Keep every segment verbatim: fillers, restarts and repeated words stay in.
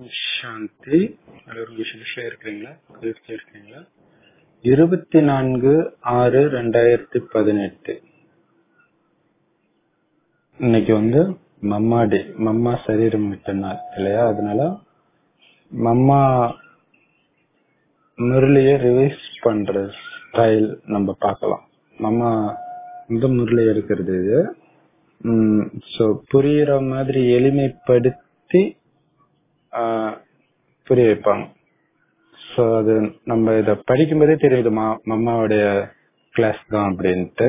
ஓம் சாந்தி. எல்லாரும் விஷயத்துல இருக்கிறீங்களா? கருத்துல இருக்கீங்களா? இருபத்தி நான்கு ஆறு ரெண்டாயிரத்தி பதினெட்டு இன்னைக்கு வந்து மம்மா டே. மம்மா சரீரம் விட்ட நாள் இல்லையா? அதனால மம்மா முரளிய ரிவைஸ் பண்ற ஸ்டைல் நம்ம பார்க்கலாம். மம்மா இந்த முரளி எடுக்கிறது இது ஸோ புரியுற மாதிரி எளிமைப்படுத்தி புரிய வைப்பாங்க. ஸோ அது நம்ம இதை படிக்கும்போதே தெரியுது மம்மாவுடைய கிளாஸ் தான் அப்படின்ட்டு.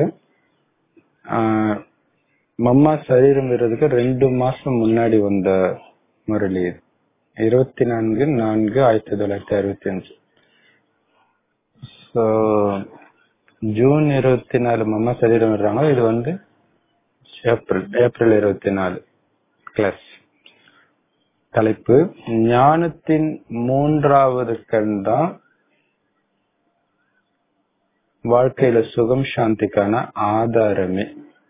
மம்மா சரீரம் விடுறதுக்கு ரெண்டு மாசம் முன்னாடி வந்த முரளி இருபத்தி நான்கு நான்கு ஆயிரத்தி தொள்ளாயிரத்தி அறுபத்தி அஞ்சு. ஸோ ஜூன் இருபத்தி நாலு மம்மா சரீரம் விடுறாங்க. இது வந்து ஏப்ரல் ஏப்ரல் இருபத்தி நாலு கிளாஸ். தலைப்பு ஞானத்தின் மூன்றாவது கண் தான் வாழ்க்கையில சுகம் சாந்திக்கான ஆதாரமே.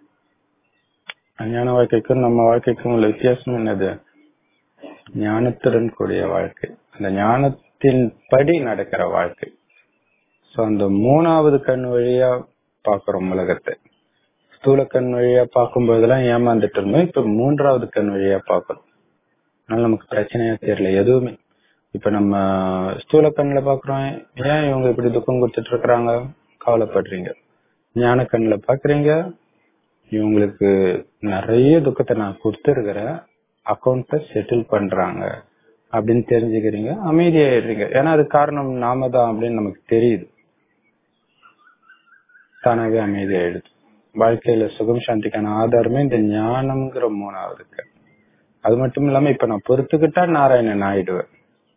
ஞான வாழ்க்கைக்கும் நம்ம வாழ்க்கைக்கும் உள்ள வித்தியாசம் என்னது? ஞானத்துடன் கூடிய வாழ்க்கை, அந்த ஞானத்தின் படி நடக்கிற வாழ்க்கை. சோ அந்த மூணாவது கண் வழியா பாக்குறோம் உலகத்தை. ஸ்தூல கண் வழியா பார்க்கும் போதெல்லாம் ஏமாந்துட்டு இருந்தோம். இப்ப மூன்றாவது கண் வழியா பாக்குறோம். அதனால நமக்கு பிரச்சனையா தெரியல எதுவுமே. இப்ப நம்ம ஸ்தூல கண்ணுல பாக்குறோம், ஏன் இவங்க இப்படி துக்கம் கொடுத்துட்டு இருக்கிறாங்க, கவலைப்படுறீங்க. ஞான கண்ணுல பாக்குறீங்க, இவங்களுக்கு நிறைய துக்கத்தை நான் கொடுத்துருக்கிறேன், அக்கௌண்ட செட்டில் பண்றாங்க அப்படின்னு தெரிஞ்சுக்கிறீங்க, அமைதியாயிடுறீங்க. ஏன்னா அது காரணம் நாம தான் அப்படின்னு நமக்கு தெரியுது. தானாவே அமைதியாயிடுது. வாழ்க்கையில சுகம் சாந்திக்கான ஆதாரமே இந்த ஞானம்ங்கிற மூணாவது கண். அது மட்டும் இல்லாம இப்ப நான் பொறுத்துக்கிட்டா நாராயணன் ஆயிடுவேன்.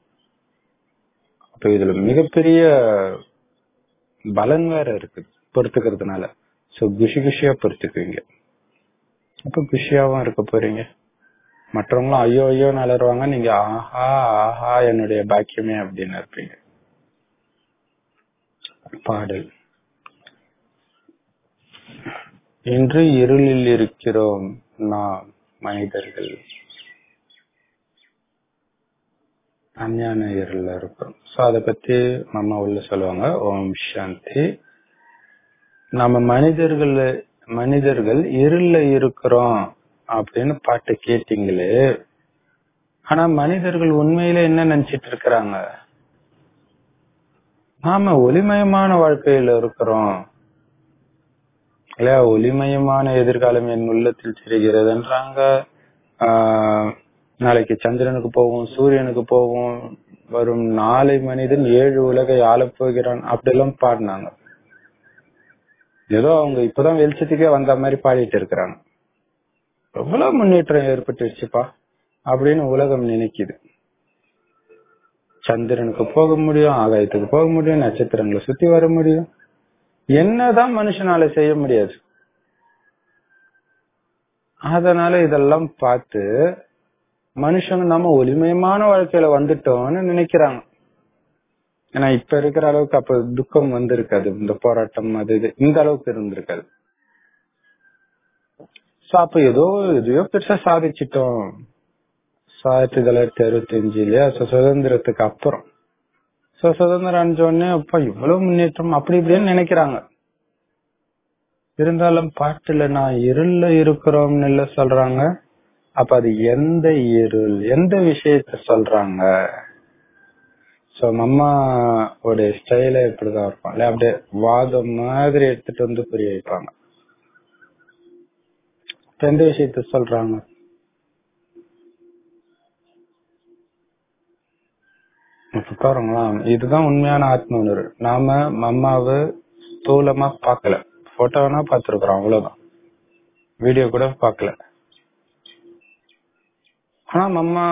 அப்ப இதுல மிகப்பெரிய பலன் வேற இருக்கு பொறுத்துக்கிறதுனால. சோ குஷி குஷியா பொறுத்துக்குவீங்க. அப்ப குஷியாவும் இருக்க போறீங்க. மற்றவங்களும் ஐயோ ஐயோ நலருவாங்க, நீங்க ஆஹா ஆஹா என்னுடைய பாக்கியமே அப்படின்னு இருப்பீங்க. பாடல். இன்று இருளில் இருக்கிறோம் நாம் மனிதர்கள், அஞ்ஞான இருள இருக்கும். சோ அத பத்தி மாமா உள்ள சொல்லுவாங்க. ஓம் சாந்தி. நம்ம மனிதர்கள் மனிதர்கள் இருள இருக்கிறோம் அப்படின்னு பாட்டு கேட்டீங்களே, ஆனா மனிதர்கள் உண்மையில என்ன நினைச்சிட்டு இருக்கிறாங்க? நாம ஒளிமயமான வாழ்க்கையில இருக்கிறோம் இல்லையா? ஒளிமயமான எதிர்காலம் என் உள்ளத்தில் தெரிகிறதுன்றாங்க. ஆஹ் நாளைக்கு சந்திரனுக்கு போவோம், சூரியனுக்கு போவோம், வரும் நாளை மனிதன் ஏழு உலகை ஆளப் போகிறான் அப்படிலாம் பாடினாங்க. ஏதோ அவங்க இப்பதான் வெளிச்சத்துக்கே வந்த மாதிரி பாடிட்டு இருக்கிறாங்க. எவ்வளவு முன்னேற்றம் ஏற்பட்டுச்சுப்பா அப்படின்னு உலகம் நினைக்குது. சந்திரனுக்கு போக முடியும், ஆகாயத்துக்கு போக முடியும், நட்சத்திரங்களை சுத்தி வர முடியும். என்னதான் மனுஷனால செய்ய முடியாது. அதனால இதெல்லாம் பார்த்து மனுஷங்க நம்ம ஒளிமயமான வாழ்க்கையில வந்துட்டோம்னு நினைக்கிறாங்க. ஏன்னா இப்ப இருக்கிற அளவுக்கு அப்ப துக்கம் வந்திருக்காது, இந்த போராட்டம் அது இது இந்த அளவுக்கு இருந்திருக்காது. அப்ப ஏதோ எதையோ பெருசா சாதிச்சிட்டோம். ஆயிரத்தி தொள்ளாயிரத்தி அறுபத்தி அஞ்சுலயா சுதந்திரத்துக்கு அப்புறம் சுதந்திரம் அடைஞ்சோடனே அப்ப இவ்வளவு முன்னேற்றம் அப்படி இப்படின்னு நினைக்கிறாங்க. இருந்தாலும் பாட்டுல நான் இருள்ல இருக்கிறோம்னு இல்ல சொல்றாங்க. அப்ப அது எந்த இருள், எந்த விஷயத்த சொல்றாங்க? சோ மம்மா உடைய ஸ்டைல இப்படிதான் இருப்பாங்க, அப்படியே வாதம் மாதிரி எடுத்துட்டு வந்து புரிய வைப்பாங்க. எந்த விஷயத்த சொல்றாங்க? பாருங்களா, இதுதான் உண்மையான ஆத்ம உணர்வு. நாம மம்மாவை ஸ்தூலமா பாக்கல, போட்டோ வேணா பாத்துருக்கோம், அவ்வளவுதான். வீடியோ கூட பாக்கல. ஆனா மம்மா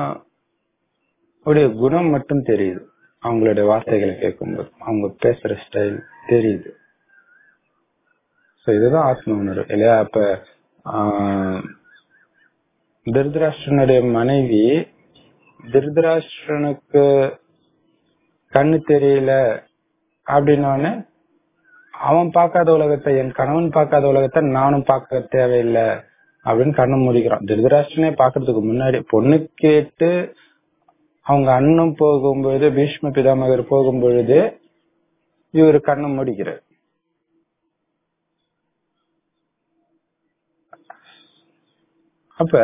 உடைய குணம் மட்டும் தெரியுது. அவங்களுடைய வார்த்தைகளை கேட்கும்போது அவங்க பேசுற ஸ்டைல் தெரியுது. இதுதான் ஆத்ம உணர்வு இல்லையா? அப்ப ஆஹ் திருதராஷ்டிரனுடைய மனைவி, திருதராஷ்டிரனுக்கு கண்ணு தெரியல அப்படின்னோடனே அவன் பார்க்காத உலகத்தை, என் கணவன் பார்க்காத உலகத்தை நானும் பார்க்க தேவையில்லை அப்படின்னு கண்ணு முடிக்கிறான். திருதராஷ்டிரனே பாக்குறதுக்கு முன்னாடி பொண்ணு கேட்டு அவங்க அண்ணன் போகும்பொழுது, பீஷ்ம பிதாமகர் போகும்பொழுது இவரு கண்ணை முடிக்கிறார். அப்ப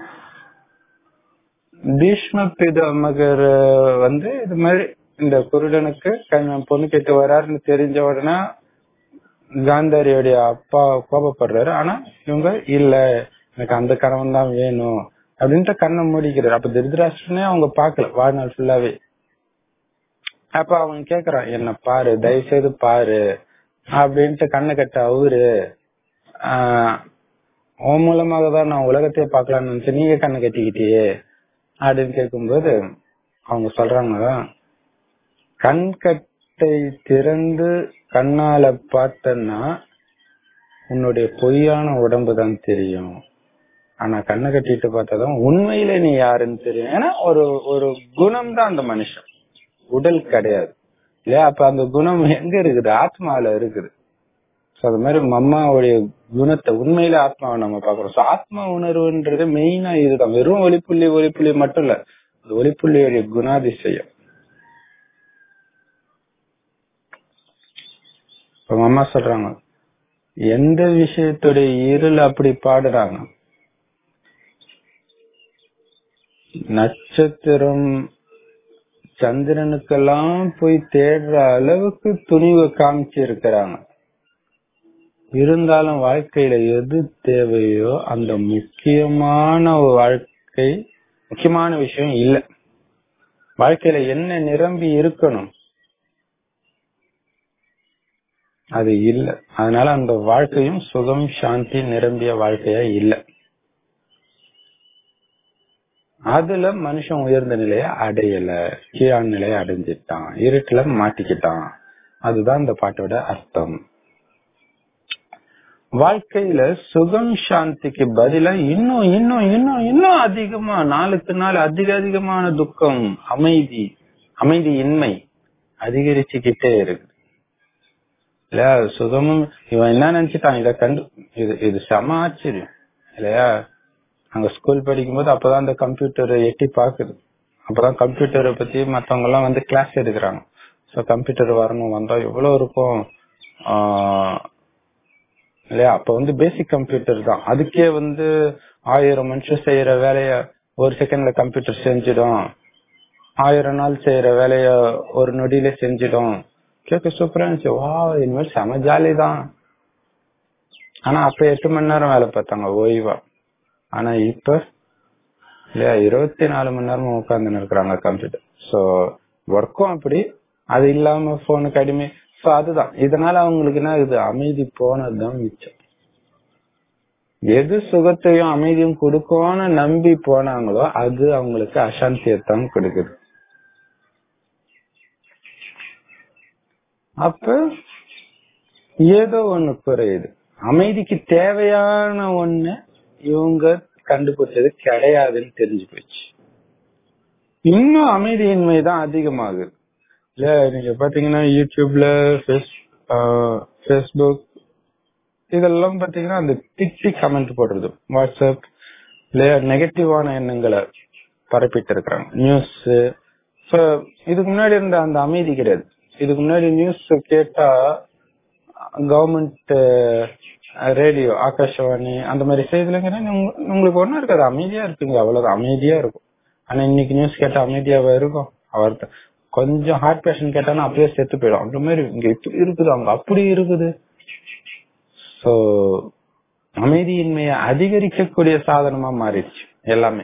பீஷ்ம பிதாமகர் வந்து இது மாதிரி இந்த குருடனுக்கு பொண்ணு கேட்டு வராருன்னு தெரிஞ்ச உடனே காந்தாரியோடைய அப்பா கோபப்படுறாரு. ஆனா இவங்க இல்ல, எனக்கு அந்த கணவன் தான் வேணும் அப்படின்ட்டு கண்ணை மூடிக்கிறாரு. அப்ப திருதராஷ்டிரனே அவங்க பாக்கல வாழ்நாள் ஃபுல்லாவே. அப்ப அவங்க கேக்குறான், என்ன பாரு, தயவு செய்து பாரு அப்படின்ட்டு கண்ணை கட்ட அவரு ஆஹ் உன் மூலமாக தான் நான் உலகத்தையே பாக்கலாம்னு நினைச்சு நீங்க கண்ணை கட்டிக்கிட்டியே அப்படின்னு கேட்கும்போது அவங்க சொல்றாங்க, கண் கட்டை திறந்து கண்ணால பார்த்தன்னா உன்னுடைய பொய்யான உடம்பு தான் தெரியும், ஆனா கண்ணை கட்டிட்டு பார்த்தாதான் உண்மையில நீ யாருன்னு தெரியும். ஏன்னா ஒரு ஒரு குணம் தான் அந்த மனுஷன், உடல் கிடையாது இல்லையா? அப்ப அந்த குணம் எங்க இருக்குது? ஆத்மால இருக்குது. அது மாதிரி அம்மாவுடைய குணத்தை உண்மையில ஆத்மாவை நம்ம பாக்குறோம். ஆத்மா உணர்வுன்றது மெயினா இதுதான். வெறும் ஒளிப்புள்ளி ஒளிப்புள்ளி மட்டும் இல்ல, ஒளிப்புள்ளியுடைய குணாதிசயம். இப்ப அம்மா சொல்றாங்க, எந்த விஷயத்துடைய இருள் அப்படி பாடுறாங்க, நட்சத்திரம் சந்திரனுக்கெல்லாம் போய் தேடுற அளவுக்கு துணிவை காமிச்சு இருக்கிறாங்க. இருந்தாலும் வாழ்க்கையில எது தேவையோ அந்த முக்கியமான வாழ்க்கை முக்கியமான விஷயம் இல்ல. வாழ்க்கையில என்ன நிரம்பி இருக்கணும் அது இல்ல. அதனால அந்த வாழ்க்கையும் சுகம் சாந்தி நிரம்பிய வாழ்க்கையா இல்ல. அதுல மனுஷன் உயர்ந்த நிலைய அடையல, கீழான நிலையை அடைஞ்சிட்டான், இருட்டுல மாட்டிக்கிட்டான். அதுதான் இந்த பாட்டோட அர்த்தம். வாழ்க்கையில சுகம் சாந்திக்கு பதிலா இன்னும் இன்னும் இன்னும் இன்னும் அதிகமா நாளுக்கு நாள் அதிக அதிகமான துக்கம், அமைதி அமைதி இன்மை அதிகரிச்சுக்கிட்டே இருக்கு இல்லையா? சுகமும் இவன் என்ன நினைச்சிட்டான், இத கண்டு இது இது செம ஆச்சரியம் இல்லையா? அங்க ஸ்கூல் படிக்கும் போது அப்பதான் அந்த கம்ப்யூட்டர் எட்டி பாக்குது. அப்பதான் கம்ப்யூட்டரை பத்தி மத்தவங்க எல்லாம் வந்து கிளாஸ் எடுக்கிறாங்க. சோ கம்ப்யூட்டர் வரணும், வந்தா எவ்வளவு இருக்கும் ஆஹ் இல்லையா? அப்ப வந்து பேசிக் கம்ப்யூட்டர் தான். அதுக்கே வந்து ஆயிரம் மனுஷன் செய்யற வேலைய ஒரு செகண்ட்ல கம்ப்யூட்டர் செஞ்சிடும், ஆயிரம் நாள் செய்யற வேலைய ஒரு நொடியில செஞ்சிடும். கேட்க சூப்பரா இருந்துச்சு. வா, இனிமேல் செம ஜாலி தான். ஆனா அப்ப எட்டு மணி நேரம் வேலை பார்த்தாங்க ஓய்வா. ஆனா இப்ப இல்லையா இருபத்தி நாலு மணி நேரமும் உட்கார்ந்து இருக்கிறாங்க கம்ப்யூட்டர். சோ ஒர்க்கும் அப்படி, அது இல்லாம போனுக்கு அடிமை. சோ அதுதான் இதனால அவங்களுக்கு என்ன இது, அமைதி போனதுதான் மிச்சம். எது சுகத்தையும் அமைதியும் கொடுக்கும்னு நம்பி போனாங்களோ அது அவங்களுக்கு அசாந்தியத்தான் கொடுக்குது. அப்ப ஏதோ ஒண்ணு குறையுது. அமைதிக்கு தேவையான ஒண்ணு இவங்க கண்டுபிடிச்சது கிடையாதுன்னு தெரிஞ்சு போச்சு. இன்னும் அமைதியின்மைதான் அதிகமாகுது இல்ல? நீங்க பாத்தீங்கன்னா யூடியூப்ல, பேஸ்புக் இதெல்லாம் பாத்தீங்கன்னா அந்த திட்டி கமெண்ட் போடுறது, வாட்ஸ்அப் இல்லையா நெகட்டிவான எண்ணங்களை பரப்பிட்டு இருக்கிறாங்க. நியூஸ் இதுக்கு முன்னாடி இருந்த அந்த அமைதி கிடையாது. இதுக்கு முன்னாடி நியூஸ் கேட்டா கவர்மெண்ட் ரேடியோ, ஆகாஷவாணி அந்த மாதிரி செய்திலங்க உங்களுக்கு ஒண்ணும் இருக்காது, அமைதியா இருக்குங்க, அவ்வளவு அமைதியா இருக்கும். ஆனா இன்னைக்கு நியூஸ் கேட்டா அமைதியாவா இருக்கும்? அவர் கொஞ்சம் ஹார்ட் பேஷண்ட் கேட்டானா அப்படியே செத்து போயிடும். அந்த மாதிரி இங்க இப்படி இருக்குது, அங்க அப்படி இருக்குது. சோ அமைதியின்மையை அதிகரிக்கக்கூடிய சாதனமா மாறிடுச்சு எல்லாமே.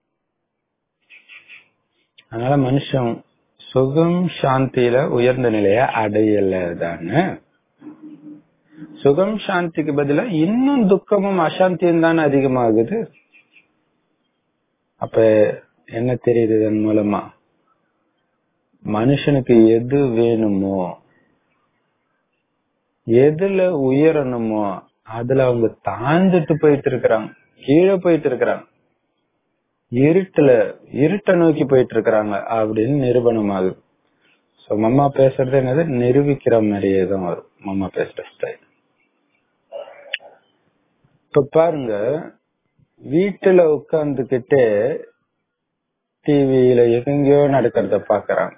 அதனால மனுஷன் சுகம் சாந்தியில உயர்ந்த நிலைய அடையல தானே. சுகம் சாந்திக்கு பதிலா இன்னும் துக்கமும் அசாந்தியும் தானே அதிகமாகுது. அப்ப என்ன தெரியுது இதன் மூலமா? மனுஷனுக்கு எது வேணுமோ, எதுல உயரணுமோ அதுல அவங்க தாழ்ந்துட்டு போயிட்டு இருக்கிறாங்க, கீழே போயிட்டு இருக்கிறாங்க, இருட்டுல இருட்ட நோக்கி போயிட்டு இருக்கிறாங்க அப்படின்னு நிரூபணம் ஆகுது. சோ மம்மா பேசுறது என்னது, நிரூபிக்கிற மாதிரியே தான் வரும் மம்மா பேசுற ஸ்டைல். இப்ப பாருங்க, வீட்டுல உட்கார்ந்துகிட்டே டிவியில எங்கேயோ நடக்கிறத பாக்குறாங்க.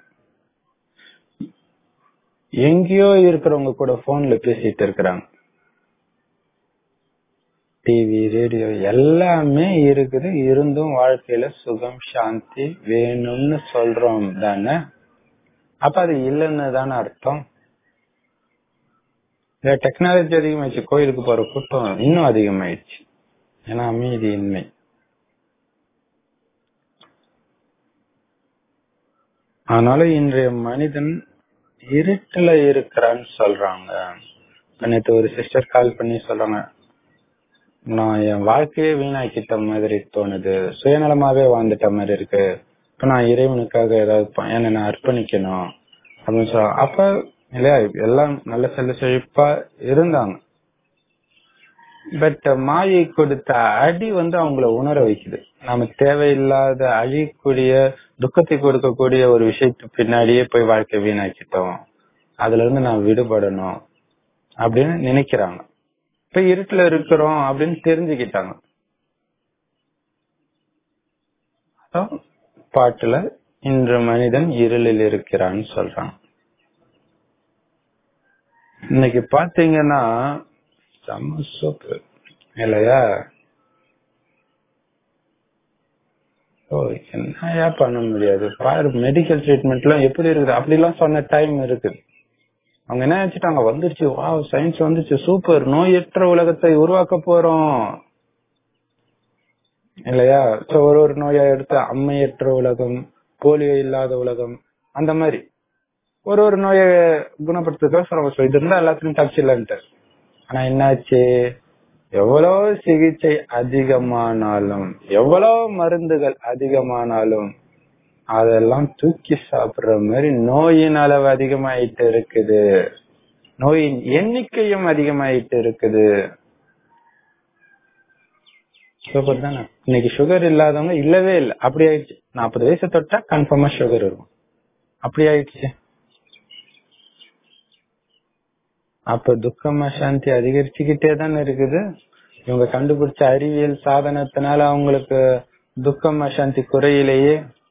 எங்கேயோ இருக்கிறவங்க கூட போன்ல பேசிட்டு இருக்கிறாங்க. டிவி, ரேடியோ எல்லாமே இருக்குது. இருந்தும் வாழ்க்கையில சுகம் சாந்தி வேணும்னு சொல்றோம் தானே. அப்ப அது இல்லைன்னு தானே அர்த்தம். டெக்னாலஜி அதிகமாயிடுச்சு, கோயிலுக்கு போற கூட்டம் இன்னும் அதிகமாயிடுச்சு. ஏன்னா அமைதியின்மை. அதனால இன்றைய மனிதன் இருட்டுல இருக்கிறான்னு சொல்றாங்க. நேற்று ஒரு சிஸ்டர் கால் பண்ணி சொல்றாங்க, நான் என் வாழ்க்கையே வீணாக்கிட்ட மாதிரி தோணுது, சுயநலமாவே வாழ்ந்துட்ட மாதிரி இருக்கு, இப்ப நான் இறைவனுக்காக ஏதாவது என்ன நான் அர்ப்பணிக்கணும் அப்படின்னு சொல்ல. அப்ப இல்லையா எல்லாம் நல்ல செல்ல செழிப்பா இருந்தாங்க. பட் மாயை கொடுத்த அடி வந்து அவங்கள உணர வைக்குது. நாம தேவையில்லாத அழியக்கூடிய துக்கத்தை கொடுக்கக்கூடிய ஒரு விஷயத்துக்கு பின்னாடியே போய் வாழ்க்கை வீணாக்கிட்டோம், அதுல இருந்து நான் விடுபடணும் அப்படின்னு நினைக்கிறாங்க. இப்ப இருட்டுல இருக்கிறோம் அப்படின்னு தெரிஞ்சுக்கிட்டாங்க. பாட்டுல இன்று மனிதன் இருளில் இருக்கிறான்னு சொல்றாங்க. இன்னைக்கு பாத்தீங்கன்னா செம்ம சூப்பு இல்லையா? ஓ என்னையா பண்ண முடியாது பாரு, மெடிக்கல் ட்ரீட்மெண்ட் எல்லாம் எப்படி இருக்குது அப்படி எல்லாம் சொன்ன டைம் இருக்குது. அவங்க என்ன நினைச்சிட்டாங்க, வந்துருச்சு, வா சயின்ஸ் வந்துச்சு, சூப்பர், நோயற்ற உலகத்தை உருவாக்க போறோம் இல்லையா? ஒரு ஒரு நோயா எடுத்து அம்மையற்ற உலகம், போலியோ இல்லாத உலகம், அந்த மாதிரி ஒரு ஒரு நோயை குணப்படுத்துறதுக்கு இது இருந்தா எல்லாத்துலயும் டச் இல்லன்ட்டு. ஆனா என்னாச்சு, எவ்வளவு சிகிச்சை அதிகமானாலும், எவ்வளவு மருந்துகள் அதிகமானாலும் அதெல்லாம் தூக்கி சாப்பிடுற மாதிரி நோயின் அளவு அதிகமாயிட்டு இருக்குது, நோயின் எண்ணிக்கையும் அதிகமாயிட்டு இருக்குது. சூப்பர் தானே. இன்னைக்கு சுகர் இல்லாதவங்க இல்லவே இல்லை, அப்படி ஆயிடுச்சு. நாற்பது வயசு தொட்டா கன்ஃபார்மா சுகர் இருக்கும், அப்படி ஆயிடுச்சு. அப்ப துக்கமா சாந்தி அதிகரிச்சுக்கிட்டே தானே இருக்குது. இவங்க கண்டுபிடிச்ச அறிவியல் சாதனத்தினால அவங்களுக்கு துக்கமா சாந்தி குறையிலேயே.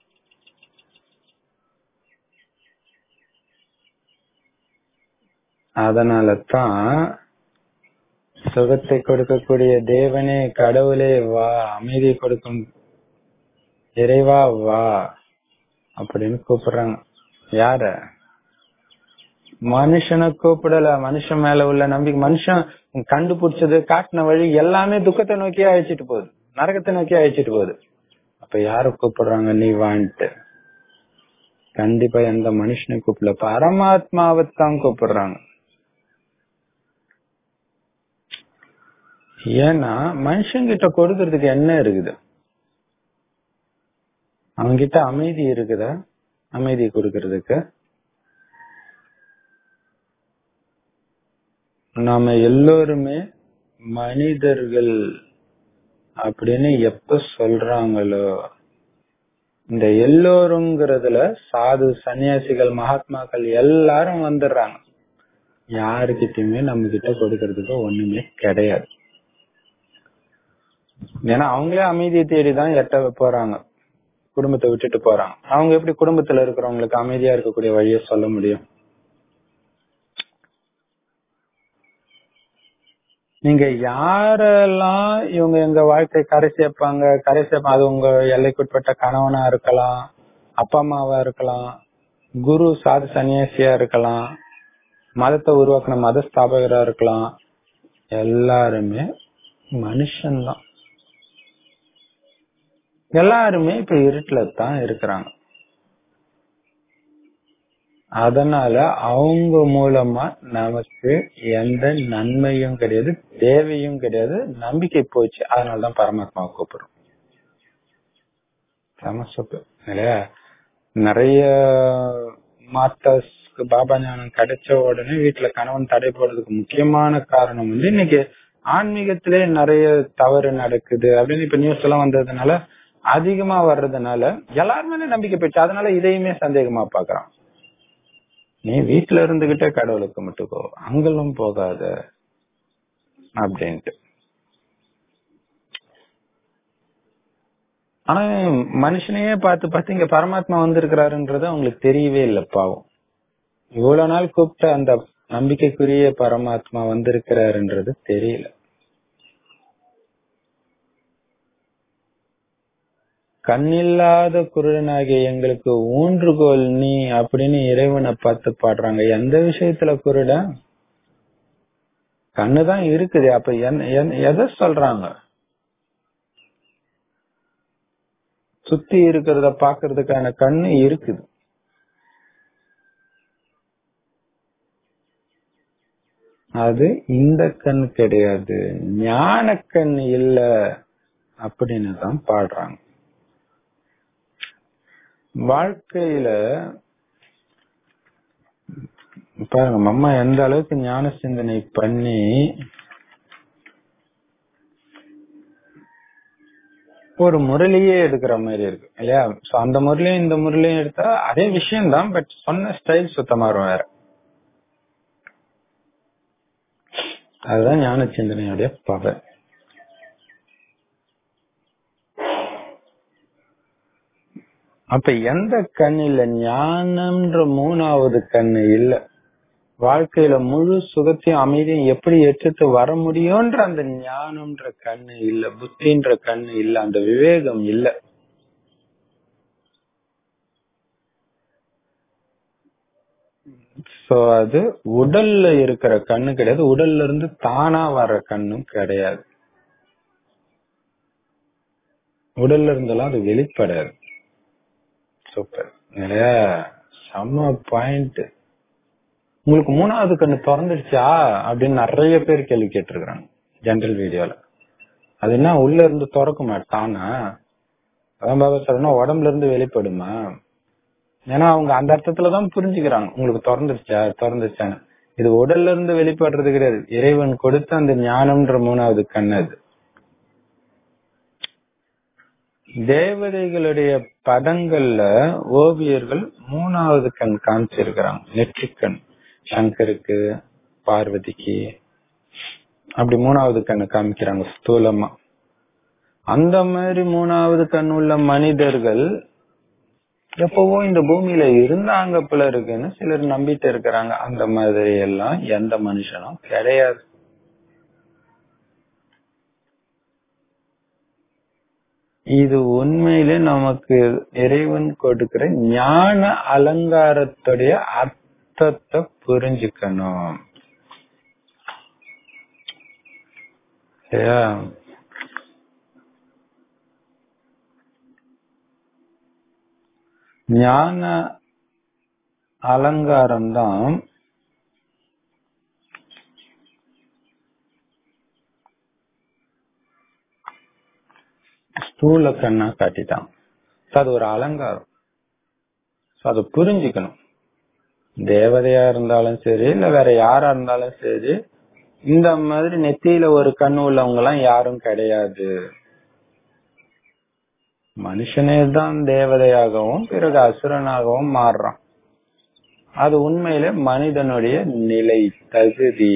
அதனாலதான் சுகத்தை கொடுக்கக்கூடிய தேவனே, கடவுளே வா, அமைதி கொடுக்கும் இறைவா வா அப்படின்னு கூப்பிடுறாங்க. யார? மனுஷனை கூப்பிடல. மனுஷன் மேல உள்ள நம்பிக்கை, மனுஷன் கண்டுபிடிச்சது காட்டின வழி எல்லாமே துக்கத்தை நோக்கியே அழைச்சிட்டு போகுது, நரகத்தை நோக்கி அழைச்சிட்டு போகுது. அப்ப யார கூப்பிடுறாங்க, நீ வான்ட்டு? கண்டிப்பா எந்த மனுஷனை கூப்பிடல, பரமாத்மாவைத்தான் கூப்பிடுறாங்க. ஏன்னா மனுஷங்கிட்ட கொடுக்கறதுக்கு என்ன இருக்குது? அவங்கிட்ட அமைதி இருக்குதா? அமைதி கொடுக்கறதுக்கு நாம எல்லோருமே மனிதர்கள் அப்படின்னு எப்ப சொல்றாங்களோ, இந்த எல்லோருங்கிறதுல சாது, சன்னியாசிகள், மகாத்மாக்கள் எல்லாரும் வந்துடுறாங்க. யாருக்கிட்டயுமே நம்ம கிட்ட கொடுக்கறதுக்கு ஒண்ணுமே கிடையாது. ஏன்னா அவங்களே அமைதியை தேடிதான் எட்ட போறாங்க, குடும்பத்தை விட்டுட்டு போறாங்க. அவங்க எப்படி குடும்பத்துல இருக்கிறவங்களுக்கு அமைதியா இருக்கக்கூடிய வழியை சொல்ல முடியும்? நீங்க யாரெல்லாம் இவங்க எங்க வாழ்க்கை கரை சேர்ப்பாங்க, கரை சேர்ப்பாங்க, அது உங்க எல்லைக்குட்பட்ட கணவனா இருக்கலாம், அப்பா அம்மாவா இருக்கலாம், குரு சாது சன்னியாசியா இருக்கலாம், மதத்தை உருவாக்குன மத ஸ்தாபகரா இருக்கலாம், எல்லாருமே மனுஷன்தான். எல்லாருமே இப்ப இருட்டுல தான் இருக்கிறாங்க. அதனால அவங்க மூலமா நமக்கு எந்த நன்மையும் கிடையாது, தேவையும் கிடையாது, நம்பிக்கை போச்சு. அதனாலதான் பரமாத்மாவை கூப்பிடுறோம். சமசப்பு இல்லையா? நிறைய மாஸ்டர்ஸ்க்கு பாபா ஞானம் கிடைச்ச உடனே வீட்டுல கணவன் தடை போடுறதுக்கு முக்கியமான காரணம் வந்து இன்னைக்கு ஆன்மீகத்திலே நிறைய தவறு நடக்குது அப்படின்னு இப்ப நியூஸ் எல்லாம் வந்ததுனால, அதிகமா வர்றதுனால எல்லாருமே நம்பிக்கை போயிடுச்சு. அதனால இதையுமே சந்தேகமா பாக்குறான். நீ வீட்டுல இருந்துகிட்டே கடவுளுக்கு மட்டுக்கோ, அங்கெல்லாம் போகாத அப்படின்ட்டு. ஆனா மனுஷனையே பார்த்து பார்த்து இங்க பரமாத்மா வந்திருக்கிறாருன்றது அவங்களுக்கு தெரியவே இல்லை பாவம். இவ்வளவு நாள் கூப்பிட்ட அந்த நம்பிக்கைக்குரிய பரமாத்மா வந்திருக்கிறாருன்றது தெரியல. கண்ணில்லாத குருடனாகிய எங்களுக்கு ஊன்றுகோல் நீ அப்படின்னு இறைவனை பார்த்து பாடுறாங்க. எந்த விஷயத்துல குருடன்? கண்ணுதான் இருக்குது. அப்ப எதை சொல்றாங்க? சுத்தி இருக்கிறத பாக்குறதுக்கான கண்ணு இருக்குது. அது இந்த கண் கிடையாது, ஞான கண் இல்ல அப்படின்னு தான் பாடுறாங்க. வாழ்க்கையில பாருங்க அம்மா எந்த அளவுக்கு ஞான சிந்தனை பண்ணி ஒரு முரளியே எடுக்கிற மாதிரி இருக்கு இல்லையா? அந்த முரளியும் இந்த முரளியும் எடுத்தா அதே விஷயம் தான், பட் சொன்ன ஸ்டைல் சுத்தமா வேற. அதுதான் ஞான சிந்தனையுடைய பவர். அப்ப எந்த கண் இல்ல? ஞானம்ன்ற மூணாவது கண்ணு இல்ல. வாழ்க்கையில முழு சுகத்தையும் அமைதியும் எப்படி எடுத்து வர முடியும்ன்ற அந்த ஞானம்ன்ற கண்ணு இல்ல, புத்தின்ற கண்ணு இல்ல, அந்த விவேகம் இல்ல. சோ அது உடல்ல இருக்கிற கண்ணு கிடையாது, உடல்ல இருந்து தானா வர்ற கண்ணும் கிடையாது. உடல்ல இருந்தெல்லாம் அது வெளிப்படாது. சூப்பர், நிறைய செம்ம பாயிண்ட். உங்களுக்கு மூணாவது கண்ணு திறந்துடுச்சா அப்படின்னு நிறைய பேர் கேள்வி கேட்டிருக்காங்க ஜெனரல் வீடியோல. அது என்ன உள்ள இருந்து திறக்க மாட்டானா? அதான் பாபா சொல்லணும், உடம்புல இருந்து வெளிப்படுமா? ஏன்னா அவங்க அந்த அர்த்தத்துலதான் புரிஞ்சுக்கிறாங்க உங்களுக்கு திறந்துருச்சா திறந்துருச்சான்னு. இது உடல்ல இருந்து வெளிப்படுறது கிடையாது, இறைவன் கொடுத்த அந்த ஞானம்ன்ற மூணாவது கண். அது தேவதைகளுடைய படங்கள்ல ஓவியர்கள் மூணாவது கண் காமிச்சிருக்கிறாங்க, நெற்றிக்கண். சங்கருக்கு, பார்வதிக்கு அப்படி மூணாவது கண்ணு காமிக்கிறாங்க ஸ்தூலமா. அந்த மாதிரி மூணாவது கண் உள்ள மனிதர்கள் எப்பவோ இந்த பூமியில இருந்தாங்க போல இருக்குன்னு சிலர் நம்பிட்டு இருக்கிறாங்க. அந்த மாதிரி எல்லாம் எந்த மனுஷனும் கிடையாது. இது உண்மையிலே நமக்கு இறைவன் கொடுக்கிற ஞான அலங்காரத்துடைய அர்த்தத்தை புரிஞ்சுக்கணும். ஞான அலங்காரம் தான் ஸ்தூல கண்ணா காட்டிட்டான். அது ஒரு அலங்காரம், அது புரிஞ்சுக்கணும். தேவதையா இருந்தாலும் சரி இல்ல வேற யாரா இருந்தாலும் சரி, இந்த மாதிரி நெத்தியில ஒரு கண்ணு உள்ளவங்க எல்லாம் யாரும் கிடையாது. மனுஷனே தான் தேவதையாகவும் பிறகு அசுரனாகவும் மாறுறான். அது உண்மையிலே மனிதனுடைய நிலை, தகுதி.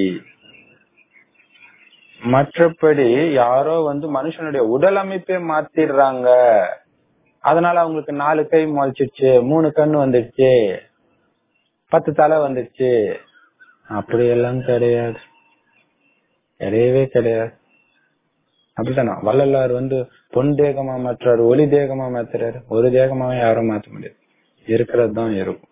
மற்றபடி யாரோ வந்து மனுஷனுடைய உடல் அமைப்பே மாத்திடுறாங்க, அதனால அவங்களுக்கு நாலு கை முளைச்சிடுச்சு, மூணு கண்ணு வந்துடுச்சு, பத்து தலை வந்துடுச்சு, அப்படியெல்லாம் கிடையாது, கிடையவே கிடையாது. அப்படித்தானா? வள்ளலார் வந்து பொன் தேகமா மாற்றாரு, ஒளி தேகமா மாத்துறாரு. ஒரு தேகமாவே யாரும் மாற்ற முடியாது, இருக்கிறது தான் இருக்கும்.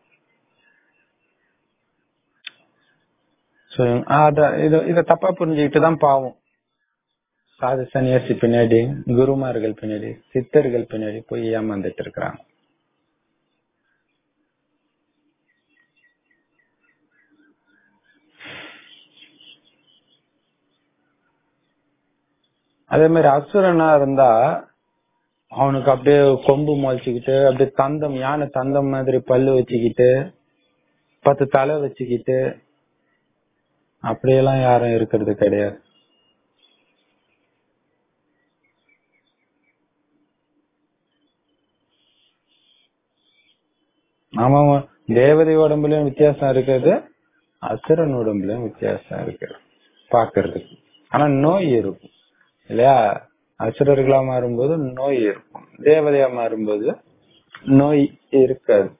இத தப்பா புரிஞ்சுக்கிட்டுதான் பாவம் சாது சன்னியாசி பின்னாடி, குருமார்கள் பின்னாடி, சித்தர்கள் பின்னாடி போய் ஏமாந்துட்டு இருக்கிறாங்க. அதே மாதிரி அசுரனா இருந்தா அவனுக்கு அப்படியே கொம்பு முளைச்சுக்கிட்டு, அப்படியே தந்தம், யானை தந்தம் மாதிரி பல்லு வச்சுக்கிட்டு, பத்து தலை வச்சுக்கிட்டு, அப்படியெல்லாம் யாரும் இருக்கிறது கிடையாது. ஆமா, தேவதை உடம்புலயும் வித்தியாசம் இருக்குது, அசுரன் உடம்புலயும் வித்தியாசம் இருக்கு பாக்குறதுக்கு. ஆனா நோய் இருக்கும் இல்லையா? அசுரர்களா மாறும்போது நோய் இருக்கும், தேவதையா மாறும்போது நோய் இருக்காது.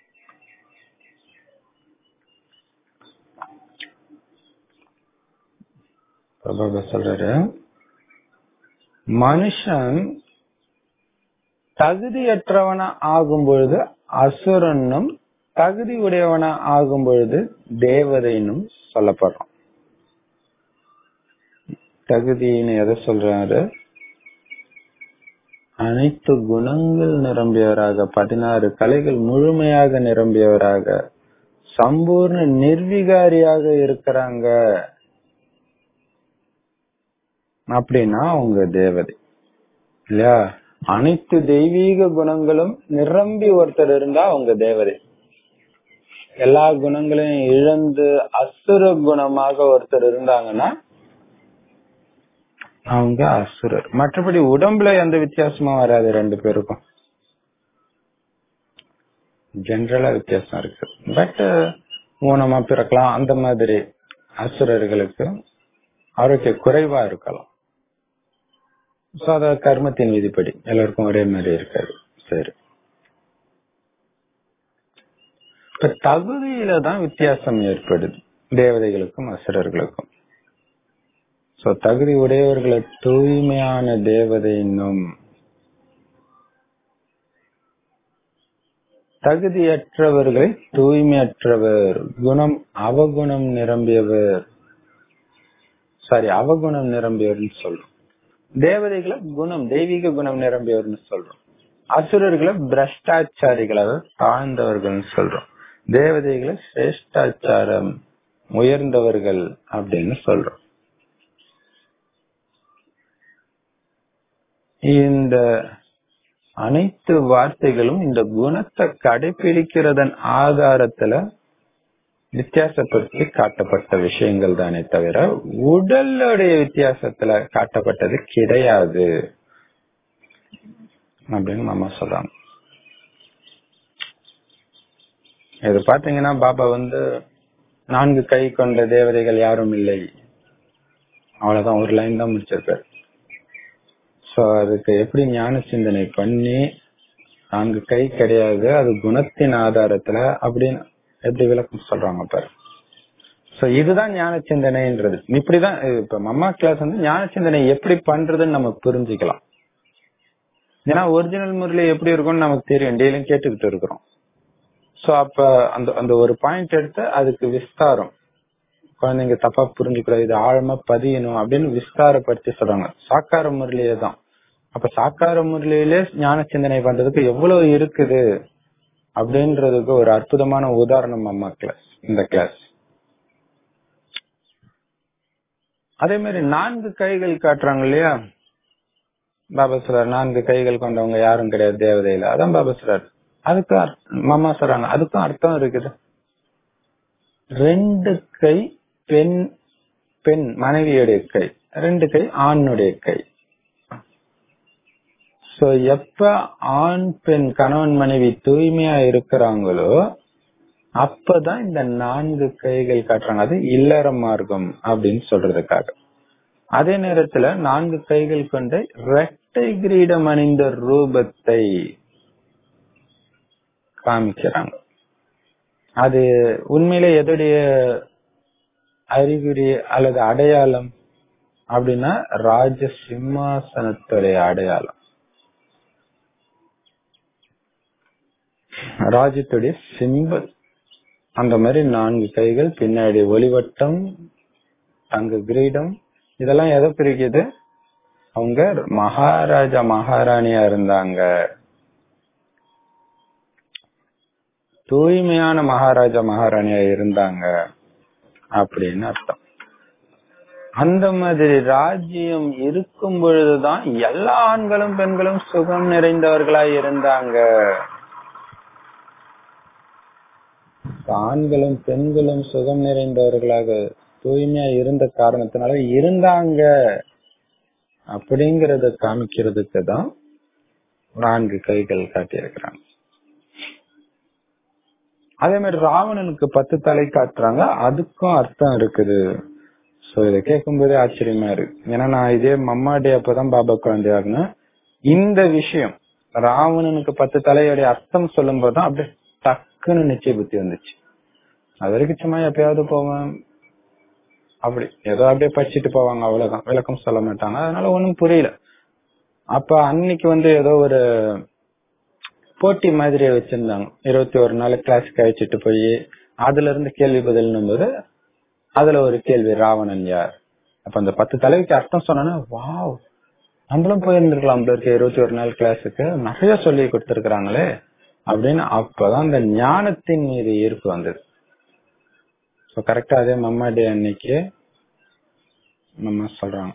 சொல்றாரு, மனுஷன் தகுதியற்றவனா ஆகும் பொழுது அசுரனும், தகுதி உடையவனா ஆகும் பொழுது தேவதைனும் சொல்லப்படுறோம். தகுதின்னு எதை சொல்றாரு? அனைத்து குணங்கள் நிரம்பியவராக, பதினாறு கலைகள் முழுமையாக நிரம்பியவராக, சம்பூர்ண நிர்விகாரியாக இருக்கிறாங்க அப்படின்னா அவங்க தேவதை இல்லையா? அனைத்து தெய்வீக குணங்களும் நிரம்பி ஒருத்தர் இருந்தா அவங்க தேவதை. எல்லா குணங்களையும் இழந்து அசுர குணமாக ஒருத்தர் இருந்தாங்கன்னா அவங்க அசுரர். மற்றபடி உடம்புல எந்த வித்தியாசமும் வராது ரெண்டு பேருக்கும், ஜெனரலா வித்தியாசம் இருக்கு. பட் ஊனமா பிறக்கலாம், அந்த மாதிரி அசுரர்களுக்கு ஆரோக்கிய குறைவா இருக்கலாம். கர்மத்தின் விதிப்படி எல்லாருக்கும் ஒரே மாதிரி இருக்காது. சரி, இப்ப தகுதியில தான் வித்தியாசம் ஏற்படுது தேவதைகளுக்கும் அசுரர்களுக்கும். சோ தகுதி உடையவர்களை தூய்மையான தேவதை என்னும், தகுதியற்றவர்களை தூய்மையற்றவர், குணம் அவகுணம் நிரம்பியவர், சாரி அவகுணம் நிரம்பியவர்னு சொல்றோம். தேவதைகளை குணம் தெய்வீக குணம் நிரம்பியவர்னு சொல்றோம். அசுரர்களை பிரஷ்டாச்சாரிகளாக தாழ்ந்தவர்கள் சொல்றோம். தேவதைகளை சிரேஷ்டாச்சாரம் உயர்ந்தவர்கள் அப்படின்னு சொல்றோம். இந்த அனைத்து வார்த்தைகளும் இந்த குணத்தை கடைபிடிக்கிறதன் ஆதாரத்துல வித்தியாசப்படுத்தி காட்டப்பட்ட விஷயங்கள் தானே தவிர உடலுடைய வித்தியாசத்துல காட்டப்பட்டது கிடையாது அப்படின்னு மாமா சொல்றாங்க. இது பாத்தீங்கன்னா பாபா வந்து நான்கு கை கொண்ட தேவதைகள் யாரும் இல்லை, அவ்வளவுதான், ஒரு லைன் தான் முடிச்சிருக்காரு. சோ அதுக்கு எப்படி ஞான சிந்தனை பண்ணி நான்கு கை கிடையாது, அது குணத்தின் ஆதாரத்துல அப்படின்னு எப்படி விளக்கம் சொல்றாங்க பாரு. சோ இதுதான் ஞான சிந்தனைன்றது. இப்படிதான் இப்ப மம்மா கிளாஸ் வந்து ஞான சிந்தனை எப்படி பண்றதுன்னு நம்ம புரிஞ்சுக்கலாம். ஏன்னா ஒரிஜினல் முறையில எப்படி இருக்கும்னு நமக்கு தெரியும், டெய்லியும் கேட்டுக்கிட்டு இருக்கிறோம். சோ அப்ப அந்த அந்த ஒரு பாயிண்ட் எடுத்து அதுக்கு விஸ்தாரம், குழந்தைங்க தப்பா புரிஞ்சுக்கூடாது, இது ஆழமா பதியணும் அப்படின்னு விஸ்தாரப்படுத்தி சொல்றாங்க. சாக்கார முறையிலேயே தான். அப்ப சாக்கார முறையிலே ஞான சிந்தனை பண்றதுக்கு எவ்வளவு இருக்குது அப்படின்றதுக்கு ஒரு அற்புதமான உதாரணம் அம்மா கிளாஸ், இந்த கிளாஸ். அதே மாதிரி நான்கு கைகள் காட்டுறாங்க இல்லையா பாபா சொல்றார், நான்கு கைகள் கொண்டவங்க யாரும் கிடையாது தேவதையில. அதான் பாபா சொல்றார். அதுக்கு மாமா சொல்றாங்க அதுக்கும் அர்த்தம் இருக்குது. ரெண்டு கை பெண் பெண் மனைவியுடைய கை, ரெண்டு கை ஆணுடைய கை. சோ எப்ப ஆண் பெண் கணவன் மனைவி தூய்மையா இருக்கிறாங்களோ அப்பதான் இந்த நான்கு கைகள் காட்டுறாங்க. அது இல்லற மார்க்கம் அப்படின்னு சொல்றதுக்காக. அதே நேரத்துல நான்கு கைகள் கொண்ட இரட்டை கிரீடம் அணிந்த ரூபத்தை காமிக்கிறாங்க. அது உண்மையிலே எதுடைய அறிகுறி அல்லது அடையாளம் அப்படின்னா ராஜ சிம்மாசனத்துடைய அடையாளம், ராஜ்யத்துடைய சிம்பல். அந்த மாதிரி நான்கு கைகள், பின்னாடி ஒளிவட்டம், தங்க கிரீடம், இதெல்லாம் எதை பிரிக்குது? அவங்க மகாராஜா மகாராணியா இருந்தாங்க, தூய்மையான மகாராஜா மகாராணியா இருந்தாங்க அப்படின்னு அர்த்தம். அந்த மாதிரி ராஜ்யம் இருக்கும் பொழுதுதான் எல்லா ஆண்களும் பெண்களும் சுகம் நிறைந்தவர்களா இருந்தாங்க. ஆண்களும் பெண்களும் சுகம் நிறைந்தவர்களாக தூய்மையா இருந்த காரணத்தினால இருந்தாங்க அப்படிங்கறத காமிக்கிறதுக்கு தான் நான்கு கைகள் காட்டியிருக்கிறாங்க. அதே மாதிரி ராவணனுக்கு பத்து தலை காட்டுறாங்க, அதுக்கும் அர்த்தம் இருக்குது. சோ இதை கேட்கும்போது ஆச்சரியமா இருக்கு. ஏன்னா நான் இதே மம்மாடி அப்பதான் பாபா குழந்தையாகனா இந்த விஷயம் ராவணனுக்கு பத்து தலையோடைய அர்த்தம் சொல்லும் போதுதான் அப்படியே டக்குன்னு நிச்சய புத்தி வந்துச்சு. அது வரைக்கும் சும்மா எப்பயாவது போவேன், அப்படி ஏதோ அப்படியே படிச்சுட்டு போவாங்க, அவ்வளவுதான், விளக்கம் சொல்ல மாட்டாங்க, அதனால ஒண்ணும் புரியல. அப்ப அன்னைக்கு வந்து ஏதோ ஒரு போட்டி மாதிரி வச்சிருந்தாங்க, இருபத்தி ஒரு நாள் கிளாஸ் கழிச்சிட்டு போய் அதுல இருந்து கேள்வி பதிலும் போது அதுல ஒரு கேள்வி, ராவணன் யார்? அப்ப அந்த பத்து தலைவிக்கு அர்த்தம் சொன்னா வாவ், நம்மளும் போயிருந்திருக்கலாம் இருக்கு இருபத்தி ஒரு நாள் கிளாஸுக்கு, நிறைய சொல்லி கொடுத்திருக்கிறாங்களே அப்படின்னு. அப்பதான் அந்த ஞானத்தின் மீது ஈர்ப்பு வந்தது. கரெக்டா அதே மம்மா டே அன்னைக்கு நம்ம சொல்றாங்க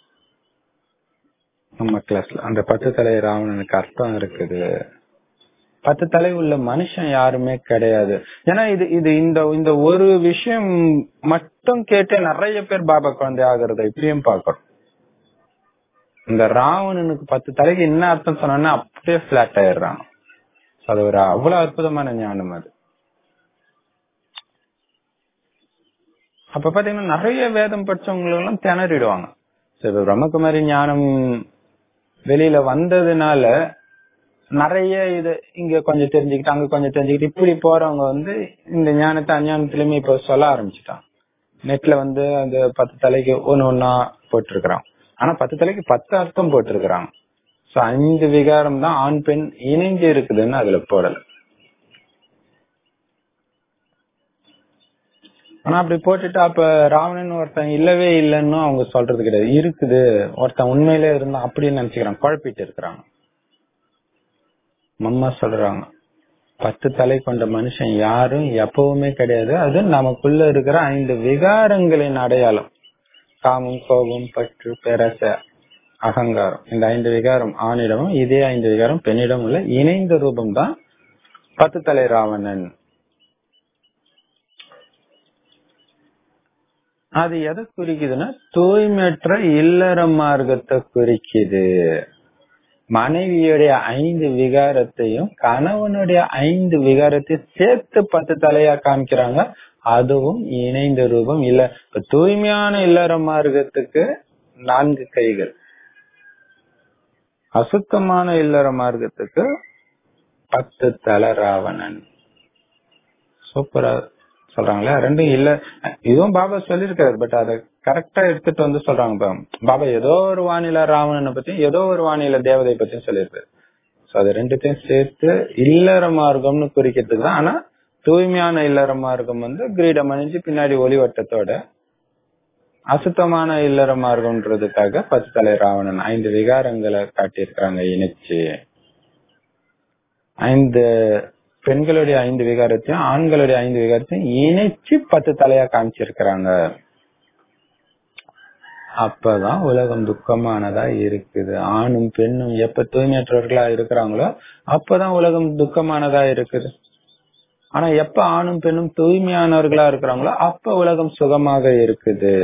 நம்ம கிளாஸ்ல அந்த பத்து தலை ராவணனுக்கு அர்த்தம் இருக்குது. பத்து தலை உள்ள மனுஷன் யாருமே கிடையாது. ஏன்னா இது இது இந்த இந்த ஒரு விஷயம் மட்டும் கேட்டு நிறைய பேர் பாபா குழந்தை ஆகிறத இப்பயும் பாக்கிறோம். இந்த ராவணனுக்கு பத்து தலைக்கு என்ன அர்த்தம் சொன்னா அப்படியே பிளாட் ஆயிடுறாங்க. அது ஒரு அவ்வளவு அற்புதமான ஞானம் அது. அப்ப பாத்தீங்கன்னா நிறைய வேதம் படிச்சவங்க எல்லாம் திணறிடுவாங்க. பிரம்மகுமாரி ஞானம் வெளியில வந்ததுனால நிறைய இது இங்க கொஞ்சம் தெரிஞ்சுக்கிட்டு அங்க கொஞ்சம் தெரிஞ்சுக்கிட்டு இப்படி போறவங்க வந்து இந்த ஞானத்தை அஞ்ஞானத்திலுமே இப்ப சொல்ல ஆரம்பிச்சுட்டாங்க. நெட்ல வந்து அந்த பத்து தலைக்கு ஒன்னு ஒன்னா போட்டிருக்கிறான். ஆனா பத்து தலைக்கு பத்து அர்த்தம் போட்டிருக்கிறாங்க. சோ ஐந்து விகாரம் தான் ஆண் பெண் இணைஞ்சு இருக்குதுன்னு அதுல போடல. ஆனா அப்படி போட்டுட்டு அப்ப ராவணன் ஒருத்தன் இல்லவே இல்லைன்னு அவங்க சொல்றது கிடையாது, இருக்குது, ஒருத்தன் உண்மையிலே இருந்தா அப்படின்னு நினைச்சுக்கிறாங்க, குழப்பிட்டு இருக்கிறாங்க. மம்மா சொல்றாங்க பத்து தலை கொண்ட மனுஷன் யாரும் எப்பவுமே கிடையாது, அது நமக்குள்ள இருக்கிற ஐந்து விகாரங்களின் அடையாளம். காமம், கோபம், பற்று, பேராசை, அகங்காரம், இந்த ஐந்து விகாரம் ஆணிடமும் இதே ஐந்து விகாரம் பெண்ணிடம் உள்ள இணைந்த ரூபம் தான் பத்து தலை ராவணன். அது எதை குறிக்குதுன்னா தூய்மையற்ற இல்லற மார்க்கத்தை குறிக்குது. மனைவியுடைய ஐந்து விகாரத்தையும் கணவனுடைய ஐந்து விகாரத்தையும் சேர்த்து பத்து தலையா காமிக்கிறாங்க, அதுவும் இணைந்த ரூபம் இல்ல. தூய்மையான இல்லற மார்க்கத்துக்கு நான்கு கைகள், அசுத்தமான இல்லற மார்க்கத்துக்கு பத்து தலை ராவணன். சூப்பரா சொல்றாங்களே ரெண்டும் இல்ல. இதுவும் பாபா சொல்லிருக்காரு, பட் அதை கரெக்டா எடுத்துட்டு வந்து சொல்றாங்க. பாபா ஏதோ ஒரு வானிலை ராவணனை பத்தி ஏதோ ஒரு வானிலை தேவதை பத்தியும் சொல்லியிருக்காரு. அது ரெண்டுத்தையும் சேர்த்து இல்லற மார்க்கம்னு குறிக்கிறதுக்கு தான். ஆனா தூய்மையான இல்லற மார்க்கம் வந்து கிரீடம் அணிஞ்சு பின்னாடி ஒளிவட்டத்தோட, அசுத்தமான இல்லற மார்க்கம்ன்றதுக்காக பத்து தலை ராவணன் ஐந்து விகாரங்களை காட்டியிருக்கிறாங்க இணைச்சு. ஐந்து பெண்களுடைய ஐந்து விகாரத்தையும் ஆண்களுடைய ஐந்து விகாரத்தையும் இணைச்சு பத்து தலையா காமிச்சிருக்கிறாங்க. அப்பதான் உலகம் துக்கமானதா இருக்குது. ஆணும் பெண்ணும் எப்ப தூய்மையற்றவர்களா இருக்கிறாங்களோ அப்பதான் உலகம் துக்கமானதா இருக்குது. ஆனா எப்ப ஆணும் பெண்ணும் தூய்மையானவர்களா இருக்கிறாங்களோ அப்ப உலகம் சுகமாக இருக்குது.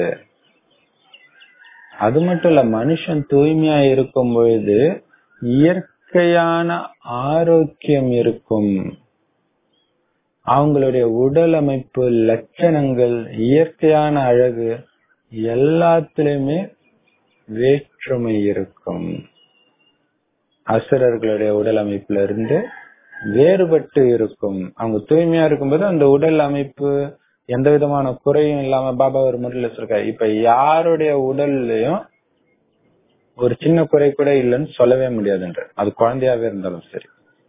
அது மட்டும் இல்ல, மனுஷன் தூய்மையா இருக்கும் பொழுது இயற்கையான ஆரோக்கியம் இருக்கும். அவங்களுடைய உடல் அமைப்பு, லட்சணங்கள், இயற்கையான அழகு எல்லாத்திலுமே வேற்றுமை இருக்கும். அசுரர்களுடைய உடல் அமைப்புல இருந்து வேறுபட்டு இருக்கும். அவங்க தூய்மையா இருக்கும்போது அந்த உடல் அமைப்பு எந்த விதமான குறையும் இல்லாம, பாபா ஒரு முறையில சொல்றாரு, இப்ப யாருடைய உடல்லயும் ஒரு சின்ன குறை கூட இல்லைன்னு சொல்லவே முடியாதுன்ற, அது குழந்தையாவே இருந்தாலும் சரி.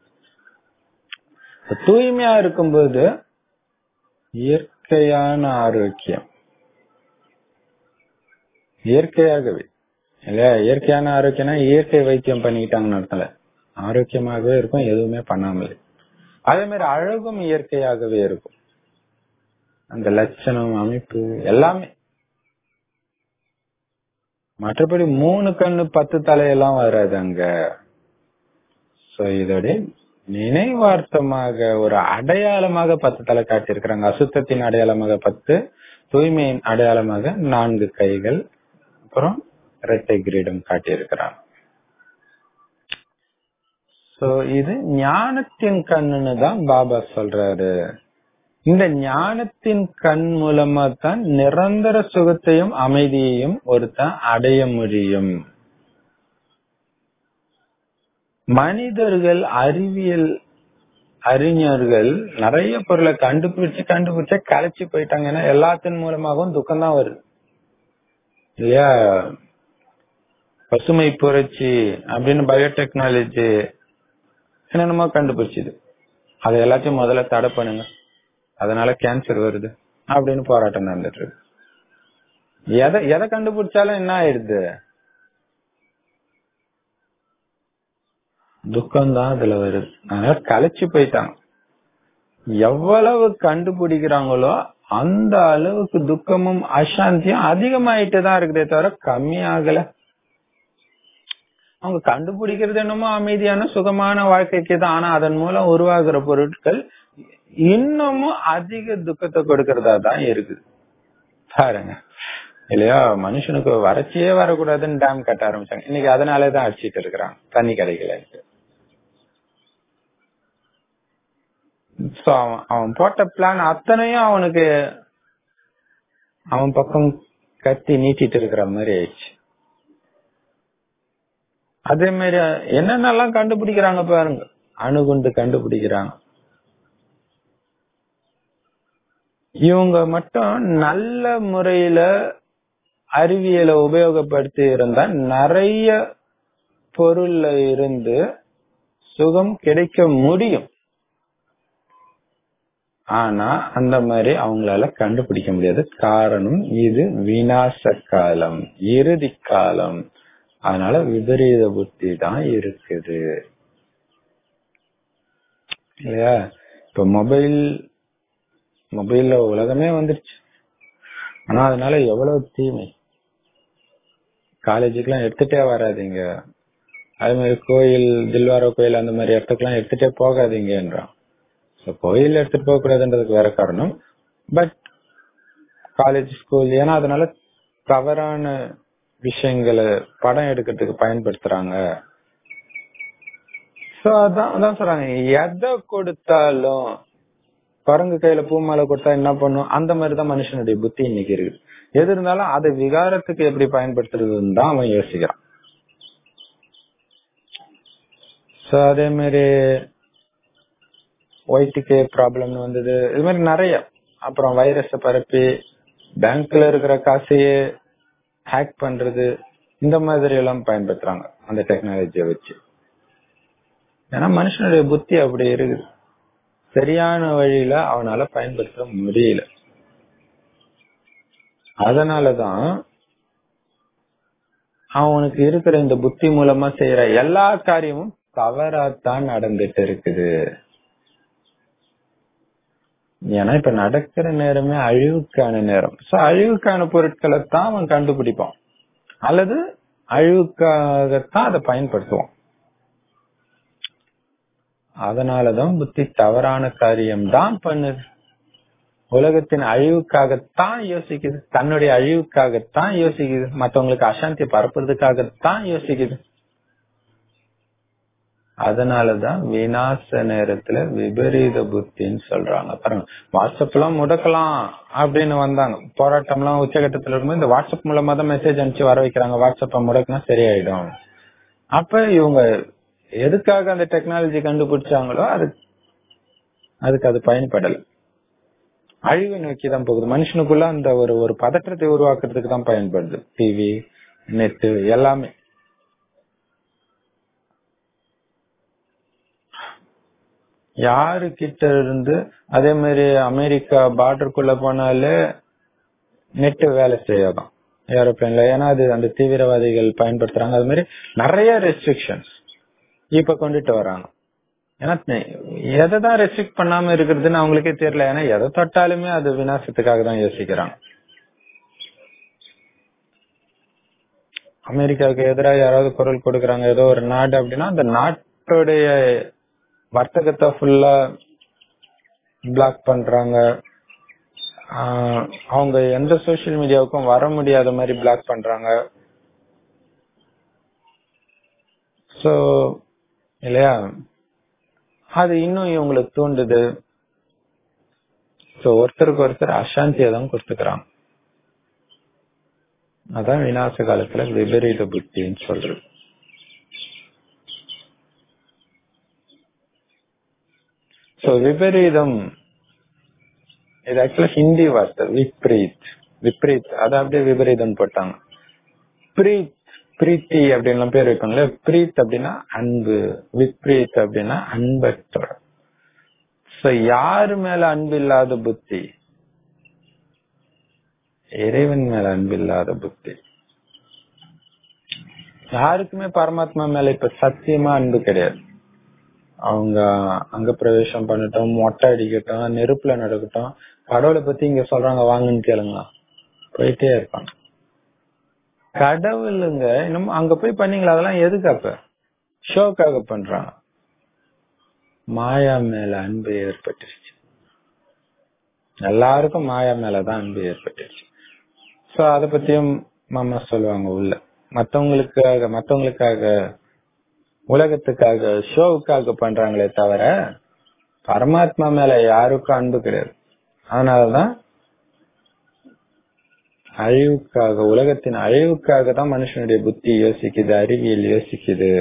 தூய்மையா இருக்கும்போது இயற்கையான ஆரோக்கியம், இயற்கையாகவே இல்லையா? இயற்கையான ஆரோக்கியம்னா இயற்கை வைத்தியம் பண்ணிக்கிட்டாங்கன்னு அர்த்தம். ஆரோக்கியமாகவே இருக்கும், எதுவுமே பண்ணாமலே. அதே மாதிரி அழகும் இயற்கையாகவே இருக்கும். அந்த லட்சணம், அமைப்பு எல்லாமே. மற்றபடி மூணு கண்ணு பத்து தலையெல்லாம் வராது அங்க. சோ இதோட நினைவார்த்தமாக ஒரு அடையாளமாக பத்து தலை காட்டியிருக்கிறாங்க. அசுத்தத்தின் அடையாளமாக பத்து, தூய்மையின் அடையாளமாக நான்கு கைகள், அப்புறம் இரட்டை கிரீடம் காட்டியிருக்கிறாங்க. சோ இது ஞானத்தின் கண்ணுன்னு தான் பாபா சொல்றாரு. இந்த ஞானத்தின் கண் மூலமா தான் நிரந்தர சுகத்தையும் அமைதியையும் ஒருத்தன் அடைய முடியும். மனிதர்கள், அறிவியல் அறிஞர்கள் நிறைய பொருளை கண்டுபிடிச்சு கண்டுபிடிச்ச கலைச்சு போயிட்டாங்க. ஏன்னா எல்லாத்தின் மூலமாகவும் துக்கம் தான் வருது இல்லையா? பசுமை புரட்சி அப்படின்னு பயோடெக்னாலஜி என்னென்னமோ கண்டுபிடிச்சது. அதை எல்லாத்தையும் முதல்ல தடை பண்ணுங்க, அதனால கேன்சர் வருது அப்படின்னு போராட்டம் நடந்துட்டு இருக்கு. எதை எதை கண்டுபிடிச்சாலும் என்ன ஆயிடுது? துக்கம் தான் அதுல வருது. அதனால கலைச்சு போயிட்டாங்க. எவ்வளவு கண்டுபிடிக்கிறாங்களோ அந்த அளவுக்கு துக்கமும் அசாந்தியும் அதிகமாயிட்டு தான் இருக்குதே தவிர கம்மியாகல. அவங்க கண்டுபிடிக்கிறது என்னமோ அமைதியான சுகமான வாழ்க்கைக்கு தான். ஆனா அதன் மூலம் உருவாகிற பொருட்கள் இன்னமும் அதிக துக்கத்தை கொடுக்கறதா தான் இருக்குது. பாருங்க இல்லையா? மனுஷனுக்கு வறட்சியே வரக்கூடாதுன்னு டேம் கட்ட ஆரம்பிச்சாங்க. இன்னைக்கு அதனாலதான் அடிச்சிட்டு இருக்கிறாங்க, தண்ணி கிடைக்கல. அவன் போட்ட பிளான் அத்தனையும் அவனுக்கு அவன் பக்கம் கத்தி நீட்டிட்டு இருக்கிற மாதிரி ஆயிடுச்சு. அதே மாதிரி என்னென்னலாம் கண்டுபிடிக்கிறாங்க பாருங்க. அணுகுண்டு கண்டுபிடிக்கிறாங்க. இவங்க மட்டும் நல்ல முறையில அறிவியலை உபயோகப்படுத்தி இருந்தா நிறைய பொருள்ல இருந்து சுகம் கிடைக்க முடியும். ஆனா அந்த மாதிரி அவங்களால கண்டுபிடிக்க முடியாது. காரணம் இது விநாச காலம், இறுதி காலம். அதனால விபரீத புத்தி தான் இருக்குது இல்லையா? இப்ப மொபைல் மொபைல்ல உலகமே வந்துருச்சு. ஆனா அதனால எவ்வளவு தீமை. காலேஜுக்கு எல்லாம் எடுத்துட்டே வராதிங்க, அதே மாதிரி கோயில், தில்வார கோயில் அந்த மாதிரி இடத்துக்குலாம் எடுத்துட்டே போகாதீங்கன்றான். கோயில் எடுத்துட்டு போக கூடாதுன்றதுக்கு வேற காரணம். பட் காலேஜ், ஸ்கூல், ஏன்னா அதனால தவறான விஷயங்களை படம் எடுக்கிறதுக்கு பயன்படுத்துறாங்க. சோ அதான் அதான் சொல்றாங்க, எதை கொடுத்தாலும் குரங்கு கையில பூ மாலை கொடுத்தா என்ன பண்ணும், அந்த மாதிரிதான் மனுஷனுடைய புத்தி இன்னைக்கு இருக்கு. எது இருந்தாலும் அதை விகாரத்துக்கு எப்படி பயன்படுத்துறதுன்னு தான் அவன் யோசிக்கிறான். சோ அதே மாதிரி ஒயிட்டுக்கே ப்ராப்ளம் வந்தது, இது மாதிரி நிறைய. அப்புறம் வைரஸ பரப்பி பேங்க்ல இருக்கிற காசையே ஹேக் பண்றது, இந்த மாதிரி எல்லாம் பயன்படுத்துறாங்க அந்த டெக்னாலஜியை வச்சு. ஏன்னா மனுஷனுடைய புத்தி அப்படி இருக்குது, சரியான வழியில அவனால பயன்படுத்த முடியல. அதனாலதான் அவனுக்கு இருக்கிற இந்த புத்தி மூலமா செய்யற எல்லா காரியமும் தவறாத்தான் நடந்துட்டு இருக்குது. ஏன்னா இப்ப நடக்கிற நேரமே அழிவுக்கான நேரம். சோ அழிவுக்கான பொருட்களை தான் அவன் கண்டுபிடிப்பான், அல்லது அழிவுக்காகத்தான் அதை பயன்படுத்துவான். அதனாலதான் புத்தி தவறான காரியம் தான் பண்ணுது. உலகத்தின் அழிவுக்காகத்தான் யோசிக்குது, தன்னுடைய அழிவுக்காகத்தான் யோசிக்குது, மற்றவங்களுக்கு அசாந்தியை பரப்புறதுக்காகத்தான் யோசிக்குது. அதனாலதான் விநாச நேரத்துல விபரீத புத்தின்னு சொல்றாங்க. பாருங்க, வாட்ஸ்அப் எல்லாம் முடக்கலாம் அப்படின்னு வந்தாங்க, போராட்டம் எல்லாம் உச்சகட்டத்துல இருக்கும்போது இந்த வாட்ஸ்அப் மூலமா தான் மெசேஜ் அனுப்பிச்சு வர வைக்கிறாங்க, வாட்ஸ்அப்ப முடக்கினா சரியாயிடும். அப்ப இவங்க எதுக்காக அந்த டெக்னாலஜி கண்டுபிடிச்சாங்களோ அது அதுக்கு அது பயன்படல, அழிவை நோக்கி தான் போகுது. மனுஷனுக்குள்ள அந்த ஒரு ஒரு பதற்றத்தை உருவாக்குறதுக்கு தான் பயன்படுது டிவி, நெட் எல்லாமே. யாரு கிட்ட இருந்து, அதே மாதிரி அமெரிக்கா பார்டருக்குள்ள போனாலே நெட் வேலை செய்யாதான் ஏரோப்ளேன்ல, ஏன்னா அது அந்த தீவிரவாதிகள் பயன்படுத்துறாங்க. அது மாதிரி நிறைய ரெஸ்ட்ரிக்ஷன்ஸ் இப்ப கொண்டுட்டு வராங்க. ஏன்னா எதைதான் ரெஸ்ட்ரிக்ட் பண்ணாம இருக்கிறதுன்னு அவங்களுக்கே தெரியல. ஏன்னா எதை தொட்டாலுமே அது விநாசத்துக்காக தான் யோசிக்கிறாங்க. அமெரிக்காவுக்கு எதிராக யாராவது குரல் கொடுக்கறாங்க ஏதோ ஒரு நாடு அப்படின்னா, அந்த நாட்டுடைய வர்த்தகத்தை ஃபுல்லா பிளாக் பண்றாங்க. அவங்க எந்த சோசியல் மீடியாவுக்கும் வர முடியாத மாதிரி பிளாக் பண்றாங்க. சோ இல்லையா, அது இன்னும் இவங்களுக்கு தூண்டுது. சோ ஒருத்தருக்கு ஒருத்தர் அசாந்தியை தான் கொடுத்துக்கிறாங்க. அதான் விநாச காலத்துல விபரீத புத்தின்னு சொல்றது. சோ விபரீதம் இது ஆக்சுவலா ஹிந்தி வார்த்தை. விப்ரீத் விப்ரீத் அதை அப்படியே விபரீதம் போட்டாங்க. பிரீத் பிரீத்தி அப்படின்னு பேர் வைப்பாங்களே. பிரீத் அப்படின்னா அன்பு, விப்ரீத் அப்படின்னா அன்பற்ற. சோ யாரு மேல அன்பு இல்லாத புத்தி? இறைவன் மேல அன்பு இல்லாத புத்தி. யாருக்குமே பரமாத்மா மேல இப்ப சத்தியமா அன்பு கிடையாது. அவங்க அங்க பிரவேசம் பண்ணட்டும், மொட்டை அடிக்கட்டும், நெருப்புல நடக்கட்டும், கடவுளை பத்தி இங்க சொல்றாங்க வாங்கன்னு கேளுங்க, போயிட்டே இருப்பாங்க. கடவுளுங்க இன்னும் அங்க போய் பண்ணீங்களா? அதெல்லாம் எதுக்கு? அப்ப ஷோக்காக பண்றாங்க. மாயா மேல அன்பு ஏற்பட்டுருச்சு. எல்லாருக்கும் மாயா மேலதான் அன்பு ஏற்பட்டுருச்சு. சோ அத பத்தியும் மாமா சொல்லுவாங்க உள்ள. மத்தவங்களுக்காக மத்தவங்களுக்காக உலகத்துக்காக ஷோவுக்காக பண்றாங்களே தவிர பரமாத்மா மேல யாருக்கும் அன்பு கிடையாது. அதனாலதான் அழிவுக்காக, உலகத்தின் அழிவுக்காக தான் மனுஷனுடைய புத்தி யோசிக்குது, அறிவியல் யோசிக்குது.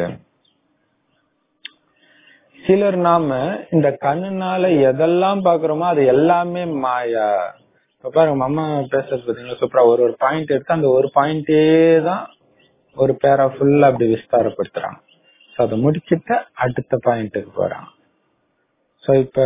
சிலர் நாம இந்த கண்ணுனால எதெல்லாம் பாக்குறோமோ அது எல்லாமே மாயா. இப்ப பாருங்க அம்மா பேசுறது பாத்தீங்களா சூப்பரா. ஒரு ஒரு பாயிண்ட் எடுத்து அந்த ஒரு பாயிண்டே தான் ஒரு பேரா ஃபுல்லா அப்படி விஸ்தாரப்படுத்துறாங்க. சோ அதை முடிச்சுட்டு அடுத்த பாயிண்ட்டுக்கு போறாங்க. சோ இப்ப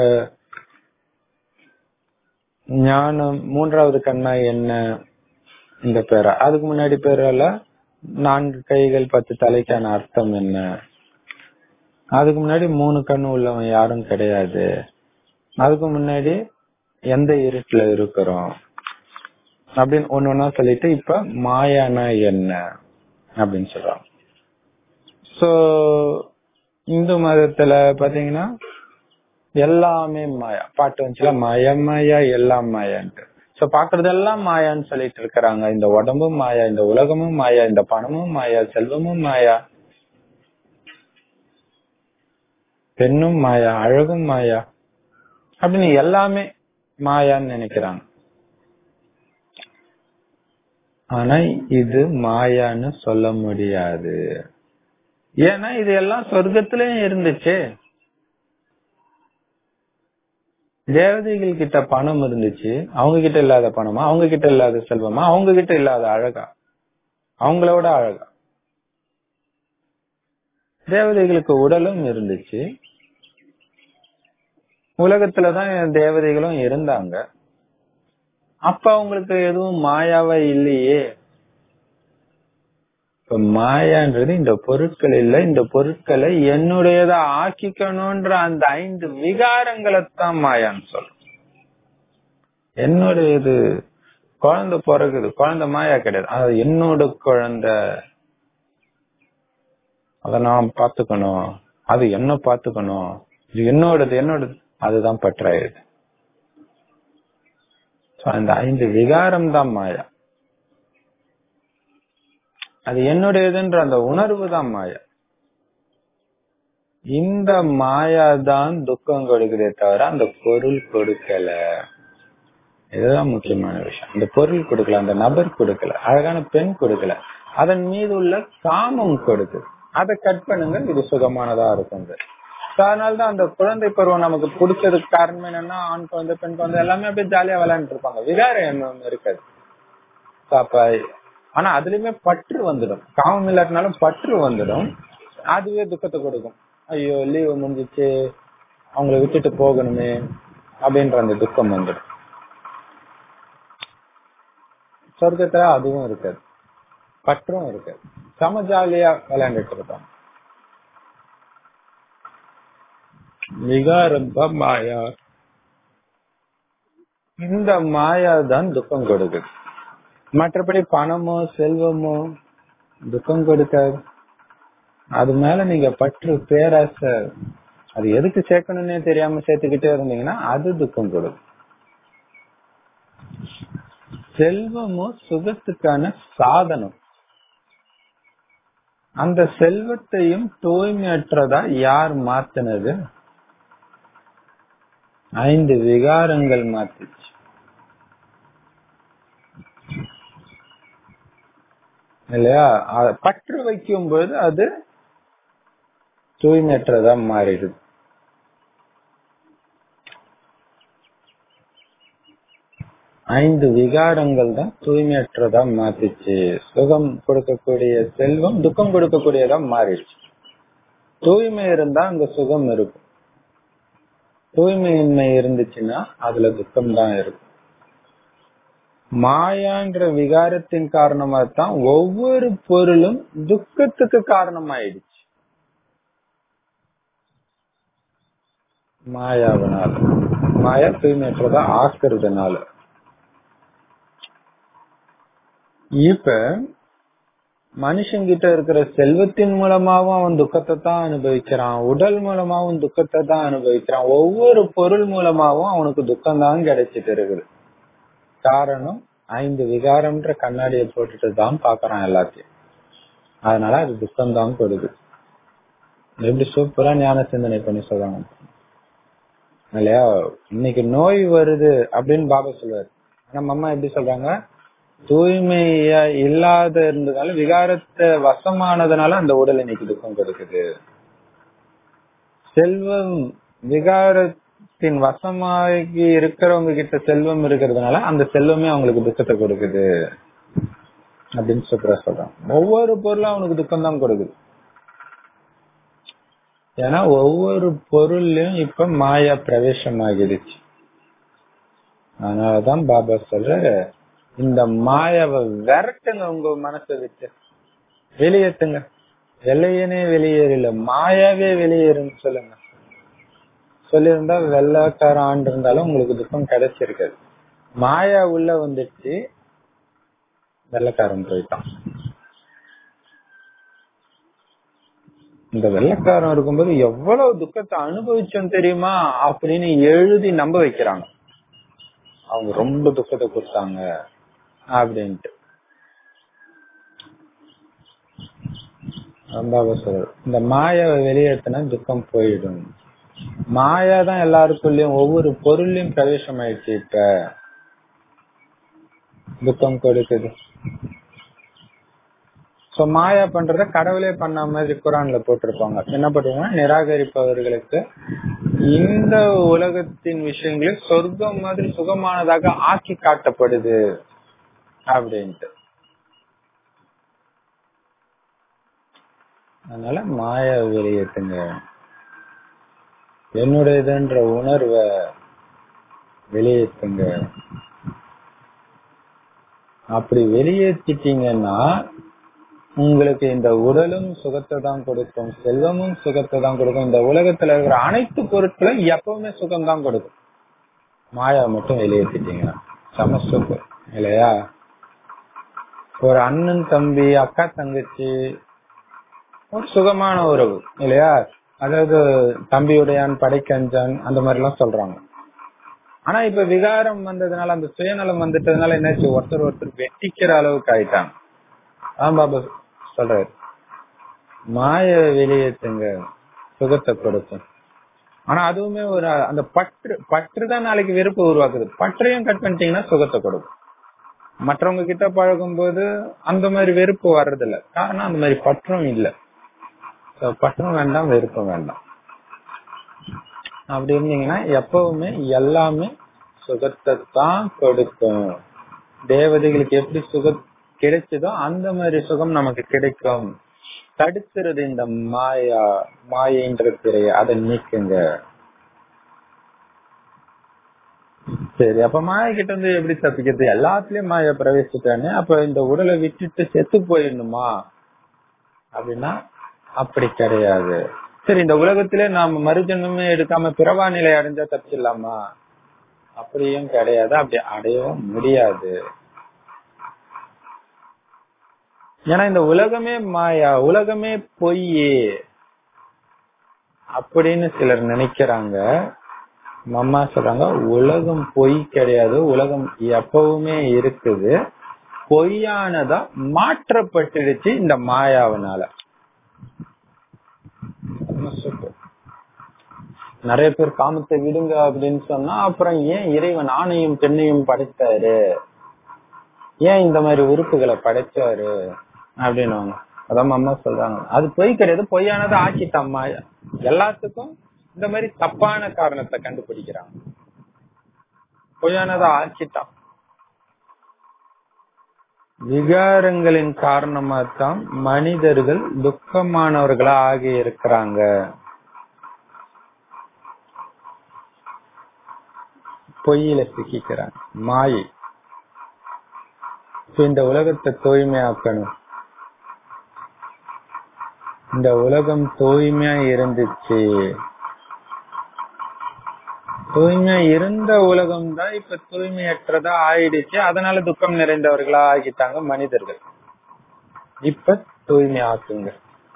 ஞானம் மூன்றாவது கண்ணா என்ன இந்த பேரா, அதுக்கு முன்னாடி பேரால நான்கு கைகள் பத்து தலைக்கான அர்த்தம் என்ன, அதுக்கு முன்னாடி மூணு கண்ணு உள்ளவன் யாரும் கிடையாது, அதுக்கு முன்னாடி எந்த இருட்டுல இருக்கிறோம் அப்படின்னு ஒன்னு ஒன்னா சொல்லிட்டு இப்ப மாயானா என்ன அப்படின்னு சொல்றாங்க. சோ இந்து மதத்துல பாத்தீங்கன்னா எல்லாமே மாயா. பாட்டு வந்துச்சுல, மாயா மாயா எல்லாம் மாயான்ட்டு. சோ பாக்குறதெல்லாம் மாயான்னு சொல்லிட்டு இருக்கிறாங்க. இந்த உடம்பும் மாயா, இந்த உலகமும் மாயா, இந்த பணமும் மாயா, செல்வமும் மாயா, பெண்ணும் மாயா, அழகும் மாயா அப்படின்னு எல்லாமே மாயான்னு நினைக்கிறாங்க. ஆனா இது மாயான்னு சொல்ல முடியாது. ஏன்னா இது எல்லாம் சொர்க்கத்திலயும் இருந்துச்சு. தேவதைகள் கிட்ட பணம் இருந்துச்சு, அவங்க கிட்ட இல்லாத பணமா, அவங்க கிட்ட இல்லாத செல்வமா, அவங்க கிட்ட இல்லாத அழகா, அவங்களோட அழகா. தேவதைகளுக்கு உடலும் இருந்துச்சு, உலகத்துலதான் தேவதைகளும் இருந்தாங்க. அப்ப அவங்களுக்கு எதுவும் மாயாவா இல்லையே. இப்ப மாயான்றது இந்த பொருட்கள் இல்ல, இந்த பொருட்களை என்னுடையதா ஆக்கிக்கணும்ன்ற அந்த ஐந்து விகாரங்களைத்தான் மாயான்னு சொல்றோம். என்னுடையது குழந்தை பிறகுது, குழந்தை மாயா கிடையாது, அது என்னோட குழந்தை, அத நான் பாத்துக்கணும், அது என்ன பாத்துக்கணும், இது என்னோடது என்னோடது, அதுதான் பற்றாயுது. அந்த ஐந்து விகாரம் தான் மாயா. அது என்னுடையதுன்ற அந்த உணர்வு தான் மாயா. இந்த மாயா தான் துக்கம் கொடுக்குதே தவிர அந்த பொருள் கொடுக்கல. இதுதான் முக்கியமான விஷயம். அந்த பொருள் கொடுக்கல, அந்த நபர் கொடுக்கல, அழகான பெண் கொடுக்கல, அதன் மீது உள்ள காமம் கொடுக்குது. அதை கட் பண்ணுங்க, இது சுகமானதா இருக்கும். அதனாலதான் அந்த குழந்தை பருவம் நமக்கு பிடிச்சதுக்கு காரணம் என்னன்னா, ஆண் குழந்தை பெண் குழந்தை எல்லாமே அப்படியே ஜாலியா விளையாண்டு இருப்பாங்க, விகாரம் என்ன இருக்காது. அப்ப ஆனா அதுலயுமே பற்று வந்துடும். காமம் இல்லாட்டினாலும் பற்று வந்துடும், அதுவே துக்கத்தை கொடுக்கும். ஐயோ லீவு முடிஞ்சிச்சு, அவங்கள விட்டுட்டு போகணுமே அப்படின்ற அந்த துக்கம் வந்துடும். சொர்க்கத்துல அதுவும் இருக்காது, பற்றும் இருக்காது, சம ஜாலியா விளையாண்டுட்டு இருப்பாங்க. விகாரம் தான் மாயா. இந்த மாயா தான் துக்கம் கொடுக்குது. மற்றபடி பணமோ செல்வமோ துக்கம் கொடுக்காது. அது மேல நீங்க பற்று பேராசை, அது எதுக்கு சேர்க்கணும்னே தெரியாம சேர்த்துக்கிட்டே இருந்தீங்கன்னா அது துக்கம் கொடுக்கும். செல்வமோ சுகத்துக்கான சாதனம். அந்த செல்வத்தையும் தூய்மையற்றதா யார் மாத்தினது? ஐந்து விகாரங்கள் மாத்துச்சு இல்லையா? பற்று வைக்கும் போது அது தூய்மையற்றதா மாறிடுது. ஐந்து விகாரங்கள் தான் தூய்மையற்றதா மாத்திச்சு. சுகம் கொடுக்கக்கூடிய செல்வம் துக்கம் கொடுக்கக்கூடியதா மாறிடுச்சு. தூய்மை இருந்தா அங்க சுகம் இருக்கும், தூய்மையின்மை இருந்துச்சுன்னா அதுல துக்கம் தான் இருக்கும். மாயான்ற விகாரத்தின் காரணமா தான் ஒவ்வொரு பொருளும் துக்கத்துக்கு காரணமாயிடுச்சு. மாயாவனால, மாயா தூய்மையற்றதா ஆக்குறதுனால. இப்ப மனுஷங்கிட்ட இருக்கிற செல்வத்தின் மூலமாவும் அவன் துக்கத்தை தான் அனுபவிக்கிறான், உடல் மூலமாவும் துக்கத்தை தான் அனுபவிக்கிறான், ஒவ்வொரு பொருள் மூலமாவும் அவனுக்கு துக்கம் தான் கிடைச்சிட்டு இருக்குது. காரணம் ஐந்து விகாரம்ன்ற கண்ணாடியை போட்டுட்டு தான் பாக்குறான் எல்லாத்தையும். அதனால அது துக்கம் தான் கொடுக்குது. எப்படி சூப்பரா ஞான சிந்தனை பண்ணி சொல்றாங்க இல்லையா? இன்னைக்கு நோய் வருது அப்படின்னு பாபா சொல்லுவாரு. நம்ம அம்மா எப்படி சொல்றாங்க, தூய்மையா இல்லாத இருந்ததால விகாரத்தை வசமானதுனால அந்த உடல் இன்னைக்கு துக்கம் கொடுக்குது. செல்வம் விகாரத்தின் வசமாகி இருக்கிறவங்க கிட்ட செல்வம் இருக்கிறதுனால அந்த செல்வமே அவங்களுக்கு துக்கத்தை கொடுக்குது அப்படின்னு சூப்பரா சொல்றாங்க. ஒவ்வொரு பொருளும் அவனுக்கு துக்கம் தான் கொடுக்குது. ஏன்னா ஒவ்வொரு பொருள்லயும் இப்ப மாயா பிரவேசம் ஆகிடுச்சு. அதனாலதான் பாபா சொல்ற, இந்த மாயாவை விரட்டுங்க, உங்க மனசை விட்டு வெளியேற்றுங்க. வெள்ளையனே வெளியேறல, மாயாவே வெளியேறுன்னு சொல்லுங்க. சொல்லியிருந்தா வெள்ளக்கார ஆண்டு இருந்தாலும் உங்களுக்கு துக்கம் கிடைச்சிருக்காது. மாயா உள்ள வந்துச்சு, வெள்ளக்காரன் போயிட்டான். இந்த வெள்ளக்காரன் இருக்கும்போது எவ்வளவு துக்கத்தை அனுபவிச்சோம் தெரியுமா அப்படின்னு எழுதி நம்ப வைக்கிறாங்க. அவங்க ரொம்ப துக்கத்தை கொடுத்தாங்க அப்படின்ட்டு. இந்த மாயாவை வெளியேற்றினா துக்கம் போயிடும். மாயா தான் எல்லாருக்குள்ளயும் ஒவ்வொரு பொருளையும் பிரவேசம் ஆயிடுச்சு. இப்ப துக்கம் கொடுக்குது. சோ மாயா பண்றத கடவுளே பண்ண மாதிரி குரான்ல போட்டிருப்பாங்க. என்ன பண்ணுவாங்க, நிராகரிப்பவர்களுக்கு இந்த உலகத்தின் விஷயங்களில் சொர்க்கம் மாதிரி சுகமானதாக ஆக்கி காட்டப்படுது அப்படின்ட்டு. அதனால மாயா வெளியேற்றுங்க, என்னுடையதுன்ற உணர்வை வெளியேற்றுங்க. அப்படி வெளியேற்றிட்டீங்கன்னா உங்களுக்கு இந்த உடலும் சுகத்தை தான் கொடுக்கும், செல்வமும் சுகத்தை தான் கொடுக்கும். இந்த உலகத்துல இருக்கிற அனைத்து பொருட்களும் எப்பவுமே சுகம் தான் கொடுக்கும். மாயா மட்டும் வெளியேற்றிட்டீங்கன்னா சம சுகம் இல்லையா? ஒரு அண்ணன் தம்பி, அக்கா தங்கச்சி, ஒரு சுகமான உறவு இல்லையா? அதாவது தம்பியுடையான் படைக்கஞ்சான் அந்த மாதிரி எல்லாம் சொல்றாங்க. ஆனா இப்ப விகாரம் வந்ததுனால, அந்த சுயநலம் வந்துட்டதுனால என்னாச்சு, ஒருத்தர் ஒருத்தர் வெட்டிக்கிற அளவுக்கு ஆயிட்டாங்க. ஆம் பாபா சொல்றாரு, மாய வெளியேற்றுங்க, சுகத்தை கொடுக்கும். ஆனா அதுவுமே ஒரு அந்த பற்று பற்றுதான் நாளைக்கு வெறுப்பு உருவாக்குது. பற்றையும் கட் பண்ணிட்டீங்கன்னா சுகத்தை கொடுக்கும். மற்றவங்க கிட்ட பழகும் போது அந்த மாதிரி வெறுப்பு வர்றது இல்ல. காரணம் அந்த மாதிரி பற்றும் இல்ல. பற்றும் வேண்டாம், வெறுப்பும் வேண்டாம். அப்படி இருந்தீங்கன்னா எப்பவுமே எல்லாமே சுகத்தை தான் கொடுக்கும். தேவதைகளுக்கு எப்படி சுகம் கிடைச்சதோ அந்த மாதிரி சுகம் நமக்கு கிடைக்கும். தடுக்கிறது இந்த மாயா, மாயன்ற திரைய, அதை நீக்குங்க. சரி, அப்ப மாய கிட்ட இருந்து எப்படி தப்பிக்கிறது? எல்லாத்துலயும் மாய பிரவேசித்தானே, அப்ப இந்த உடலை விட்டுட்டு செத்து போயிடணுமா அப்படின்னா அப்படி கிடையாது. சரி, இந்த உலகத்திலே நாம மறுஜன்மமே எடுக்காம பிறவா நிலை அடைஞ்சா தப்பிச்சிடலாமா? அப்படியும் கிடையாது, அப்படி அடையவும் முடியாது. ஏன்னா இந்த உலகமே மாயா, உலகமே பொய் அப்படின்னு சிலர் நினைக்கிறாங்க. அம்மா சொல்றாங்க, உலகம் பொய் கிடையாது, உலகம் எப்பவுமே இருக்குது. பொய்யானதா மாற்றப்பட்டுடுச்சு இந்த மாயாவனால. நிறைய பேர் காமத்தை விடுங்க அப்படின்னு சொன்னா அப்புறம் ஏன் இறைவன் ஆணையும் பெண்ணையும் படைத்தாரு, ஏன் இந்த மாதிரி உறுப்புகளை படைச்சாரு அப்படின்னு அதான் அம்மா சொல்றாங்க. அது பொய் கிடையாது, பொய்யானதை ஆக்கிட்டம்மா. எல்லாத்துக்கும் இந்த மாதிரி தப்பான காரணத்தை கண்டுபிடிக்கிறாங்க. பொய்யானதை ஆக்கிட்டான். விகாரங்களின் காரணமா தான் மனிதர்கள் துக்கமானவர்களா ஆகி இருக்கிறாங்க. பொய்யில சிக்கிறாங்க, மாயை. இந்த உலகத்தை தூய்மையாக்கணும். இந்த உலகம் தூய்மையா இருந்துச்சு, தூய்மையா இருந்த உலகம் தான் இப்ப தூய்மையற்றதா ஆயிடுச்சு. அதனால துக்கம் நிறைந்தவர்களா ஆகிட்டாங்க மனிதர்கள். இப்ப தூய்மை ஆக்குங்க.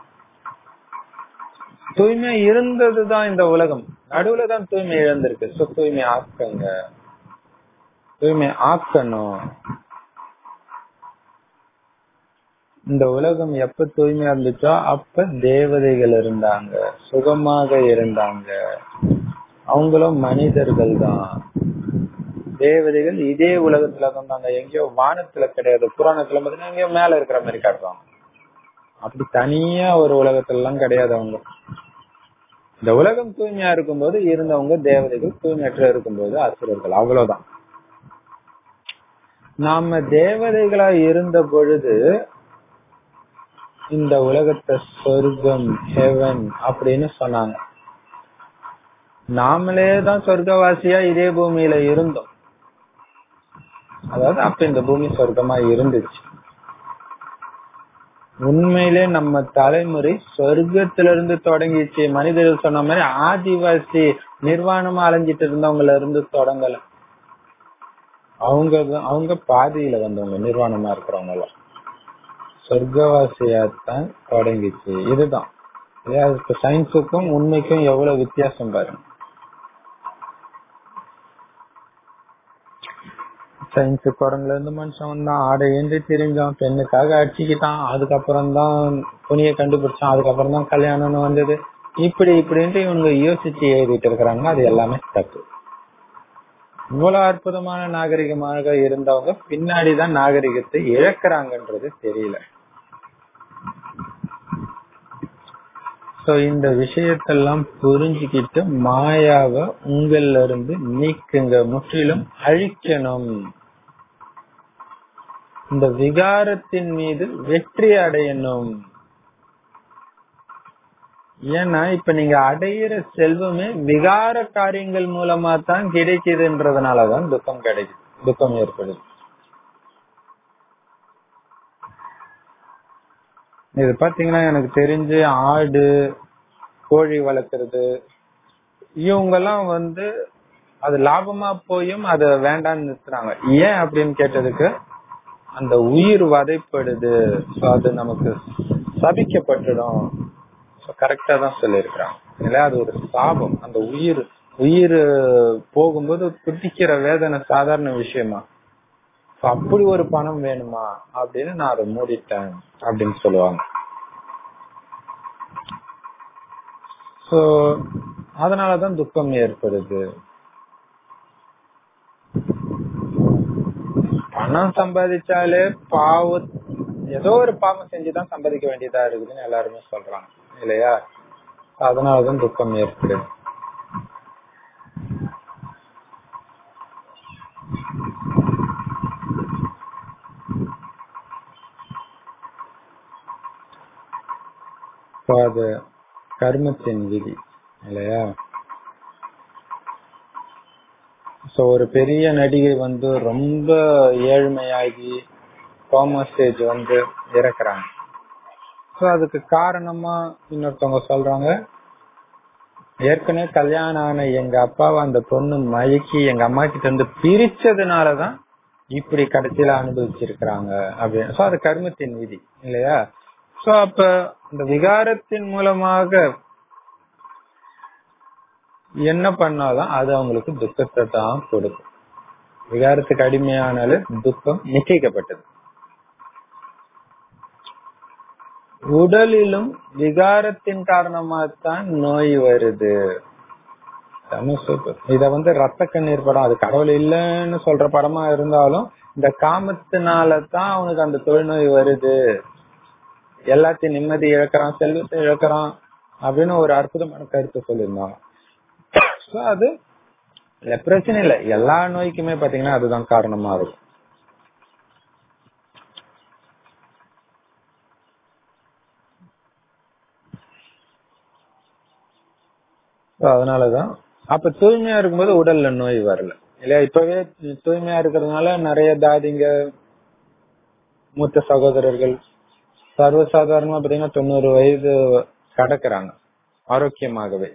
தூய்மை இருந்ததுதான் இந்த உலகம், நடுவுல தான் தூய்மை இழந்திருக்கு. சோ தூய்மை ஆக்குங்க, தூய்மை ஆக்கணும். இந்த உலகம் எப்ப தூய்மையா இருந்துச்சோ அப்ப தேவதைகள் இருந்தாங்க, சுகமாக இருந்தாங்க. அவங்களும் மனிதர்கள் தான். தேவதைகள் இதே உலகத்துல இருந்தாங்க, எங்கேயோ வானத்துல கிடையாது. புராணத்துல பாத்தீங்கன்னா எங்கேயோ மேல இருக்கிற மாதிரி காட்டுவாங்க. அப்படி தனியா ஒரு உலகத்துல எல்லாம் கிடையாது. அவங்க இந்த உலகம் தூய்மையா இருக்கும்போது இருந்தவங்க தேவதைகள், தூய்மையற்ற இருக்கும்போது அசுரர்கள், அவ்வளவுதான். நாம தேவதைகளா இருந்த பொழுது இந்த உலகத்தை சொர்க்கம், ஹெவன் அப்படின்னு சொன்னாங்க. நாமளே தான் சொர்க்கவாசியா இதே பூமியில இருந்தோம். அதாவது அப்ப இந்த பூமி சொர்க்கமா இருந்துச்சு. உண்மையிலே நம்ம தலைமுறை சொர்க்கத்திலிருந்து தொடங்கிச்சு. மனிதர்கள் சொன்ன மாதிரி ஆதிவாசி நிர்வாணமா அலைஞ்சிட்டு இருந்தவங்கள இருந்து தொடங்கல. அவங்க அவங்க பாதியில வந்தவங்க, நிர்வாணமா இருக்கிறவங்க எல்லாம் சொர்க்கவாசியாத்தான் தொடங்கிச்சு. இதுதான் சயின்ஸுக்கும் உண்மைக்கும் எவ்வளவு வித்தியாசம் பாருங்க. சயின்ஸ் குரங்குல இருந்து மனுஷன் வந்தான், ஆடை ஏந்தி தெரிஞ்சான், பெண்ணுக்காக அடிச்சுக்கிட்டான், அதுக்கப்புறம் தான் துணியை கண்டுபிடிச்சான், அதுக்கப்புறம் தான் கல்யாணம்னு வந்தது. இப்படி இப்படின்ட்டு இவங்க யோசிச்சு எழுதிட்டு இருக்கிறாங்க. அது எல்லாமே தப்பு. இவ்வளவு அற்புதமான நாகரிகமாக இருந்தவங்க பின்னாடிதான் நாகரிகத்தை இழக்கிறாங்கன்றது தெரியல. சோ இந்த விஷயத்தெல்லாம் புரிஞ்சுக்கிட்டு மாயாவை உங்கள்ல இருந்து நீக்குங்க, முற்றிலும் அழிக்கணும். இந்த விகாரத்தின் மீது வெற்றி அடையணும். ஏன்னா இப்ப நீங்க அடையிற செல்வமே விகார காரியங்கள் மூலமா தான் கிடைக்குதுன்றதுனாலதான் துக்கம் கிடைக்குது, துக்கம் ஏற்படுது. இது பாத்தீங்கன்னா எனக்கு தெரிஞ்சு ஆடு, கோழி வளர்க்கறது இவங்கெல்லாம் வந்து அது லாபமா போயும் அத வேண்டான்னு நிறுத்துறாங்க. ஏன் அப்படின்னு கேட்டதுக்கு அந்த உயிர் வதைப்படுது, அது நமக்கு சபிக்கப்பட்டுடும். கரெக்டா தான் சொல்லிருக்கிறாங்க இல்ல, அது ஒரு சாபம். அந்த உயிர் உயிர் போகும்போது துடிக்கிற வேதனை சாதாரண விஷயமா, அப்படி ஒரு பணம் வேணுமா அப்படின்னு நான் அதை மூடிட்டேன் அப்படின்னு சொல்லுவாங்க. சோ அதனாலதான் துக்கம் ஏற்படுது. பணம் சம்பாதிச்சாலே பாவ ஏதோ ஒரு பாவம் செஞ்சுதான் சம்பாதிக்க வேண்டியதா இருக்குதுன்னு எல்லாருமே சொல்றாங்க இல்லையா? அதனாலதான் துக்கம் ஏற்படுது. அது கர்மத்தின் விதி இல்லையா? சோ ஒரு பெரிய நடிகை வந்து ரொம்ப ஏழ்மையாகி கோமா ஸ்டேஜ் வந்து இறக்குறாங்க. சோ அதுக்கு காரணமா இன்னொருத்தவங்க சொல்றாங்க, ஏற்கனவே கல்யாணம் ஆன எங்க அப்பாவை அந்த பொண்ணு மயக்கி எங்க அம்மா கிட்ட இருந்து பிரிச்சதுனாலதான் இப்படி கடைசியில அனுபவிச்சிருக்கிறாங்க அப்படின்னு. சோ அது கர்மத்தின் விதி இல்லையா? சோ அப்ப இந்த விகாரத்தின் மூலமாக என்ன பண்ணாலும் அது அவங்களுக்கு துக்கத்தை தான் கொடுக்கும். விகாரத்துக்கு அடிமையானாலும் துக்கம் நிச்சயிக்கப்பட்டது. உடலிலும் விகாரத்தின் காரணமாகத்தான் நோய் வருது. இத வந்து ரத்த கண்ணீர் படம், அது கடவுள் இல்லன்னு சொல்ற படமா இருந்தாலும் இந்த காமத்தினாலதான் அவனுக்கு அந்த தொழுநோய் வருது, எல்லாத்தையும் நிம்மதி இழக்கிறான், செல்வத்தை இழக்கிறான் அப்படின்னு ஒரு அற்புதமான கருத்து சொல்லியிருந்தாங்க. அது பிரச்சனை இல்லை, எல்லா நோய்க்குமே பாத்தீங்கன்னா அதுதான் காரணமா இருக்கும். அதனாலதான் அப்ப தூய்மையா இருக்கும்போது உடல்ல நோய் வரல இல்லையா. இப்பவே தூய்மையா இருக்கிறதுனால நிறைய தாதிங்க, மூத்த சகோதரர்கள் சர்வசாதாரணமா பாத்தீங்கன்னா தொண்ணூறு வயது கடக்குறாங்க ஆரோக்கியமாகவே.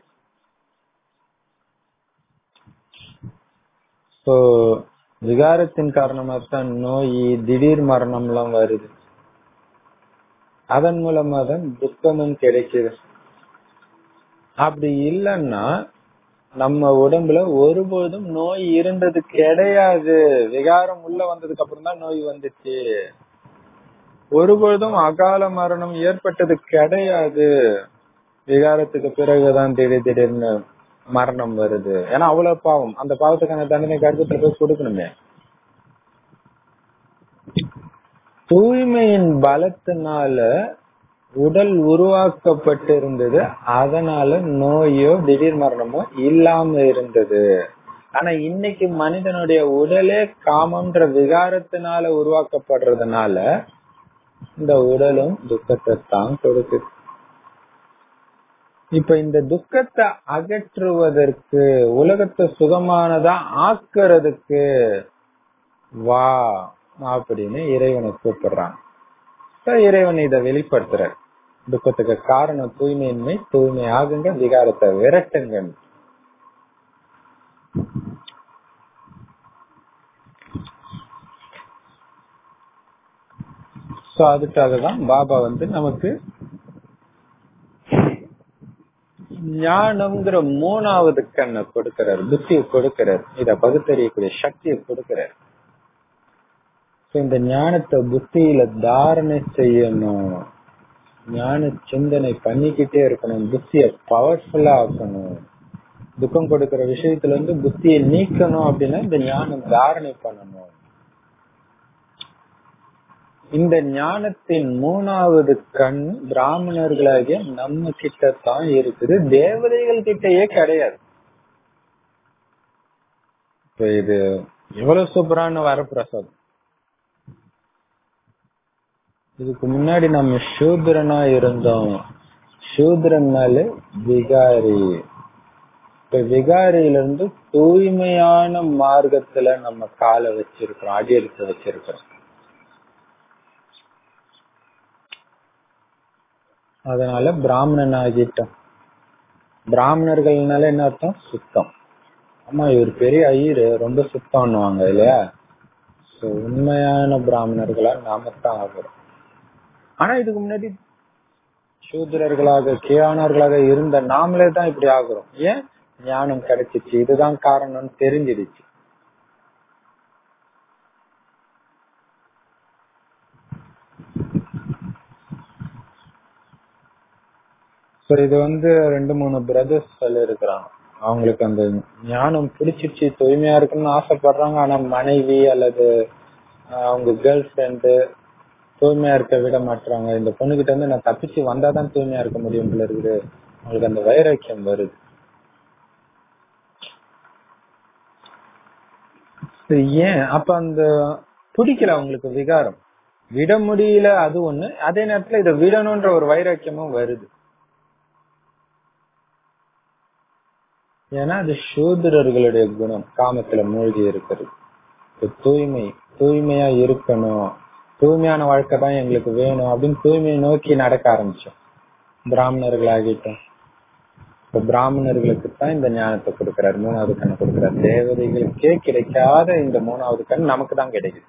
சோ விகாரத்தின் காரணமா தான் நோய், திடீர் மரணம் எல்லாம் வருது. அதன் மூலமா தான் துக்கமும் கிடைக்குது. அப்படி இல்லைன்னா நம்ம உடம்புல ஒருபோதும் நோய் இருந்தது கிடையாது. விகாரம் உள்ள வந்ததுக்கு அப்புறம் தான் நோய் வந்துச்சு. ஒருபோதும் அகால மரணம் ஏற்பட்டது கிடையாது. விகாரத்துக்கு பிறகுதான் திடீர் திடீர்னு மரணம் வருது. ஏன்னா அவ்வளவு பாவம், அந்த பாவத்துக்கான தண்டனை கருத்துல போய் கொடுக்கணுமே. தூய்மையின் பலத்தினால உடல் உருவாக்கப்பட்டு இருந்தது, அதனால நோயோ திடீர் மரணமோ இல்லாம இருந்தது. ஆனா இன்னைக்கு மனிதனுடைய உடலே காமன்ற விகாரத்தினால உருவாக்கப்படுறதுனால இந்த உடலும் துக்கத்தை தான் கொடுக்குது. இப்ப இந்த துக்கத்தை அகற்றுவதற்கு, உலகத்தை சுகமானதா ஆக்குறதுக்கு வா அப்படின்னு இறைவனை கூப்பிடுறாங்க. இறைவன் இதை வெளிப்படுத்துற, துக்கத்துக்கு காரணம் தூய்மையின்மை, தூய்மை ஆகுங்க, விகாரத்தை விரட்டுங்க. சோ அதுக்காகதான் பாபா வந்து நமக்கு ஞானம்ங்கிற மூணாவது கண்ணை கொடுக்கிறார், புத்தியை கொடுக்கிறார், இத பகுத்தறியக்கூடிய சக்தியை கொடுக்கிறார். இந்த ஞானத்தை புத்தியில தாரணை செய்யணும், ஞான சிந்தனை பண்ணிக்கிட்டே இருக்கணும், புத்திய பவர்ஃபுல்லா ஆக்கணும். துக்கம் கொடுக்கிற விஷயத்துல இருந்து புத்தியை நீக்கணும் அப்படின்னா இந்த ஞானம் தாரணை பண்ணணும். இந்த ஞானத்தின் மூணாவது கண் பிராமணர்களாகிய நம்ம கிட்ட தான் இருக்குது, தேவதைகள் கிட்டயே கிடையாது. இது எவ்வளவு சூப்பரான வரப்பிரசாதம். இதுக்கு முன்னாடி நம்ம சூத்ரனா இருந்தோம், சூத்ரனால விகாரி. இப்ப விகாரியில இருந்து தூய்மையான மார்க்கத்துல நம்ம காலை வச்சிருக்கிறோம், அடியெடுத்து வச்சிருக்கிறோம். அதனால பிராமணன் ஆகிட்டோம். பிராமணர்கள்னால என்ன அர்த்தம்? சுத்தம். ஆமா, இவர் பெரிய ஐயரு, ரொம்ப சுத்தம்னுவாங்க இல்லையா. உண்மையான பிராமணர்களா நாம தான் ஆகிறோம். ஆனா இதுக்கு முன்னாடி சூத்திரர்களாக கீழானவர்களாக இருந்த நாமளே தான் இப்படி ஆகுறோம். ஏன்? ஞானம் கிடைச்சிச்சு, இதுதான் காரணம்னு தெரிஞ்சிடுச்சு. இது வந்து ரெண்டு மூணு பிரதர்ஸ் சொல்லி இருக்கிறாங்க, அவங்களுக்கு அந்த ஞானம் பிடிச்சிருச்சு, தூய்மையா இருக்கணும்னு ஆசைப்படுறாங்க. ஆனா மனைவி அல்லது அவங்க கேர்ள் ஃபிரெண்டு தூய்மையா இருக்க விட மாட்டாங்க. இந்த பொண்ணுகிட்ட இருந்து நான் தப்பிச்சு வந்தாதான் தூய்மையா இருக்க முடியும் போல இருக்குது. அவங்களுக்கு அந்த வைராக்கியம் வருது. ஏன்? அப்ப அந்த பிடிக்கல அவங்களுக்கு, விகாரம் விட முடியல, அது ஒண்ணு. அதே நேரத்துல இதை விடணும்ன்ற ஒரு வைராக்கியமும் வருது. ஏன்னா அது சூத்திரர்களுடைய குணம், காமத்துல மூழ்கி இருக்கிறது. தூய்மை, தூய்மையா இருக்கணும், தூய்மையான வாழ்க்கை தான் எங்களுக்கு வேணும் அப்படின்னு தூய்மையை நோக்கி நடக்க ஆரம்பிச்சோம். பிராமணர்கள் ஆகிட்டோம். இப்ப பிராமணர்களுக்கு தான் இந்த ஞானத்தை கொடுக்கிறார், மூணாவது கண்ணை கொடுக்கிறார். தேவதைகளுக்கே கிடைக்காத இந்த மூணாவது கண் நமக்கு தான் கிடைக்குது.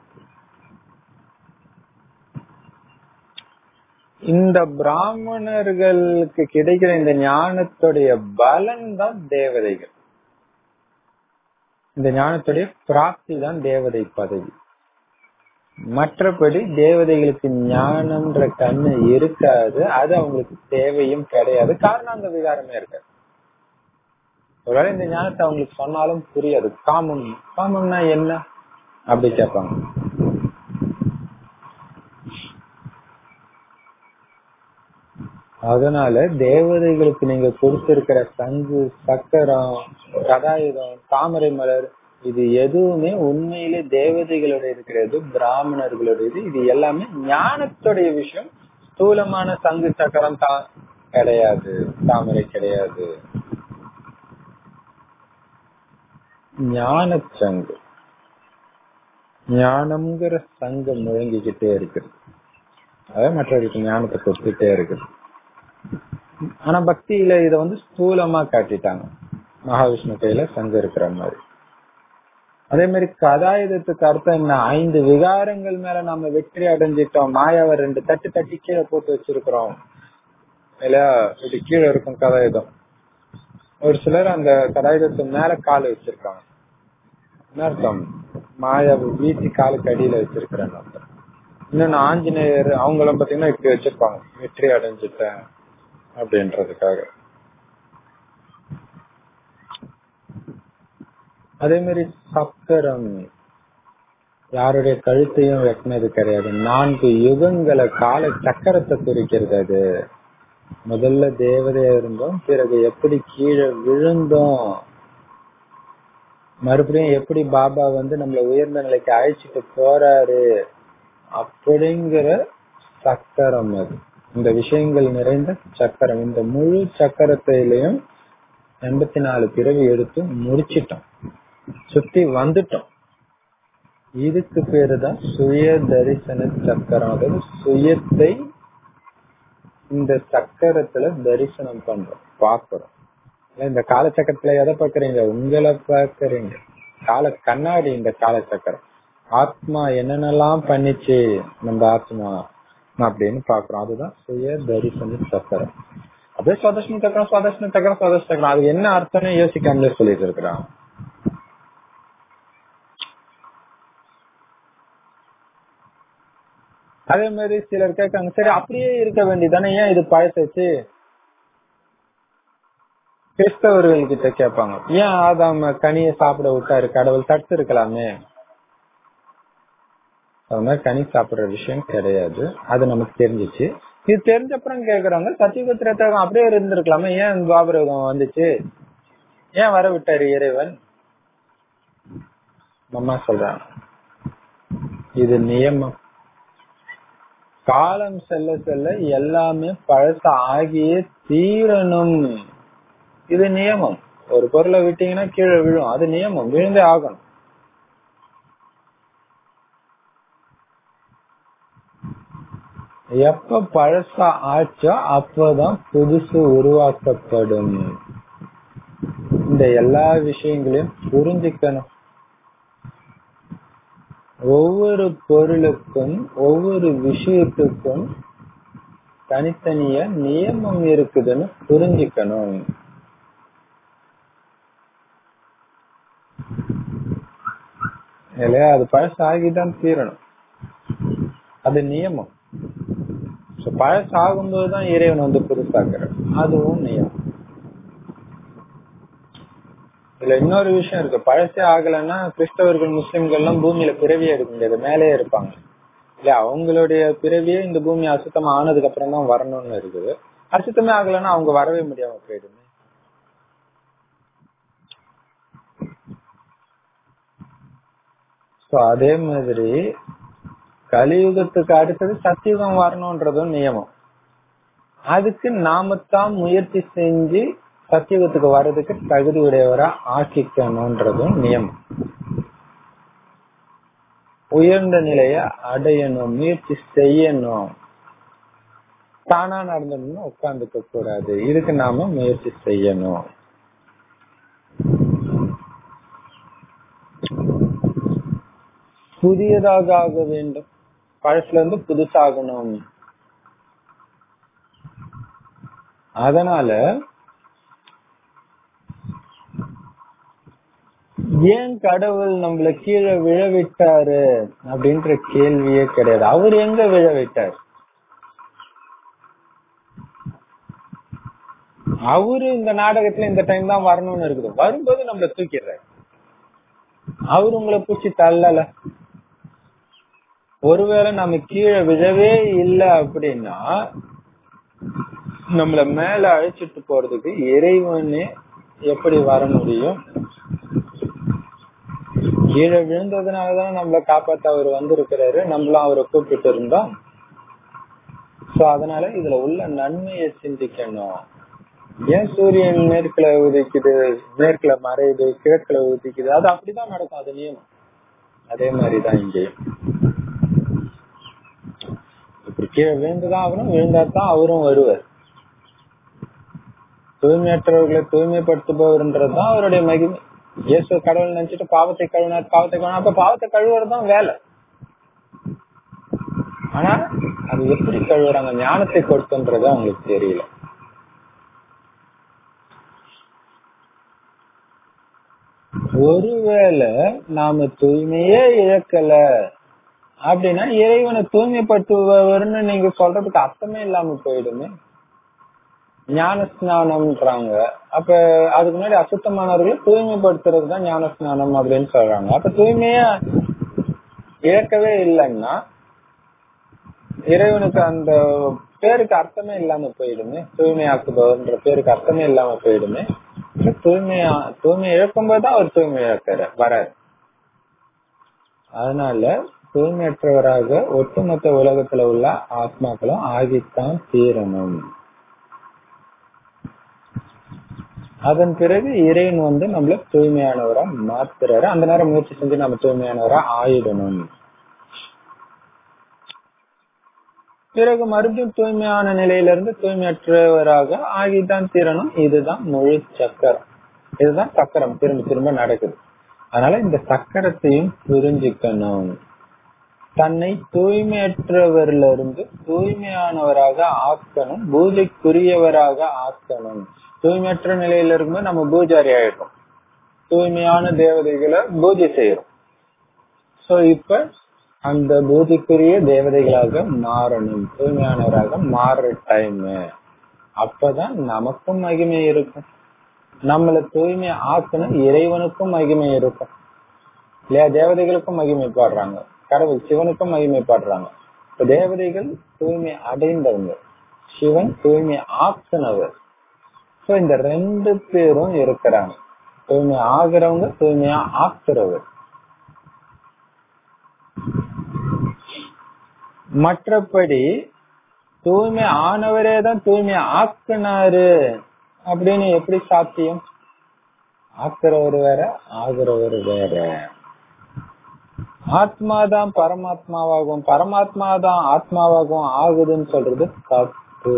இந்த பிராமணர்களுக்கு கிடைக்கிற இந்த ஞானத்துடைய பலன் தான் தேவதைகள். இந்த ஞானத்துடைய பிராப்தி தான் தேவதை பதவி. மற்றபடி தேவதைகளுக்கு ஞானம்ன்ற கண்ணு இருக்காது, அது அவங்களுக்கு தேவையும் கிடையாது. காரணம் அந்த விகாரமே இருக்காது. ஒருவேளை இந்த ஞானத்தை அவங்களுக்கு சொன்னாலும் புரியாது. காமம் காமம்னா என்ன அப்படி கேட்பாங்க. அதனால தேவதைகளுக்கு நீங்க கொடுத்திருக்கிற சங்கு, சக்கரம், கதாயுதம், தாமரை மலர், இது எதுவுமே உண்மையிலே தேவதைகளோட இருக்கிறது, பிராமணர்களுடையது. இது எல்லாமே ஞானத்துடைய விஷயம். ஸ்தூலமான சங்கு சக்கரம் தா கிடையாது, தாமரை கிடையாது. ஞான சங்கு, ஞானம்ங்கிற சங்கம் முழங்கிக்கிட்டே இருக்குது. அதாவது மற்றவர்களுக்கு ஞானத்தை கொடுத்துட்டே இருக்குது. ஆனா பக்தியில இத வந்து ஸ்தூலமா காட்டிட்டாங்க, மகாவிஷ்ணு கையில சங்கம் இருக்கிற மாதிரி. அதே மாதிரி கதாயுதத்துக்கு அர்த்தம் என்ன? ஐந்து விகாரங்கள் மேல நம்ம வெற்றி அடைஞ்சிட்டோம். மாயாவை ரெண்டு தட்டு தட்டி கீழே போட்டு வச்சிருக்கிறோம் இல்லையா? இது கீழே இருக்கும் கதாயுதம். ஒரு சிலர் அந்த கதாயுதத்து மேல கால வச்சிருக்காங்க. என்ன அர்த்தம்? மாயாவை வீசி காலுக்கு அடியில வச்சிருக்கிறேன். இன்னொன்னு ஆஞ்சநேயர் அவங்களும் பாத்தீங்கன்னா இப்படி வச்சிருப்பாங்க, வெற்றி அடைஞ்சிட்டேன் அப்படின்றதுக்காக. அதே மாதிரி சக்கரம் யாருடைய கழுத்தையும் வெட்டினது கிடையாது. நான்கு யுகங்களை கால சக்கரத்தை குறிக்கிறது. அது முதல்ல தேவதையா இருந்தோம், பிறகு எப்படி கீழே விழுந்தோம், மறுபடியும் எப்படி பாபா வந்து நம்மள உயர்ந்த நிலைக்கு அழைச்சிட்டு போறாரு அப்படிங்கிற சக்கரம் அது. இந்த விஷயங்கள் நிறைந்த சக்கரம். இந்த முழு சக்கரத்திலையும் எண்பத்தி நாலு பிறவி எடுத்து முடிச்சிட்டோம், சுத்தி வந்துட்டோம். இதுக்கு பேருதான் சுய தரிசன சக்கரம். அதாவது சுயத்தை இந்த சக்கரத்துல தரிசனம் பண்றோம், பாக்குறோம். இந்த காலச்சக்கரத்துல எதை பாக்குறீங்க? உங்களை பாக்குறீங்க. கால கண்ணாடி இந்த காலச்சக்கரம். ஆத்மா என்னென்னலாம் பண்ணிச்சு நம்ம ஆத்மா அப்படின்னு பாக்குறோம். அதுதான் சுய தரிசன சக்கரம். அப்படியே சுவாதர்ஷன சக்கரம், சுவாதர்ஷன சக்கரம், சுவாதர்ஷன சக்கரம். அது என்ன அர்த்தம்னு யோசிக்காமலே சொல்லிட்டு இருக்கிறான். அதே மாதிரி சிலர் கேட்காங்க, சரி அப்படியே இருக்க வேண்டியதானே, ஏன் இது பழசாச்சு? கிறிஸ்தவர்கள் கிட்ட கேட்பாங்க, ஏன் ஆதாம கனியை சாப்பிட விட்டாரு கடவுள், தடுத்து இருக்கலாமே. அது மாதிரி கனி சாப்பிடுற விஷயம் கிடையாது, அது நமக்கு தெரிஞ்சிச்சு. இது தெரிஞ்சப்புறம் கேக்குறாங்க, சத்தியுகத்திரத்தகம் அப்படியே இருந்திருக்கலாமே, ஏன் துவாபரயுகம் வந்துச்சு, ஏன் வர விட்டாரு இறைவன்? அம்மா சொல்றாங்க, இது நியமம். காலம் செல்ல செல்ல எல்லாமே பழச ஆகியே தீரணும். இது நியமம். ஒரு பொருளை விட்டீங்கன்னா கீழே விழும், அது நியமம், விழுந்தே ஆகணும். எப்ப பழசா ஆச்சோ அப்பதான் புதுசு உருவாக்கப்படும். இந்த எல்லா விஷயங்களையும் புரிஞ்சுக்கணும். ஒவ்வொரு பொருளுக்கும் ஒவ்வொரு விஷயத்துக்கும் தனித்தனிய நியமம் இருக்குதுன்னு புரிஞ்சுக்கணும். இல்லையா? அது பழசாகிதான் தீரணும், அது நியமம். பழசாகும்போதுதான் இறைவன் வந்து புதுசாக்குறான், அதுவும் நியமம். இதுல இன்னொரு விஷயம் இருக்கு, பழசே ஆகலைன்னா கிறிஸ்தவர்கள் முஸ்லிம்கள் எல்லாம் பூமியில பிறவியே எடுக்க முடியாது, மேலே இருப்பாங்க இல்ல. அவங்களுடைய பிறவியே இந்த பூமி அசுத்தமா ஆனதுக்கு அப்புறம் தான் வரணும்னு இருக்குது. அசுத்தமே ஆகலைன்னா அவங்க வரவே முடியாம போயிடுமே. அதே மாதிரி கலியுகத்துக்கு அடுத்தது சத்தியுகம் வரணும்ன்றதும் நியமம். அதுக்கு நாமத்தான் முயற்சி செஞ்சு சத்தியுகத்துக்கு வர்றதுக்கு தகுதி உடையவரா ஆக்கிக்கணும்ன்றதும் நியமம். உயர்ந்த நிலைய அடையணும், முயற்சி செய்யணும். தானா நடந்தணும்னு உட்கார்ந்துக்க கூடாது, இதுக்கு நாம முயற்சி செய்யணும். புதியதாக ஆக வேண்டும், பழசுல இருந்து புதுசாகணும். அதனால ஏன் கடவுள் நம்மள கீழே விழ விட்டாரு அப்படின்ற கேள்வியே கிடையாது. அவர் எங்க விழ விட்டார்? அவரு இந்த நாடகத்துல இந்த டைம் தான் வரணும்னு இருக்குது, வரும்போது நம்மள தூக்கிடுற. அவரு உங்களை பூச்சி தள்ளல. ஒருவேளை நம்ம கீழே விழவே இல்லை அப்படின்னா நம்மள மேல அழைச்சிட்டு போறதுக்கு இறைவனே எப்படி வர முடியும்? கீழே விழுந்ததுனாலதான் நம்மள காப்பாத்த அவர் வந்திருக்கிறாரு, நம்மளும் அவரை கூப்பிட்டு இருந்தோம். சோ அதனால இதுல உள்ள நன்மையை சிந்திக்கணும். ஏன் சூரியன் மேற்குல உதிக்குது, மேற்குல மறையுது, கிழக்குல உதிக்குது, அது அப்படிதான் நடக்கும், அது நியமம். அதே மாதிரிதான் இங்கேயும் இப்படி கீழே விழுந்துதான் ஆகணும், விழுந்தாதான் அவரும் வருவார். தூய்மையற்றவர்களை தூய்மைப்படுத்துபவர்ன்றதுதான் அவருடைய மகிமை. இயேசு கடவுள் நினைச்சிட்டு பாவத்தை கழுவினார், பாவத்தை கழுவினார், அப்ப பாவத்தை கழுவுறதுதான் வேலை. ஆனா அது எப்படி கழுவுறாங்க, ஞானத்தை கொடுத்துன்றது அவங்களுக்கு தெரியல. ஒருவேளை நாம தூய்மையே இழக்கல அப்படின்னா இறைவனை தூய்மைப்படுத்துபவர்னு நீங்க சொல்றதுக்கு அர்த்தமே இல்லாம போயிடுமே. ஞான ஸ்நானம்ன்றாங்க, அப்ப அதுக்கு முன்னாடி அசுத்தமானவர்களை தூய்மைப்படுத்துறதுதான் ஞான ஸ்நானம் அப்படின்னு சொல்றாங்க. அப்ப தூய்மையா இழக்கவே இல்லைன்னா இறைவனுக்கு அந்த பேருக்கு அர்த்தமே இல்லாம போயிடுமே. தூய்மையாக்குபவர்ன்ற பேருக்கு அர்த்தமே இல்லாம போயிடுமே. தூய்மையா தூய்மை இழக்கும் போதுதான் அவர் தூய்மை இழக்கிற வராது. அதனால தூய்மையற்றவராக ஒட்டுமொத்த உலகத்துல உள்ள ஆத்மாக்களும் ஆகித்தான் தீரணும். அதன் பிறகு இறைவன் வந்து நம்மள தூய்மையானவரா மாத்துறாரு. அந்த நேரம் முயற்சி செஞ்சு நம்ம தூய்மையானவரா ஆயிடணும். பிறகு மறுபடியும் தூய்மையான நிலையிலிருந்து தூய்மையற்றவராக ஆகித்தான் தீரணும். இதுதான் முழு சக்கரம். இதுதான் சக்கரம் திரும்ப திரும்ப நடக்குது. அதனால இந்த சக்கரத்தையும் புரிஞ்சுக்கணும். தன்னை தூய்மையற்றவரில இருந்து தூய்மையானவராக ஆக்கணும், பூஜைக்குரியவராக ஆக்கணும். தூய்மையற்ற நிலையில இருக்கும்போது நம்ம பூஜாரி ஆயிடும், தூய்மையான தேவதைகளை பூஜை செய்யறோம். சோ இப்ப அந்த பூஜைக்குரிய தேவதைகளாக மாறணும், தூய்மையானவராக மாறுற டைம். அப்பதான் நமக்கும் மகிமை இருக்கும். நம்மள தூய்மை ஆக்கணும், இறைவனுக்கும் மகிமை இருக்கும் இல்லையா? தேவதைகளுக்கும் மகிமை பாடுறாங்க, கடவுள் சிவனுக்கும் மகிமை பாடுறாங்க. இப்ப தேவதைகள் தூய்மை அடைந்தவங்க, சிவன் தூய்மை ஆக்குனவர். சோ இந்த ரெண்டு பேரும் இருக்கிறாங்க, தூய்மை ஆகிறவங்க, தூய்மையா ஆக்குறவர். மற்றபடி தூய்மை ஆனவரே தான் தூய்மை ஆக்குனாரு அப்படின்னு எப்படி சாத்தியம்? ஆக்குறவர் வேற, ஆகுறவர் வேற. ஆத்மாதான் பரமாத்மாவாகும், பரமாத்மாதான் ஆத்மாவாகும் ஆகுதுன்னு சொல்றது தப்பு.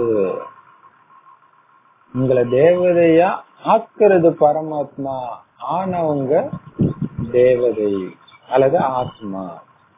உங்களை தேவதையா ஆக்குறது பரமாத்மா, ஆனவங்க தேவதை அல்லது ஆத்மா.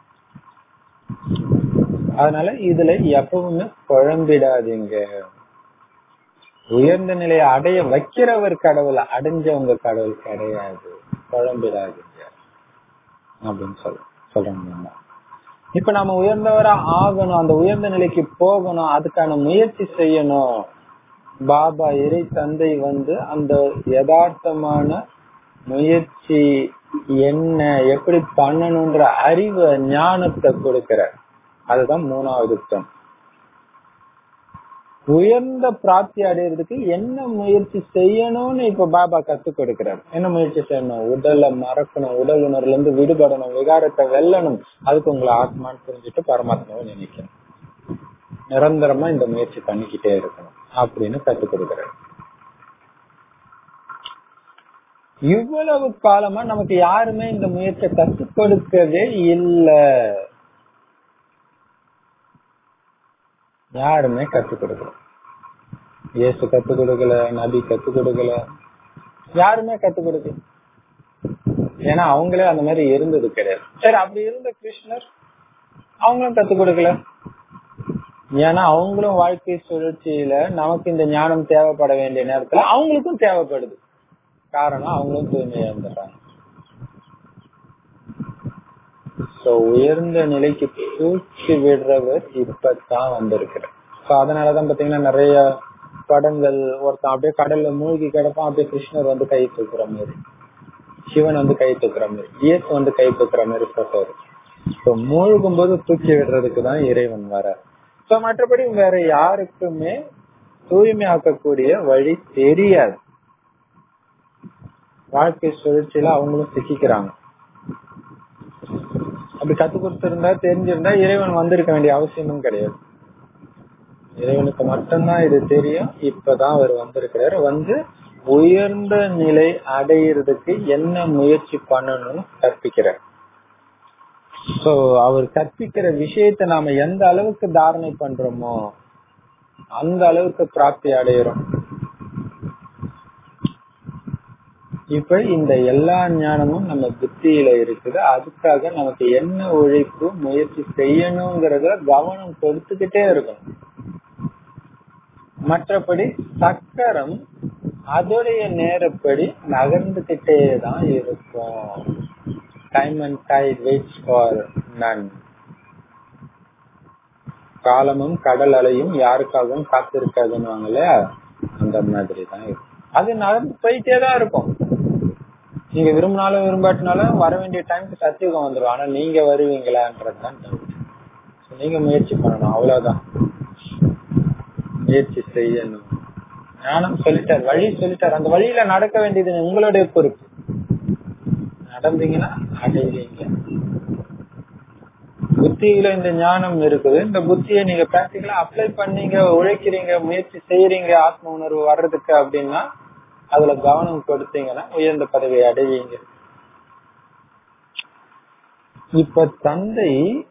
அதனால இதுல எப்பவுமே குழம்பிடாதீங்க. உயர்ந்த நிலையை அடைய வைக்கிறவர் கடவுள், அடைஞ்சவங்க கடவுள் கிடையாது. குழம்பிடாதீங்க அப்படின்னு சொல்ல சொல்றாங்க. இப்ப நம்ம உயர்ந்தவரா ஆகணும், அந்த உயர்ந்த நிலைக்கு போகணும், அதுக்கான முயற்சி செய்யணும். பாபா இறை தந்தை வந்து அந்த யதார்த்தமான முயற்சி என்ன, எப்படி பண்ணணும்ன்ற அறிவு ஞானத்தை கொடுக்கிறார். அதுதான் மூணாவது தம். உயர்ந்த பிராப்தி அடையிறதுக்கு என்ன முயற்சி செய்யணும்னு இப்ப பாபா கத்து கொடுக்கிறார். என்ன முயற்சி செய்யணும்? உடலை மறக்கணும், உடல் உணர்வுல இருந்து விடுபடணும், விகாரத்தை வெல்லணும். அதுக்கு உங்களை ஆத்மான்னு புரிஞ்சுட்டு பரமாத்மாவை நினைக்கணும். நிரந்தரமா இந்த முயற்சி பண்ணிக்கிட்டே இருக்கணும் அப்படின்னு கத்து கொடுக்கிறார். இவ்வளவு காலமா நமக்கு யாருமே இந்த முயற்சியை கத்துக் கொடுக்கவே இல்லை. யாருமே கத்துக் கொடுக்கல. இயேசு கத்துக் கொடுக்கல, நபி கத்துக் கொடுக்கல, யாருமே கத்துக் கொடுக்கல. ஏன்னா அவங்களே அந்த மாதிரி இருந்தது கிடையாது. சரி, அப்படி இருந்த கிருஷ்ணர் அவங்களும் கத்துக் கொடுக்கல. ஏன்னா அவங்களும் வாழ்க்கை சுழற்சியில நமக்கு இந்த ஞானம் தேவைப்பட வேண்டிய நேரத்துல அவங்களுக்கும் தேவைப்படுது. காரணம், அவங்களும் தூய்மையா இருந்துடுறாங்க. உயர்ந்த நிலைக்கு தூக்கி விடுறவர் இப்பதான் வந்திருக்கிறார். அதனாலதான் பாத்தீங்கன்னா நிறைய படங்கள், ஒருத்தன் அப்படியே கடல்ல மூழ்கி கிடப்பான், அப்படியே கிருஷ்ணர் வந்து கை தூக்குற மாதிரி, சிவன் வந்து கை தூக்குற மாதிரி, இயேசு வந்து கை தூக்குற மாதிரி போட்டோ இருக்கு. மூழ்கும் போது தூக்கி விடுறதுக்கு தான் இறைவன் வர. மற்றபடி வேற யாருக்குமே தூய்மையாக்கக்கூடிய வழி தெரியாது. வாழ்க்கை சுழற்சியில அவங்களும் சிக்கிக்கிறாங்க. அப்படி கத்து கொடுத்திருந்தா, தெரிஞ்சிருந்தா இறைவன் வந்திருக்க வேண்டிய அவசியமும் கிடையாது. இறைவனுக்கு மட்டும்தான் இது தெரியும். இப்பதான் அவர் வந்திருக்கிறாரு. வந்து உயர்ந்த நிலை அடையிறதுக்கு என்ன முயற்சி பண்ணணும்னு கற்பிக்கிறார். சோ அவர் கற்பிக்கிற விஷயத்த நாம எந்த அளவுக்கு தாரணை பண்றோமோ அந்த அளவுக்கு பிராப்தி அடையிறோம். இப்ப இந்த எல்லா ஞானமும் நம்ம புத்தியில இருக்குது. அதுக்காக நமக்கு என்ன உழைப்பு முயற்சி செய்யணுங்கிறத கவனம் கொடுத்துக்கிட்டே இருக்கணும். மற்றபடி சக்கரம் அதோடைய நேரப்படி நகர்ந்துகிட்டே தான் இருக்கும். Time and tide waits for none. காலமும் கடல் அலையும் யாருக்காகவும் காத்திருக்காதுன்னு இல்லையா, அந்த மாதிரி தான் இருக்கும். அது நகர்ந்து போயிட்டே தான் இருக்கும். நீங்க விரும்பினாலும் விரும்பாட்டினாலும் வர வேண்டிய டைமுக்கு சத்தியுகம் வந்துடும். ஆனா நீங்க வருவீங்களான்றதுதான் நீங்க முயற்சி பண்ணணும், அவ்வளவுதான். முயற்சி செய்யணும். ஞானம் சொல்லிட்டார், வழி சொல்லிட்டார். அந்த வழியில நடக்க வேண்டியது உங்களுடைய பொறுப்பு. நடந்தீங்கன்னா அடைவீங்க. புத்தியில இந்த ஞானம் இருக்குது. இந்த புத்தியை நீங்க பிராக்டிகலா அப்ளை பண்ணீங்க, உழைக்கிறீங்க, முயற்சி செய்யறீங்க ஆத்ம உணர்வு வர்றதுக்கு அப்படின்னா, அதுல கவனம் கொடுத்தீங்கன்னா உயர்ந்த பதவியை அடைவீங்க. இப்ப தந்தை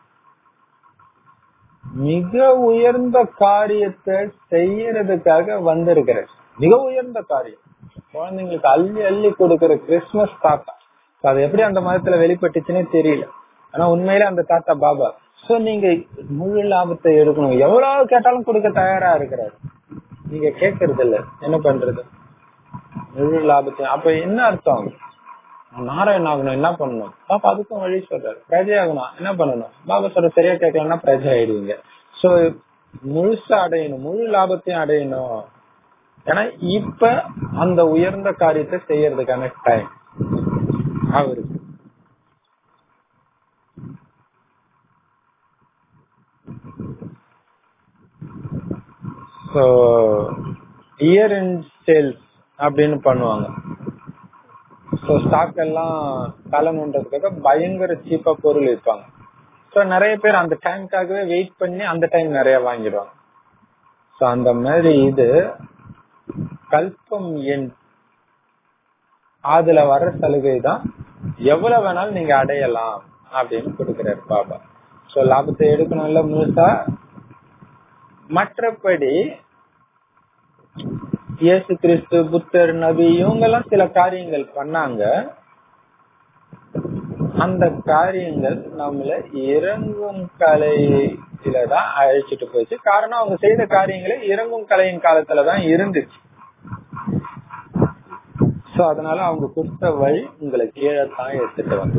மிக உயர்ந்த காரியத்தை செய்யறதுக்காக வந்திருக்கிறார். மிக உயர்ந்த காரியம், குழந்தைங்களுக்கு அள்ளி அள்ளி கொடுக்கிற கிறிஸ்துமஸ் தாத்தா. அது எப்படி அந்த மதத்துல வெளிப்பட்டுச்சுன்னே தெரியல. ஆனா உண்மையில அந்த தாத்தா பாபா. சோ நீங்க முழு லாபத்தை எடுக்கணும். எவ்வளவு கேட்டாலும் கொடுக்க தயாரா இருக்கிறாரு. நீங்க கேட்கறது இல்ல, என்ன பண்றது? முழு லாபத்தை. அப்ப என்ன அர்த்தம்? நாராயண ஆகணும், என்ன பண்ணணும்? பாப்பா அதுக்கும் வழி சொல்றாரு. பிரஜை ஆகணும், என்ன பண்ணணும்? பாபா சொல்ற சரியா கேட்கலன்னா பிரஜை ஆயிடுவீங்க. சோ முழுசா அடையணும், முழு லாபத்தையும் அடையணும். ஏன்னா இப்ப அந்த உயர்ந்த காரியத்தை செய்யறதுக்கான டைம் அவருக்கு. சோ இயர் இன் சேல்ஸ் அப்படின்னு பண்ணுவாங்க. ஸ்டாக் எல்லாம் கலனுன்றதுக்காக பயங்கர சீப்பா பொருள் விற்பாங்க. சோ நிறைய பேர் அந்த டைம்காகவே வெயிட் பண்ணி அந்த டைம் நிறைய வாங்கிடுவாங்க. சோ அந்த மாதிரி இது கல்பம் எண், அதுல வர்ற சலுகை தான். எவ்வளவு வேணாலும் நீங்க அடையலாம் அப்படின்னு கொடுக்கிறாரு பாபா. சோ லாபத்தை எடுக்கணும்ல முழுசா. மற்றபடி இயேசு கிறிஸ்து, புத்தர், நபி இவங்க எல்லாம் சில காரியங்கள் பண்ணாங்க. அந்த காரியங்கள் நம்மள இறங்கும் கலையிலதான் அழைச்சிட்டு போச்சு. காரணம் அவங்க செய்த காரியங்களே இறங்கும் கலையின் காலத்துலதான் இருந்துச்சு. சோ அதனால அவங்க கொடுத்த வழி உங்களை கீழே தான் எடுத்துட்டு வந்து.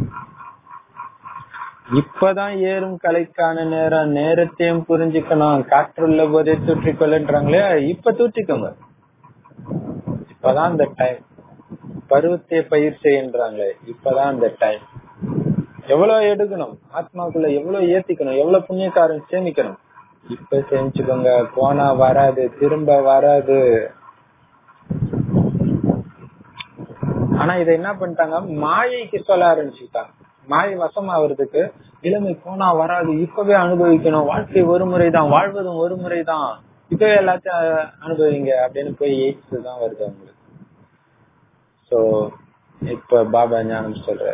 இப்பதான் ஏறும் கலைக்கான நேரம், நேரத்தையும் புரிஞ்சுக்கணும். காற்றுள்ள போதே தூற்றிக்கொள்ளுன்றாங்களே, இப்ப தூற்றிக்கோங்க. இப்பதான் அந்த டைம். பருவத்தை பயிர் செய்யறாங்களே, இப்பதான் அந்த டைம். எவ்வளவு எடுக்கணும், ஆத்மாக்குள்ள எவ்வளவு ஏத்திக்கணும், எவ்வளவு புண்ணியக்காரன் சேமிக்கணும், இப்ப சேமிச்சுக்கோங்க. போனா வராது, திரும்ப வராது. ஆனா இதை என்ன பண்ணிட்டாங்க, மாயைக்கு சொல்ல ஆரம்பிச்சுட்டாங்க. மாயை வசம் ஆகுறதுக்கு இளமை போனா வராது, இப்பவே அனுபவிக்கணும், வாழ்க்கை ஒரு முறைதான், வாழ்வதும் ஒரு முறைதான், இப்பவே எல்லாத்தையும் அனுபவிங்க அப்படின்னு போய் எயிட்ஸ் தான் வருது அவங்களுக்கு. சோ இப்ப பாபா ஞானம் சொல்ற,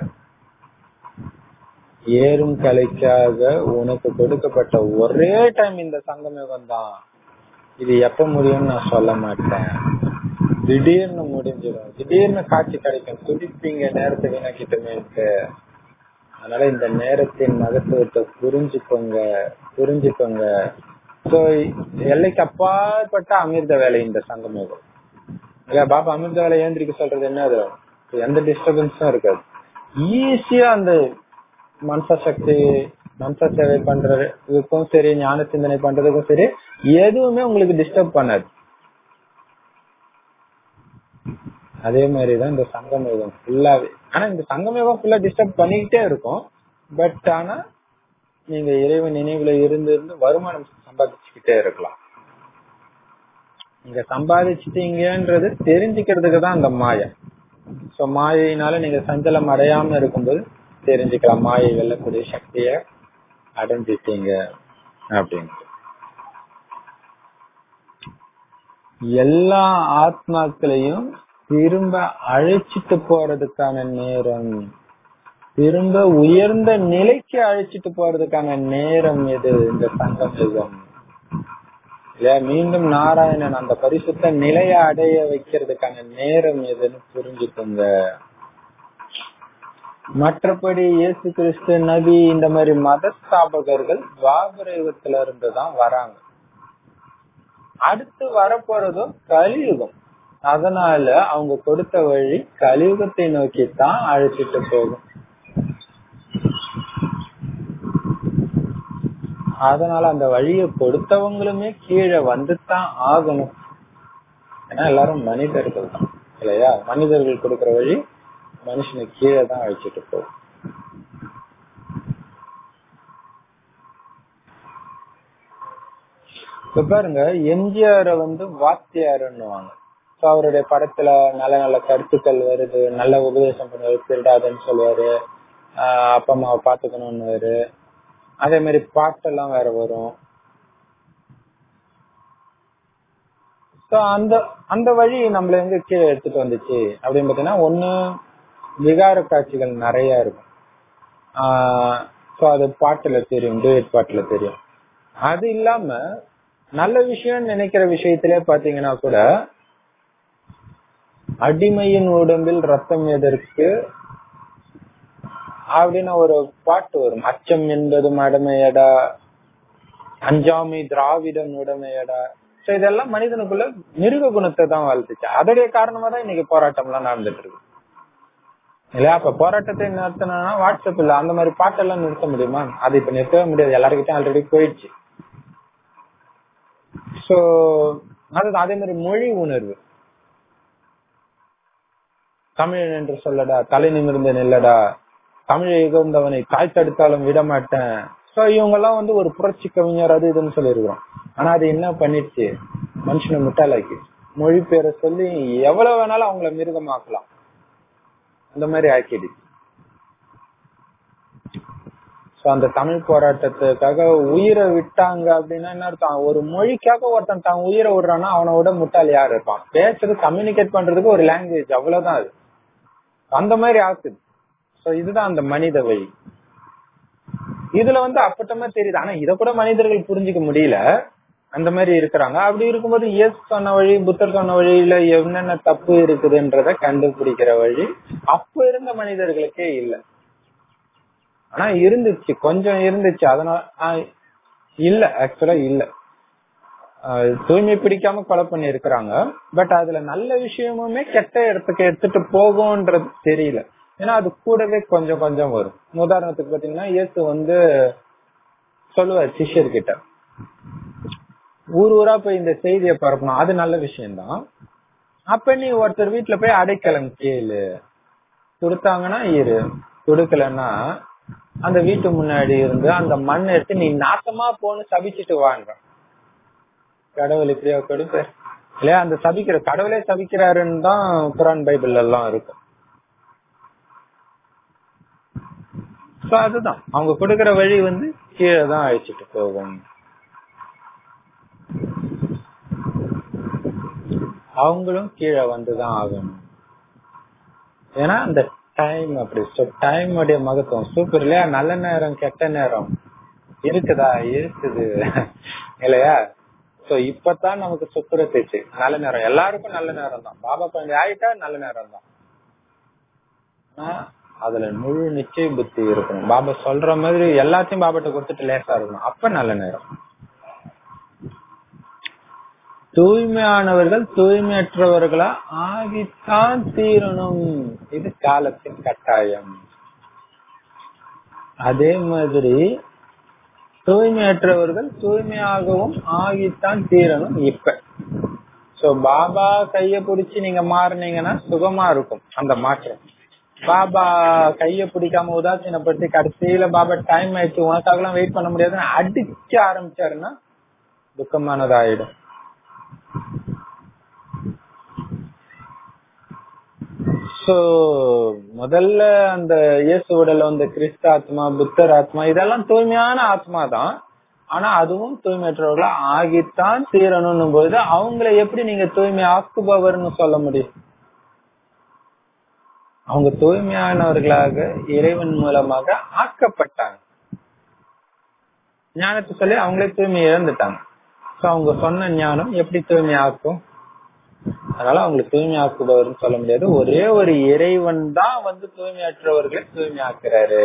ஏறும் கலைக்காக உனக்கு கொடுக்கப்பட்ட ஒரே டைம் இந்த சங்கமயுகம் தான். இது எப்ப முடியும்னு நான் சொல்ல மாட்டேன். திடீர்னு முடிஞ்சிடும், திடீர்னு காட்சி கிடைக்கும், துடிப்பீங்க நேரத்தை வீணாக்கிட்டுமேட்டு. அதனால இந்த நேரத்தின் மகத்துவத்தை புரிஞ்சுக்கோங்க, புரிஞ்சுக்கோங்க. சோ எல்லைக்கு அப்பாற்பட்ட அமிர்த வேலை இந்த சங்கமயுகம். பாபா அமிர்த வேலை ஏந்திரிக்க சொல்றது என்ன, அது எந்த டிஸ்டர்பன்ஸும் இருக்காது. ஈஸியா அந்த மனச சக்தி, மனச சேவை பண்றதுக்கும் சரி, ஞான சிந்தனை பண்றதுக்கும் சரி, எதுவுமே உங்களுக்கு டிஸ்டர்ப் பண்ணாது. அதே மாதிரிதான் இந்த சங்கமயுகம் ஃபுல்லாவே. ஆனா இந்த சங்கமயுகம் ஃபுல்லா டிஸ்டர்ப் பண்ணிக்கிட்டே இருக்கும். பட் ஆனா நீங்க இறைவன் நினைவுல இருந்து இருந்து வருமானம் சம்பாதிச்சுக்கிட்டே இருக்கலாம். நீங்க சம்பாதிச்சுட்டீங்கன்றது தெரிஞ்சுக்கிறதுக்கு தான் அந்த மாயை. சோ மாயினால நீங்க சஞ்சலம் அடையாம இருக்கும்போது தெரிஞ்சுக்கலாம், மாயை வெல்லக்கூடிய சக்திய அடைஞ்சிட்டீங்க அப்படின்னு. எல்லா ஆத்மாக்களையும் திரும்ப அழைச்சிட்டு போறதுக்கான நேரம், திரும்ப உயர்ந்த நிலைக்கு அழைச்சிட்டு போறதுக்கான நேரம் எது? இந்த சங்கமயுகம். இல்ல மீண்டும் நாராயணன் அந்த பரிசுத்த நிலையை அடைய வைக்கிறதுக்கான நேரம் எதுன்னு புரிஞ்சுக்கோங்க. மற்றபடி இயேசு கிறிஸ்து, நபி, இந்த மாதிரி மத ஸ்தாபகர்கள் துவாபர யுகத்துல இருந்துதான் வராங்க. அடுத்து வரப்போறதோ கலியுகம். அதனால அவங்க கொடுத்த வழி கலியுகத்தை நோக்கி தான் அழைச்சிட்டு போகும். அதனால அந்த வழியை கொடுத்தவங்களுமே கீழே வந்துதான் ஆகணும். ஏன்னா எல்லாரும் மனிதர்கள் தான் இல்லையா? மனிதர்கள் கொடுக்கற வழி மனுஷனை கீழே தான் அழைச்சிட்டு போகும். இப்ப பாருங்க, எம்ஜிஆரை வந்து வாத்தியாருன்னுவாங்க. அவருடைய படத்துல நல்ல நல்ல கருத்துக்கள் வருது, நல்ல உபதேசம் பண்ணுவாரு, திருடாதுன்னு சொல்லுவாரு, ஆஹ் அப்பா அம்மாவை பாத்துக்கணும்னு. அதே மாதிரி பாட்டெல்லாம் வேற வரும். அந்த அந்த வழி நம்மள எங்க கீழே எடுத்துட்டு வந்துச்சு அப்படின்னு பாத்தீங்கன்னா, ஒண்ணு விகார காட்சிகள் நிறைய இருக்கும். ஆஹ் அது பாட்டுல தெரியும், டூயட் பாட்டுல தெரியும். அது இல்லாம நல்ல விஷயம் நினைக்கிற விஷயத்திலே பாத்தீங்கன்னா கூட, அடிமையின் உடம்பில் ரத்தம் எதற்கு அப்படின்னு ஒரு பாட்டு வரும். அச்சம் என்பதும் அடிமையடா, அஞ்சாமை திராவிடன் உடமையடா. சோ இதெல்லாம் மனிதனுக்குள்ள மிருக குணத்தை தான் வளர்த்துச்சு. அதோடைய காரணமா தான் இன்னைக்கு போராட்டம் எல்லாம் நடந்துட்டு இருக்கு இல்லையா? அப்ப போராட்டத்தை நிறுத்தினா வாட்ஸ்அப் இல்ல, அந்த மாதிரி பாட்டெல்லாம் நிறுத்த முடியுமா? அது இப்ப நிறுத்தவே முடியாது, எல்லாருக்கிட்டும் ஆல்ரெடி போயிடுச்சு. சோ அதுதான். அதே மாதிரி மொழி உணர்வு, தமிழ் என்று சொல்லடா, தலை நிமிர்ந்த நெல்லடா, தமிழை இகழ்ந்தவனை தாய் தடுத்தாலும் விட மாட்டேன். சோ இவங்க எல்லாம் வந்து ஒரு புரட்சி கவிஞர் அது இதுன்னு சொல்லிருக்கிறோம். ஆனா அது என்ன பண்ணிடுச்சு? மனுஷனை முட்டாளாக்கி மொழி பேரை சொல்லி எவ்வளவு வேணாலும் அவங்கள மிருகமாக்கலாம், அந்த மாதிரி ஆக்கிடுச்சு. அந்த தமிழ் போராட்டத்துக்காக உயிரை விட்டாங்க அப்படின்னா என்ன அர்த்தம்? ஒரு மொழிக்காக ஒருத்தன் தான் உயிரை விடுறான்னா அவனை விட முட்டாள் யாரு இருப்பான்? பேசுறது, கம்யூனிகேட் பண்றதுக்கு ஒரு லாங்குவேஜ், அவ்வளவுதான். அது அந்த மாதிரி ஆக்குது. சோ இதுதான் அந்த மனித வழி. இதுல வந்து அப்பட்டமா தெரியுது. ஆனா இத கூட மனிதர்கள் புரிஞ்சுக்க முடியல, அந்த மாதிரி இருக்கிறாங்க. அப்படி இருக்கும்போது இயேசு சொன்ன வழி, புத்தர் சொன்ன வழியில என்னென்ன தப்பு இருக்குதுன்றத கண்டுபிடிக்கிற வழி அப்ப இருந்த மனிதர்களுக்கே இல்ல. ஆனா இருந்துச்சு, கொஞ்சம் இருந்துச்சு. அதனால இல்ல, ஆக்சுவலா இல்ல. தூய்மை பிடிக்காம கொலை பண்ணி இருக்கிறாங்க. பட் அதுல நல்ல விஷயமுமே கெட்ட இடத்துக்கு எடுத்துட்டு போகும்ன்றது தெரியல. ஏன்னா அது கூடவே கொஞ்சம் கொஞ்சம் வரும். உதாரணத்துக்கு பாத்தீங்கன்னா, இயேசு வந்து சொல்லுவார் சிஷ்யர்கிட்ட, ஊர் ஊரா போய் இந்த செய்தியை பரப்பணும், அது நல்ல விஷயம்தான். அப்ப நீ ஒருத்தர் வீட்டுல போய் அடைக்கலம் கேளு, கொடுத்தாங்கன்னா இரு, கொடுக்கலன்னா அந்த வீட்டு முன்னாடி இருந்து அந்த மண் எடுத்து நீ நாசமா போன்னு சபிச்சுட்டு வாங்க. கடவுள் இப்படியா கொடுப்பார் இல்லையா? அந்த சபிக்கிற கடவுளே சபிக்கிறாருன்னு தான் குரான் பைபிள் எல்லாம் இருக்கும். அதுதான் அவங்க கொடுக்கற வழி வந்து கீழே தான் அழைச்சிட்டு போகும். அவங்களும் கீழே வந்துதான் ஆகணும். ஏன்னா அந்த டைம் அப்படி. டைம் உடைய மகத்துவம் சூப்பர் இல்லையா? நல்ல நேரம் கெட்ட நேரம் இருக்குதா? இருக்குது இல்லையா? சோ இப்பதான் நமக்கு சுத்துறச்சு நல்ல நேரம். எல்லாருக்கும் நல்ல நேரம் தான். பாபா குழந்தை ஆயிட்டா நல்ல நேரம் தான். அதுல முழு நிச்சய புத்தி இருக்கணும். பாபா சொல்ற மாதிரி எல்லாத்தையும் பாபாட்ட கொடுத்துட்டு லேசா இருக்கணும், அப்ப நல்ல நேரம். தூய்மையானவர்கள் தூய்மையற்றவர்களா ஆகித்தான் தீரணும், இது காலத்தின் கட்டாயம். அதே மாதிரி தூய்மையற்றவர்கள் தூய்மையாகவும் ஆகித்தான் தீரணும் இப்ப. சோ பாபா கைய பிடிச்சி நீங்க மாறினீங்கன்னா சுகமா இருக்கும் அந்த மாற்றம். பாபா கைய பிடிக்காம உதாசீனப்படுத்தி கடைசியில பாபா டைம் ஆயிடுச்சு உனக்காக எல்லாம் வெயிட் பண்ண முடியாதுன்னு அடிக்க ஆரம்பிச்சாருன்னா துக்கமானதாயிடும். சோ முதல்ல அந்த இயேசு உடல் வந்து கிறிஸ்து ஆத்மா, புத்தர் ஆத்மா, இதெல்லாம் தூய்மையான ஆத்மா தான். ஆனா அதுவும் தூய்மையற்றவர்களா ஆகித்தான் தீரணும் போது அவங்களை எப்படி நீங்க தூய்மை ஆக்குபவர்னு சொல்ல முடியும்? அவங்க தூய்மையானவர்களாக இறைவன் மூலமாக ஆக்கப்பட்டாங்க. ஞானத்தை சொல்லி அவங்களே தூய்மை இழந்துட்டாங்க. அவங்க சொன்ன ஞானம் எப்படி தூய்மை ஆக்கும்? அதனால அவங்களுக்கு தூய்மை ஆக்குபவர்னு சொல்ல முடியாது. ஒரே ஒரு இறைவன் தான் வந்து தூய்மையற்றவர்களை தூய்மை ஆக்குறாரு.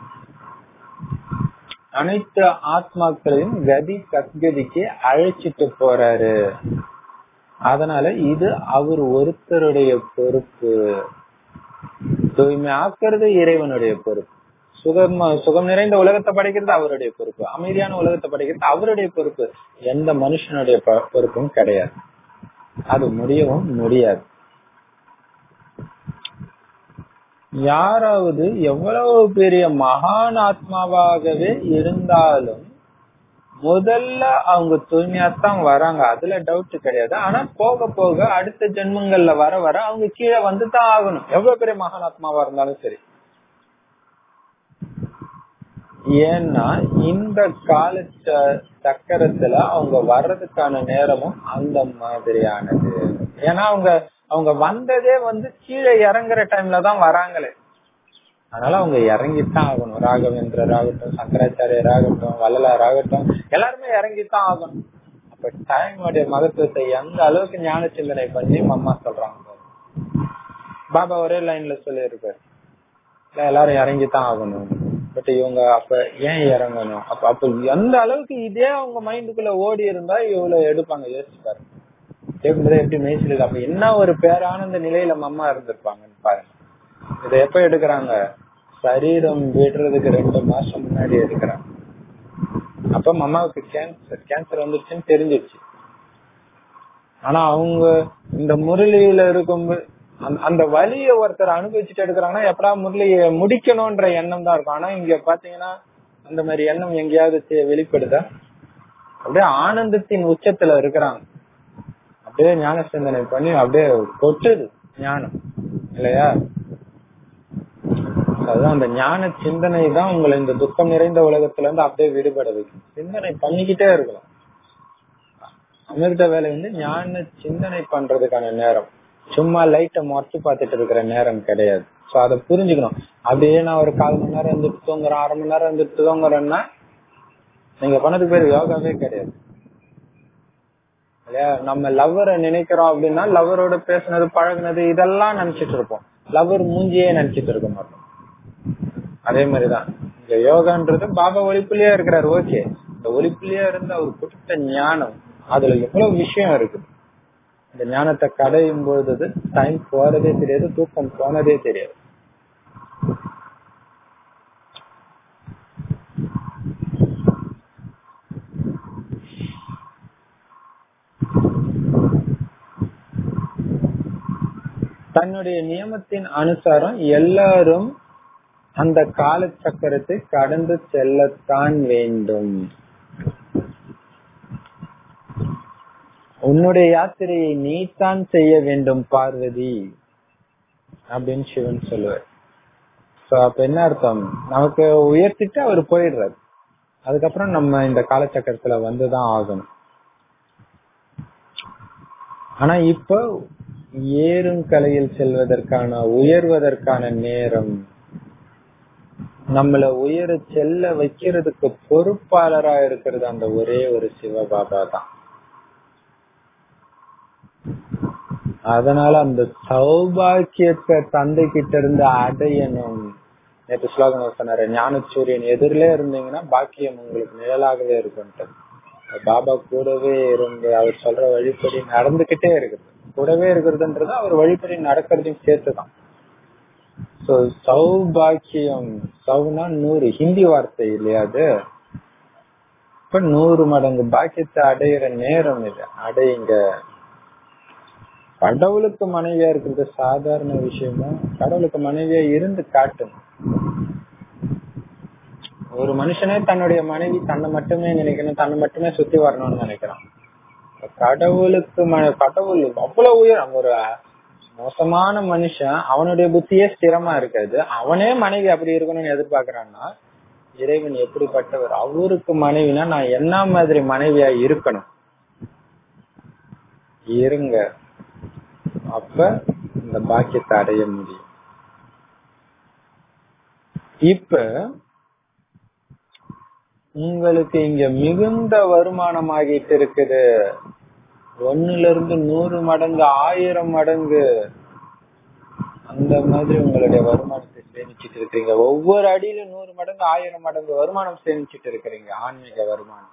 அனைத்து ஆத்மாக்களையும் கதி சத்கதிக்கு அழைச்சிட்டு போறாரு. அதனால இது அவர் ஒருத்தருடைய பொறுப்பு. தூய்மை ஆக்குறது இறைவனுடைய பொறுப்பு. சுகம் சுகம் நிறைந்த உலகத்தை படைக்கிறது அவருடைய பொறுப்பு. அமைதியான உலகத்தை படைக்கிறது அவருடைய பொறுப்பு. எந்த மனுஷனுடைய பொறுப்பும் கிடையாது. அது முடியவும் முடியாது. யாராவது எவ்வளவு பெரிய மகான் ஆத்மாவாகவே இருந்தாலும் முதல்ல அவங்க தூய்மையாத்தான் வராங்க, அதுல டவுட் கிடையாது. ஆனா போக போக அடுத்த ஜென்மங்கள்ல வர வர அவங்க கீழே வந்துதான் ஆகணும், எவ்வளவு பெரிய மகான் ஆத்மாவா இருந்தாலும் சரி. ஏன்னா இந்த கால சக்கரத்துல அவங்க வர்றதுக்கான நேரமும் அந்த மாதிரியானது. ஏன்னா அவங்க அவங்க வந்ததே வந்து கீழே இறங்குற டைம்ல தான் வராங்களே. அதனால அவங்க இறங்கித்தான் ஆகணும். ராகவேந்திரர் ஆகட்டும், சங்கராச்சாரியர் ஆகட்டும், வள்ளலார் ஆகட்டும், எல்லாருமே இறங்கித்தான் ஆகணும். அப்ப டைமோடைய மகத்துவத்தை எந்த அளவுக்கு ஞான சிந்தனை பண்ணி அம்மா சொல்றாங்க. பாபா ஒரே லைன்ல சொல்லி இருப்பாரு, எல்லாரும் இறங்கித்தான் ஆகணும். பட் இவங்க அப்ப ஏன் இறங்கணும்? அப்ப அப்ப எந்த அளவுக்கு இதே அவங்க மைண்டுக்குள்ள ஓடி இருந்தா இவ்வளவு எடுப்பாங்க. யோசிப்பாரு எப்படி மேய்ச்சல். அப்ப என்ன ஒரு பேரானந்த நிலையில அம்மா இருந்திருப்பாங்கன்னு பாருங்க. இதை எப்ப எடுக்கிறாங்க? சரீரம் விடுறதுக்கு ரெண்டு மாசம் முன்னாடி எடுக்கிறாங்க. அப்ப அம்மாவுக்கு கேன்சர் கேன்சர் வந்துருச்சுன்னு தெரிஞ்சிருச்சு. ஆனா அவங்க இந்த முரளியில இருக்கும்போது அந்த வலிய ஒருத்தர் அனுபவிச்சுட்டு எடுக்கிறாங்கன்னா எப்படா முரளிய முடிக்கணும்ன்ற எண்ணம் தான் இருக்கும். ஆனா இங்க பாத்தீங்கன்னா அந்த மாதிரி எண்ணம் எங்கேயாவது வெளிப்படுதா? அப்படியே ஆனந்தத்தின் உச்சத்துல இருக்கிறாங்க. அப்படியே ஞான சிந்தனை பண்ணி அப்படியே கொட்டுது ஞானம் இல்லையா? அதுதான் அந்த ஞான சிந்தனை தான் உங்களை இந்த துக்கம் நிறைந்த உலகத்துல இருந்து அப்படியே விடுபட வைக்கும். சிந்தனை பண்ணிக்கிட்டே இருக்கலாம். அமிர்த வேலை வந்து ஞான சிந்தனை பண்றதுக்கான நேரம், சும்மா லைட்டை மொத்து பார்த்துட்டு இருக்கிற நேரம் கிடையாது. சோ அதை புரிஞ்சுக்கணும். அப்படியே நான் ஒரு கால் மணி நேரம் இருந்துட்டு தூங்குறேன், அரை மணி நேரம் இருந்துட்டு தூங்குறேன்னா நீங்க பண்ணது பேர் யோகாவே கிடையாது இல்லையா? நம்ம லவ்வரை நினைக்கிறோம் அப்படின்னா லவ்வரோட பேசுனது பழகுனது இதெல்லாம் நினைச்சிட்டு இருப்போம். லவ்வர் மூஞ்சியே நினைச்சிட்டு இருக்க மாட்டோம். அதே மாதிரிதான் இந்த யோகான்றது பாபா ஒளிப்புலயே இருக்கிறாரு. ஓகே, இந்த ஒளிப்புலயே இருந்து அவர் கொடுத்த ஞானம் அதுல எவ்வளவு விஷயம் இருக்கு. இந்த ஞானத்தை கடையும் பொழுது டைம் போறதே தெரியாது, தூக்கம் போனதே தெரியாது. தன்னுடைய நியமத்தின் அனுசாரம் எல்லாரும் அந்த கால சக்கரத்தை கடந்து செல்லத்தான் வேண்டும். உன்னுடைய யாத்திரையை நீ தான் செய்ய வேண்டும் பார்வதி அப்படின்னு சிவன் சொல்லுவார். அப்ப என்ன அர்த்தம்? நமக்கு உயர்த்திட்டு அவர் போயிடுறாரு. அதுக்கப்புறம் நம்ம இந்த காலச்சக்கரத்துல வந்துதான் ஆகணும். ஆனா இப்ப ஏறும் கலையில் செல்வதற்கான உயர்வதற்கான நேரம், நம்மள உயர செல்ல வைக்கிறதுக்கு பொறுப்பாளரா இருக்கிறது அந்த ஒரே ஒரு சிவபாபா தான். அதனால அந்த சௌபாக்கியத்தை தந்தை கிட்ட இருந்து அடையணும். நேற்று ஸ்லோகன் சொன்னாரு, ஞான சூரியன் எதிரிலே இருந்தீங்கன்னா பாக்கியம் உங்களுக்கு நிழலாகவே இருக்கும்ட்டு. பாபா கூடவே இருந்து அவர் சொல்ற வழிபடி நடந்துகிட்டே இருக்குது. கூடவே இருக்கிறதுன்றது அவர் வழிபடி நடக்கிறதையும் சேர்த்துதான். சோ சௌபாக்கியம், சௌனா நூறு, ஹிந்தி வார்த்தை இல்லையா அது? இப்ப நூறு மடங்கு பாக்கியத்தை அடையிற நேரம் இது. அடையுங்க. கடவுளுக்கு மனைவியா இருக்கிறது சாதாரண விஷயமா? கடவுளுக்கு மனைவியா இருந்து காட்டணும். ஒரு மனுஷனே தன்னுடைய மனைவி தன்னை மட்டுமே நினைக்கணும், தன்னை மட்டுமே சுத்தி வரணும்னு நினைக்கிறான். கடவுளுக்கு கடவுள் அவ்வளவு உயரம். ஒரு மோசமான மனுஷன் அவனுடைய புத்தியே ஸ்திரமா இருக்காது, அவனே மனைவி அப்படி இருக்கணும்னு எதிர்பார்க்கிறான்னா இறைவன் எப்படிப்பட்டவர்? அவருக்கு மனைவினா நான் என்ன மாதிரி மனைவியா இருக்கணும்? இருங்க, அப்ப இந்த பாக்கியத்தை அடைய முடியும். இப்ப உங்களுக்கு இங்க மிகுந்த வருமானம் ஆகிட்டு இருக்குது. ஒண்ணுல இருந்து நூறு மடங்கு, ஆயிரம் மடங்கு அந்த மாதிரி உங்களுடைய வருமானத்தை சேமிச்சிட்டு இருக்கீங்க. ஒவ்வொரு அடியில நூறு மடங்கு, ஆயிரம் மடங்கு வருமானம் சேமிச்சிட்டு இருக்கிறீங்க. ஆன்மீக வருமானம்.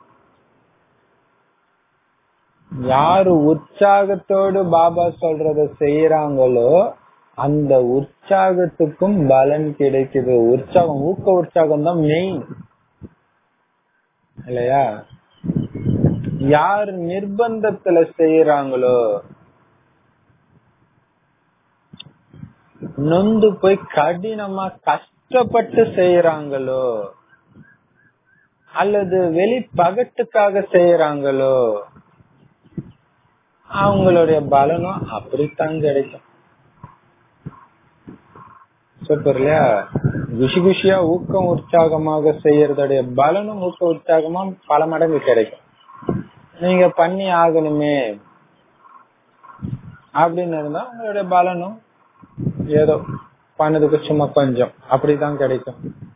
யாரு உற்சாகத்தோடு பாபா சொல்றத செய்யறாங்களோ அந்த உற்சாகத்துக்கும் பலன் கிடைக்குது. உற்சாகம், ஊக்க உற்சாகம் தான் மெயின் இல்லையா? யார் நிர்பந்தத்துல செய்யறாங்களோ, நொந்து போய் கடினமா கஷ்டப்பட்டு செய்யறாங்களோ, அல்லது வெளி பகட்டுக்காக செய்யறாங்களோ, அவங்களுடைய பலனும் அப்படித்தான் கிடைக்கும். சூப்பர் இல்லையா? குஷி குஷியா ஊக்கம் உற்சாகமாக செய்யறதுடைய பலனும் ஊக்க உற்சாகமா பல மடங்கு கிடைக்கும். நீங்க பண்ணி ஆகணுமே அப்படின்னு இருந்தா உங்களுடைய பலனும் ஏதோ பண்ணதுக்கு சும்மா கொஞ்சம் அப்படிதான் கிடைக்கும்.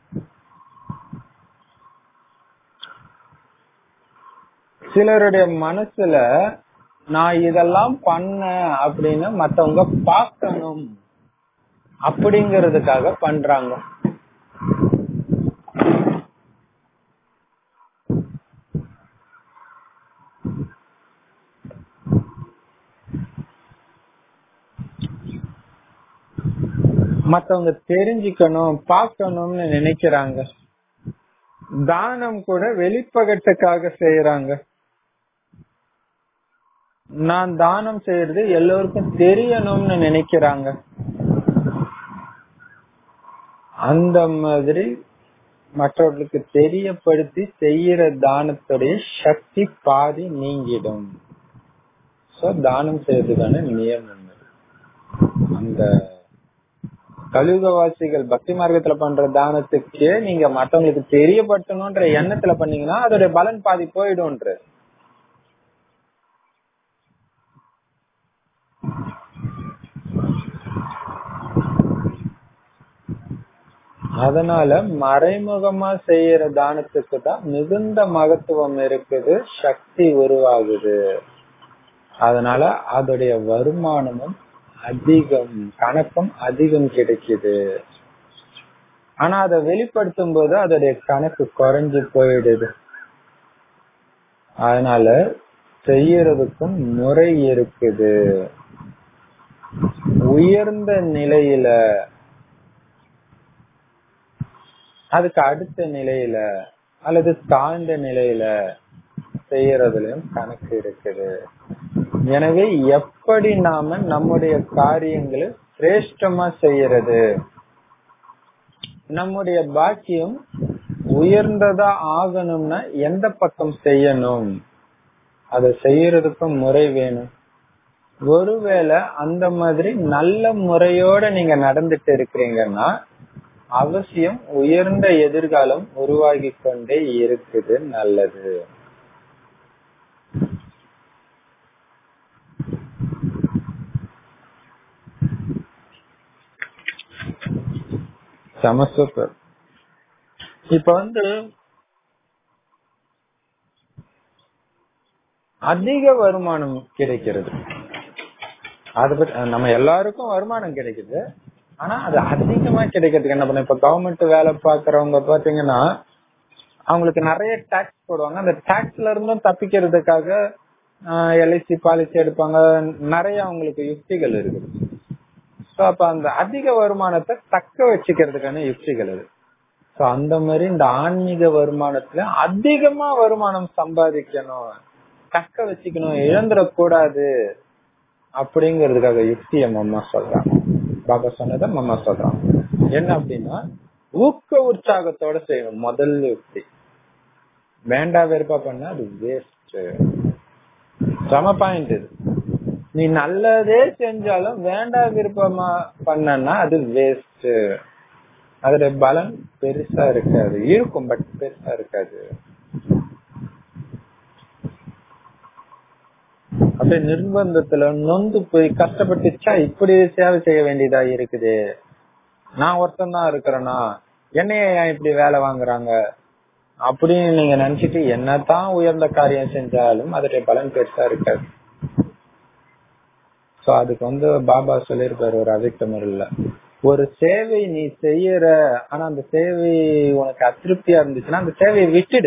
சிலருடைய மனசுல நான் இதெல்லாம் பண்ண அப்படின்னு மத்தவங்க பார்க்கணும் அப்படிங்கறதுக்காக பண்றாங்க. மத்தவங்க தெரிஞ்சுக்கணும், பார்க்கணும்னு நினைக்கிறாங்க. தானம் கூட வெளிப்பகட்டுக்காக செய்யறாங்க. நான் தானம் செய்யறது எல்லோருக்கும் தெரியணும்னு நினைக்கிறாங்க. அந்த மாதிரி மற்றவர்களுக்கு தெரியப்படுத்தி செய்யற தானத்துடைய சக்தி பாதி நீங்கிடும். சோ தானம் செய்யறதுக்கான நியமம் அந்த கலியுகவாசிகள் பக்தி மார்க்கத்துல பண்ற தானத்துக்கே நீங்க மற்றவங்களுக்கு தெரியப்படுத்தணும்ன்ற எண்ணத்துல பண்ணீங்கன்னா அதோட பலன் பாதி போயிடும்ன்ற. அதனால மறைமுகமா செய்யற தானத்துக்கு தான் மிகுந்த மகத்துவம் இருக்குது, சக்தி உருவாகுது. அதனால அதோடைய வருமானமும் அதிகம், கணக்கும் அதிகம் கிடைக்குது. ஆனா அதை வெளிப்படுத்தும் போது அதோடைய கணக்கு குறைஞ்சு போயிடுது. அதனால செய்யறதுக்கும் முறை இருக்குது. உயர்ந்த நிலையில, அதுக்கு அடுத்த நிலையில அல்லது தாழ்ந்த நிலையில செய்யறதுலயும் கணக்கு இருக்குது. எனவே எப்படி நாம நம்முடைய காரியங்களை சிரேஷ்டமா செய்யறது, நம்முடைய பாக்கியம் உயர்ந்ததா ஆகணும்னா எந்த பக்கம் செய்யணும், அதை செய்யறதுக்கும் முறை வேணும். ஒருவேளை அந்த மாதிரி நல்ல முறையோட நீங்க நடந்துட்டு இருக்கிறீங்கன்னா அவசியம் உயர்ந்த எதிர்காலம் உருவாகி கொண்டே இருக்குது. நல்லது. சமசூப்பர். இப்ப வந்து அதிக வருமானம் கிடைக்கிறது, அது பத்தி நம்ம எல்லாருக்கும் வருமானம் கிடைக்குது. ஆனா அது அதிகமா கிடைக்கிறதுக்கு என்ன பண்ண, இப்ப கவர்மெண்ட் வேலை பாக்குறவங்க பாத்தீங்கன்னா அவங்களுக்கு நிறைய டாக்ஸ் போடுவாங்க. அந்த டாக்ஸ்ல இருந்தும் தப்பிக்கிறதுக்காக எல்ஐசி பாலிசி எடுப்பாங்க. நிறைய அவங்களுக்கு யுக்திகள் இருக்குது. சோ அப்ப அந்த அதிக வருமானத்தை தக்க வச்சுக்கிறதுக்கான யுக்திகள் இருக்கு. சோ அந்த மாதிரி இந்த ஆன்மீக வருமானத்துல அதிகமா வருமானம் சம்பாதிக்கணும், தக்க வச்சுக்கணும், இழந்துடக்கூடாது அப்படிங்கறதுக்காக யுக்திய மம்மா சொல்றாங்க. பாபா சொன்னத மம்மா சொல்றாங்க. என்ன அப்படின்னா ஊக்க உற்சாகத்தோட செய்யணும். முதல் யுக்தி. வேண்டா வெறுப்பா பண்ணா அது வேஸ்ட். சம பாயிண்ட் இது. நீ நல்லதே செஞ்சாலும் வேண்டா விருப்பமா பண்ணனா அது வேஸ்ட். அதோட பலன் பெருசா இருக்காது. இருக்கும், பட் பெருசா இருக்காது. அப்படியே நிர்பந்தத்துல நொந்து போய் கஷ்டப்பட்டுச்சா இப்படி சேவை செய்ய வேண்டியதா இருக்குது, நான் ஒருத்தன் தான் இருக்கிறேன்னா என்னைய ஏன் இப்படி வேலை வாங்குறாங்க அப்படின்னு நீங்க நினைச்சிட்டு என்னதான் உயர்ந்த காரியம் செஞ்சாலும் அதோடைய பலன் பெருசா இருக்காது. சோ அதுக்கு வந்து பாபா சொல்லியிருப்பாரு ஒரு அவ்வியக்த முறையில, ஒரு சேவை நீ செய்யற, ஆனா அந்த சேவை உனக்கு அதிருப்தியா இருந்துச்சுன்னா அந்த சேவையை விட்டுடு.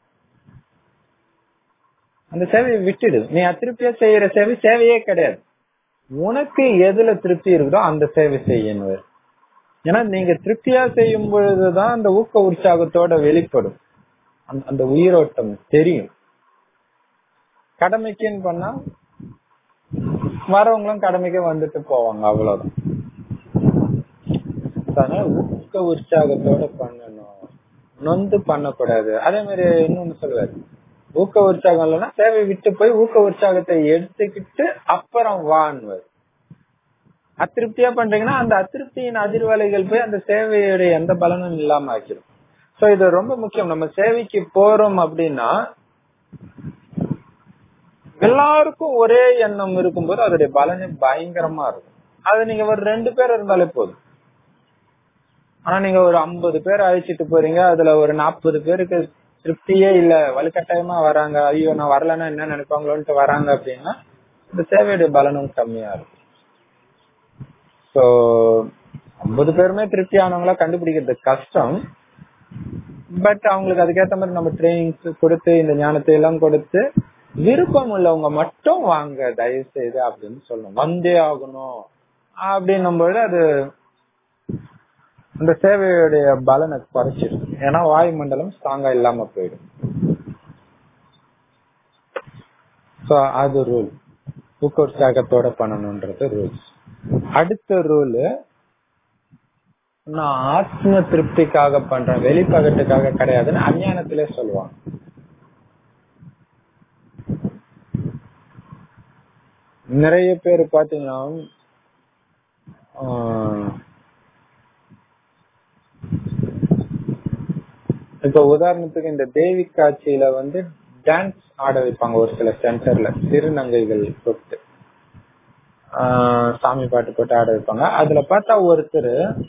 அந்த சேவையை விட்டுடு. நீ அதிருப்தியா செய்யற சேவை சேவையே கிடையாது. உனக்கு எதுல திருப்தி இருக்குதோ அந்த சேவை செய்யணும். ஏன்னா நீங்க திருப்தியா செய்யும் பொழுதுதான் அந்த ஊக்க உற்சாகத்தோட வெளிப்படும், அந்த உயிரோட்டம் தெரியும். கடமைக்குன்னு பண்ணா வரவங்களும் கடமைக்கு வந்துட்டு போவாங்க, அவ்வளவுதான். ஊக்க உற்சாகத்தோட பண்ணணும், நொந்து பண்ணக்கூடாது. அதே மாதிரி இன்னொன்னு சொல்லுவாரு, ஊக்க உற்சாகம் இல்லைன்னா சேவை விட்டு போய் ஊக்க உற்சாகத்தை எடுத்துக்கிட்டு அப்புறம் வாங்குவார். அதிருப்தியா பண்றீங்கன்னா அந்த அதிருப்தியின் அதிர்வலைகள் போய் அந்த சேவையுடைய எந்த பலனும் இல்லாம ஆக்கிடும். சோ இது ரொம்ப முக்கியம். நம்ம சேவைக்கு போறோம் அப்படின்னா எல்லாருக்கும் ஒரே எண்ணம் இருக்கும்போது அதோடைய பலனே பயங்கரமா இருக்கும். அது நீங்க ஒரு ரெண்டு பேர் இருந்தாலே போதும். ஆனா நீங்க ஒரு ஐம்பது பேர் அழைச்சிட்டு போறீங்க, அதுல ஒரு நாற்பது பேருக்கு திருப்தியே இல்ல, வலுக்கட்டாயமா வராங்க, ஐயோ நான் வரலன்னா என்ன நினைப்பாங்களோன்ட்டு வராங்க அப்படின்னா இந்த சேவையுடைய பலனும் கம்மியா இருக்கும். சோ ஐம்பது பேருமே திருப்தியானவங்களா கண்டுபிடிக்கிறது கஷ்டம். பட் அவங்களுக்கு அதுக்கேற்ற மாதிரி நம்ம ட்ரைனிங்ஸ் கொடுத்து இந்த ஞானத்தை எல்லாம் கொடுத்து விருப்பம் உள்ளவங்க மட்டும் வாங்க தயவு செய்து அப்படின்னு சொல்லணும். வந்தே ஆகணும் அப்படின்னும் போது அது அந்த சேவையுடைய பலனை குறைச்சிடும். ஏன்னா வாயுமண்டலம் ஸ்ட்ராங்கா இல்லாம போயிடும். சோ அது ரூல். ஊக்க உற்சாகத்தோட பண்ணணும்ன்றது ரூல்ஸ். அடுத்த ரூல், நான் ஆத்ம திருப்திக்காக பண்றேன், வெளிப்பகட்டுக்காக கிடையாதுன்னு அஞ்ஞானத்திலே சொல்லுவாங்க. நிறைய பேர் பாத்தீங்கன்னா இப்ப உதாரணத்துக்கு இந்த தேவி காட்சியில வந்து டான்ஸ் ஆட வைப்பாங்க ஒரு சில சென்டர்ல, திருநங்கைகள் போட்டு ஆஹ் சாமி பாட்டு போட்டு ஆட வைப்பாங்க. அதுல பார்த்தா ஒருத்தர்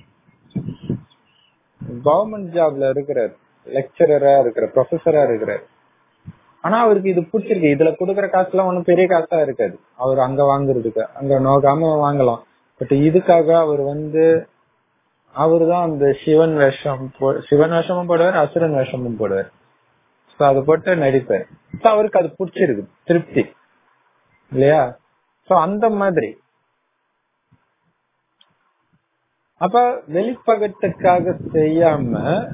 கவர்மெண்ட் ஜாப்ல இருக்கிறார், லெக்சரரா இருக்கிற, ப்ரொஃபஸரா இருக்கிறார். ஆனா அவருக்கு இது பிடிச்சிருக்கு. இதுல கொடுக்கற காசு எல்லாம் ஒண்ணும் பெரிய காசா இருக்காது, அவர் அங்க வாங்குறதுக்கு அங்க நோக்காம வாங்கலாம். பட் இதுக்காக அவர் வந்து அவருதான் அந்த சிவன் வேஷம் சிவன் வேஷமும் போடுவார், அசுரன் வேஷமும் போடுவார். அது போட்டு நடிப்பார். அவருக்கு அது பிடிச்சிருக்கு, திருப்தி இல்லையா? சோ அந்த மாதிரி அப்ப வெளிப்பகத்துக்காக செய்யாம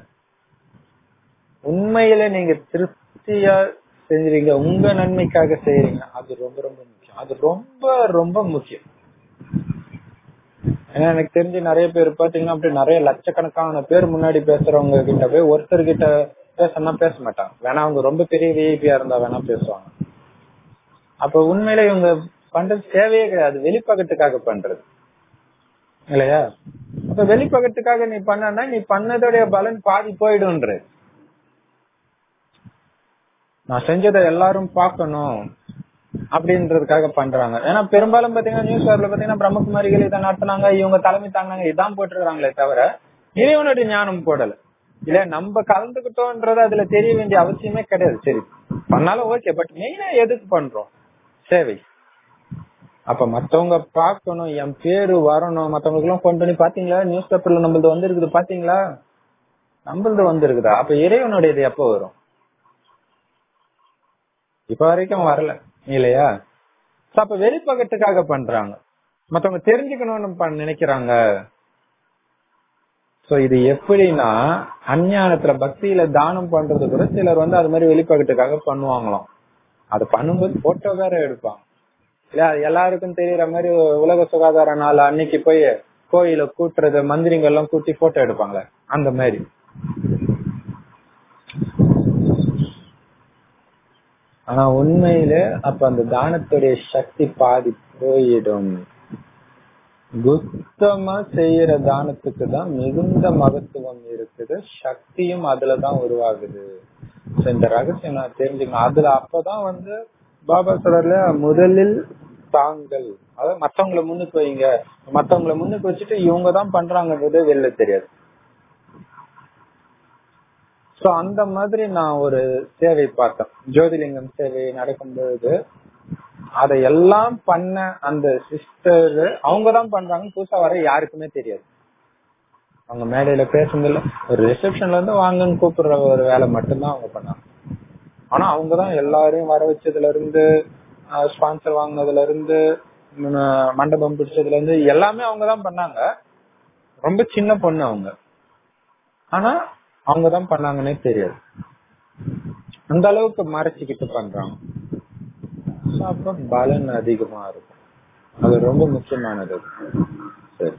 உண்மையில நீங்க திருப்தியா செஞ்சீங்க, உங்க நன்மைக்காக செய்யறீங்க, அது ரொம்ப ரொம்ப முக்கியம். அது ரொம்ப ரொம்ப முக்கியம். ஏன்னா எனக்கு தெரிஞ்சு நிறைய பேர் பாத்தீங்கன்னா அப்படி நிறைய லட்சக்கணக்கான பேர் முன்னாடி பேசுறவங்க கிட்ட போய் ஒருத்தர் கிட்ட பேசணும்னா பேச மாட்டாங்க. வேணா அவங்க ரொம்ப பெரிய விஐபியா இருந்தா வேணா பேசுவாங்க. அப்ப உண்மையில இவங்க பண்றது சேவையே கிடையாது, வெளிப்பகத்துக்காக பண்றது இல்லையா? அப்ப வெளிப்பகத்துக்காக நீ பண்ணா நீ பண்ணதோடைய பலன் பாதி போயிடும்ன்ற. நான் செஞ்சதை எல்லாரும் பார்க்கணும் அப்படின்றதுக்காக பண்றாங்க. ஏன்னா பெரும்பாலும் பாத்தீங்கன்னா நியூஸ் பேப்பர்ல பாத்தீங்கன்னா பிரம்மகுமாரிகள் இதை நடத்தினாங்க, இவங்க தலைமை தாங்கினாங்க, இதான் போட்டுருக்காங்களே தவிர இறைவனுடைய ஞானம் போடல. இல்ல நம்ம கலந்துகிட்டோம்ன்றது அதுல தெரிய வேண்டிய அவசியமே கிடையாது. சரி பண்ணாலும் ஓகே, பட் மெயினா எதுக்கு பண்றோம்? சேவை. அப்ப மத்தவங்க பாக்கணும், என் பேரு வரணும், மத்தவங்களுக்கு எல்லாம் போன் பண்ணி பாத்தீங்களா நியூஸ் பேப்பர்ல நம்மளது வந்து இருக்குது பாத்தீங்களா, நம்மளது வந்து இருக்குதா? அப்ப இறைவனுடையது எப்ப வரும்? இப்ப வரைக்கும் வரல இல்லையா? அப்ப வெளிப்பகத்துக்காக பண்றாங்க, மத்தவங்க தெரிஞ்சுக்கணும்னு நினைக்கிறாங்க. சோ இது எப்படின்னா அஞ்ஞானத்துல பக்தியில தானம் பண்றது கூட சிலர் வந்து அது மாதிரி வெளிப்பகத்துக்காக பண்ணுவாங்களாம். அது பண்ணும்போது போட்டோ வேற எடுப்பாங்க. இல்ல எல்லாருக்கும் தெரியற மாதிரி உலக சுகாதார நாள் அன்னைக்கு போய் கோயில கூட்டுறது, மந்திரிங்க எல்லாம் கூட்டி போட்டோ எடுப்பாங்களே அந்த மாதிரி. ஆனா உண்மையில அப்ப அந்த தானத்துடைய சக்தி பாதி போயிடும். குத்தமா செய்யற தானத்துக்கு தான் மிகுந்த மகத்துவம் இருக்குது, சக்தியும் அதுலதான் உருவாகுது. இந்த ரகசியம் நான் தெரிஞ்சுக்கணும். அதுல அப்பதான் வந்து பாபா சொல்றதுல முதலில் தாங்கள், அதாவது மத்தவங்களை முன்னுக்கு வைங்க, மத்தவங்களை முன்னுக்கு வச்சுட்டு இவங்கதான் பண்றாங்கன்றது வெளில தெரியாது. சோ அந்த மாதிரி நான் ஒரு சேவை பார்த்தேன். ஜோதிலிங்கம் சேவை நடக்கும்போது அதையெல்லாம் பண்ண அந்த சிஸ்டர் அவங்கதான் பண்றாங்கன்னு புதுசா வர யாருக்குமே தெரியாது. அவங்க மேடையில பேசுறதுல ஒரு ரிசப்ஷன்ல இருந்து வாங்கன்னு கூப்பிடுற ஒரு வேலை மட்டும்தான் அவங்க பண்ணாங்க. ஆனா அவங்கதான் எல்லாரையும் வர வச்சதுல இருந்து, ஸ்பான்சர் வாங்கினதுல இருந்து, மண்டபம் பிடிச்சதுல இருந்து எல்லாமே அவங்கதான் பண்ணாங்க. ரொம்ப சின்ன பொண்ணு அவங்க, ஆனா அவங்கதான் பண்ணாங்கன்னே தெரியாது. அந்த அளவுக்கு மறைச்சுக்கிட்டு பண்றாங்க. அப்ப பலன் அதிகமா இருக்கும். அது ரொம்ப முக்கியமானது. சரி,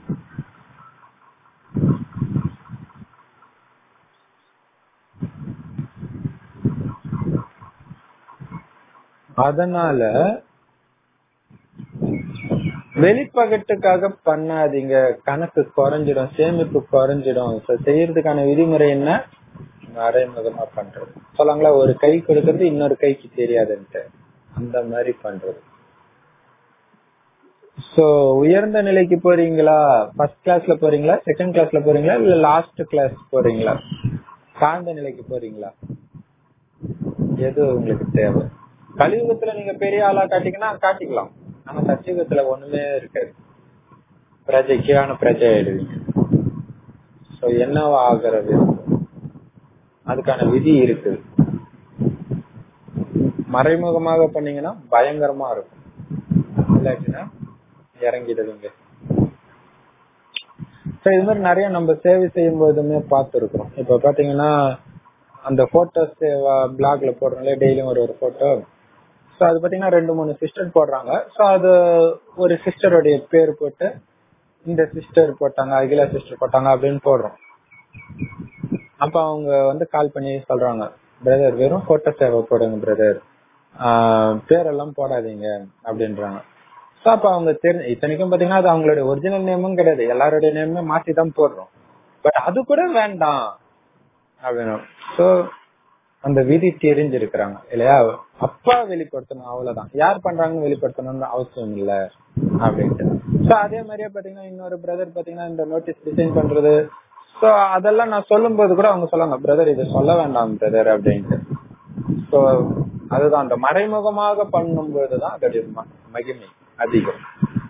அதனால வெளிப்பகட்டுக்காக பண்ணாதீங்க, கணக்கு குறைஞ்சிடும், சேமிப்பு குறைஞ்சிடும். செய்யறதுக்கான விதிமுறை என்ன? மறைமுகமா பண்றது. சொல்லாங்களா, ஒரு கை கொடுக்கறது இன்னொரு கைக்கு தெரியாதுன்ட்டு, அந்த மாதிரி பண்றது. சோ உயர்ந்த நிலைக்கு போறீங்களா, ஃபர்ஸ்ட் கிளாஸ்ல போறீங்களா, செகண்ட் கிளாஸ்ல போறீங்களா, இல்ல லாஸ்ட் கிளாஸ் போறீங்களா, தாழ்ந்த நிலைக்கு போறீங்களா, எது உங்களுக்கு தேவை? கலியுகத்துல நீங்க பெரிய ஆளா காட்டிங்கன்னா காட்டிக்கலாம். ஆனா சத்தியுகத்துல ஒண்ணுமே இருக்காது. பிரஜை கீழான பிரஜை ஆயிடுவீங்க. சோ என்னவா ஆகிறது, அதுக்கான விதி இருக்கு. மறைமுகமாக பண்ணீங்கன்னா பயங்கரமா இருக்கும், இல்லாட்டினா இறங்கிடுவீங்க. இது மாதிரி நிறைய நம்ம சேவை செய்யும் போதுமே பார்த்துருக்கோம். இப்ப பாத்தீங்கன்னா அந்த போட்டோஸ் பிளாக்ல போடுறோம்ல, டெய்லியும் ஒரு ஒரு போட்டோ. சோ அது பாத்தீங்கன்னா ரெண்டு மூணு சிஸ்டர் போடுறாங்க. சோ அது ஒரு சிஸ்டருடைய பேர் போட்டு, இந்த சிஸ்டர் போட்டாங்க, அகிலா சிஸ்டர் போட்டாங்க அப்படின்னு போடுறோம். அப்ப அவங்க வந்து கால் பண்ணி சொல்றாங்க, பிரதர் வெறும் போட்டோ சேவை போடுங்க பிரதர், பேரெல்லாம் போடாதீங்க அப்படின்றாங்க. சோ அப்ப அவங்க தெரிஞ்சு, இத்தனைக்கும் பாத்தீங்கன்னா அது அவங்களுடைய ஒரிஜினல் நேமும் கிடையாது, எல்லாருடைய நேமுமே மாத்தி தான் போடுறோம். பட் அது கூட வேண்டாம் அப்படின்னு. சோ அந்த விதி தெரிஞ்சிருக்கிறாங்க இல்லையா, அப்பா வெளிப்படுத்தணும், அவ்வளவுதான். யார் பண்றாங்கன்னு வெளிப்படுத்தணும்னு அவசியம் இல்ல அப்படின்ட்டு. சோ அதே மாதிரியே பாத்தீங்கன்னா இன்னொரு பிரதர் பாத்தீங்கன்னா இந்த நோட்டீஸ் டிசைன் பண்றது, சோ அதெல்லாம் நான் சொல்லும் போது கூட அவங்க சொல்லுவாங்க, பிரதர் இதை சொல்ல வேண்டாம் பிரதர் அப்படின்ட்டு. சோ அதுதான், அந்த மறைமுகமாக பண்ணும் போதுதான் அதோடைய மகிமை அதிகம்.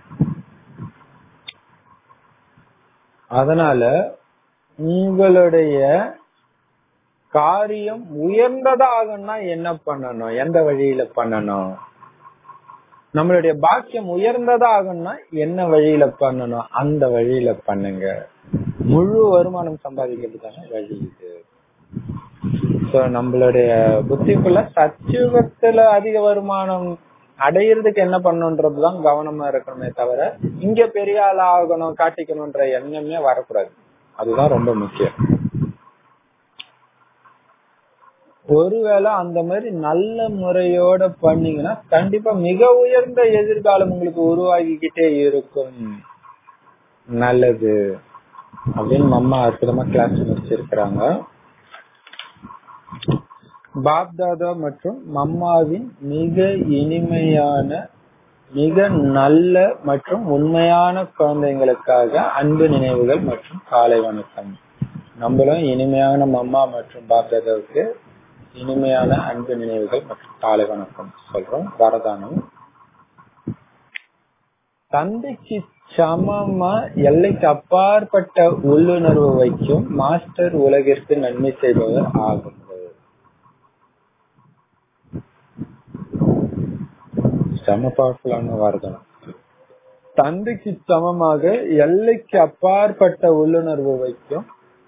அதனால உங்களுடைய காரியம் உயர்ந்ததாகனா என்ன பண்ணணும், எந்த வழியில பண்ணணும்? நம்மளுடைய பாக்கியம் உயர்ந்ததாகனா என்ன வழியில பண்ணணும், அந்த வழியில பண்ணுங்க. முழு வருமானம் சம்பாதிக்கிறதுக்கான வழி இது. சோ நம்மளுடைய புத்திக்குள்ள சத்தியுகத்துல அதிக வருமானம் அடையிறதுக்கு என்ன பண்ணணும்ன்றதுதான் கவனமா இருக்கணுமே தவிர, இங்க பெரிய ஆள் ஆகணும் காட்டிக்கணும்ன்ற எண்ணமே வரக்கூடாது. அதுதான் ரொம்ப முக்கியம். ஒருவேளை அந்த மாதிரி நல்ல முறையோட பண்ணீங்கன்னா கண்டிப்பா மிக உயர்ந்த எதிர்காலம் உங்களுக்கு உருவாகிக்கிட்டே இருக்கும். நல்லது அப்படின்னு அம்மா அற்புதமா கிளாஸ் முடிச்சிருக்கிறாங்க. பாப்தாதா மற்றும் மம்மாவின் மிக இனிமையான, மிக நல்ல மற்றும் உண்மையான குழந்தைங்களுக்காக அன்பு நினைவுகள் மற்றும் காலை வணக்கம். நம்மளும் இனிமையான மம்மா மற்றும் பாப்தாதாவுக்கு இனிமையான அன்பு நினைவுகள் மற்றும் காலை வணக்கம் சொல்றோம். வரதானம். தந்தைக்கு சமமா எல்லைக்கு அப்பாற்பட்ட உள்ளுணர்வு வைக்கும் மாஸ்டர் உலகிற்கு நன்மை செய்பவர் ஆகும். செம பவர்ஃபுல்லான வரதானம். தந்தைக்கு சமமாக எல்லைக்கு அப்பாற்பட்ட உள்ளுணர்வு வைக்கும்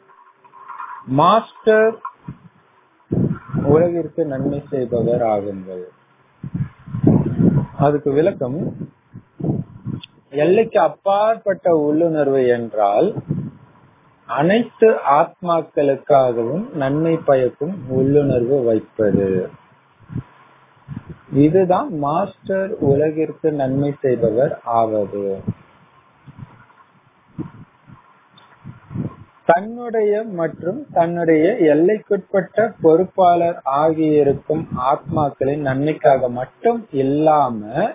மாஸ்டர் உலகிற்கு நன்மை செய்பவர் ஆகுங்கள். அதுக்கு விளக்கம், எல்லைக்கு அப்பாற்பட்ட உள்ளுணர்வு என்றால் அனைத்து ஆத்மாக்களுக்காகவும் நன்மை பயக்கும் உள்ளுணர்வு வைப்பது. இதுதான் மாஸ்டர் உலகிற்கு நன்மை செய்பவர் ஆவது. தன்னுடைய மற்றும் தன்னுடைய எல்லைக்குட்பட்ட பொறுப்பாளர் ஆகியிருக்கும் ஆத்மாக்களின் நன்மைக்காக மட்டும் இல்லாம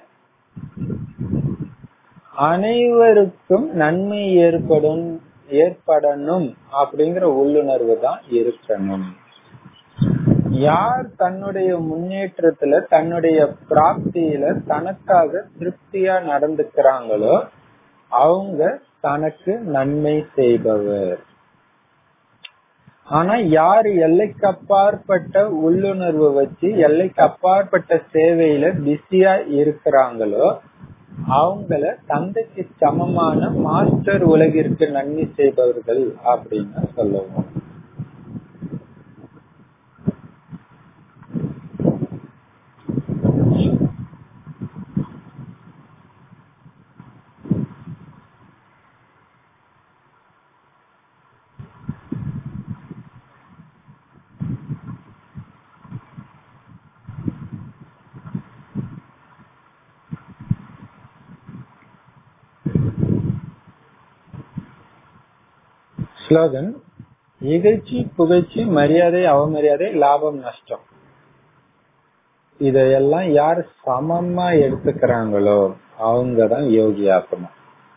அனைவருக்கும் நன்மை ஏற்படும் ஏற்படணும் அப்படிங்கிற உள்ளுணர்வு தான் இருக்கணும். யார் தன்னுடைய முன்னேற்றத்துல தன்னுடைய பிராப்தியில தனக்காக திருப்தியா நடந்துக்கிறாங்களோ அவங்க தனக்கு நன்மை செய்பவர். ஆனா யாரு எல்லைக்கு அப்பாற்பட்ட உள்ளுணர்வு வச்சு எல்லைக்கு அப்பாற்பட்ட சேவையில பிஸியா இருக்கிறாங்களோ அவங்கள தந்தைக்கு சமமான மாஸ்டர் உலகிற்கு நன்மை செய்பவர்கள் அப்படின்னு சொல்லுவோம். ஸ்லோகன்: இகழ்ச்சி, புகழ்ச்சி, மரியாதை, அவமரியாதை, லாபம், நஷ்டம் இதையெல்லாம் யார் சமமா எடுத்துக்கிறாங்களோ அவங்கதான் யோகி ஆத்மா.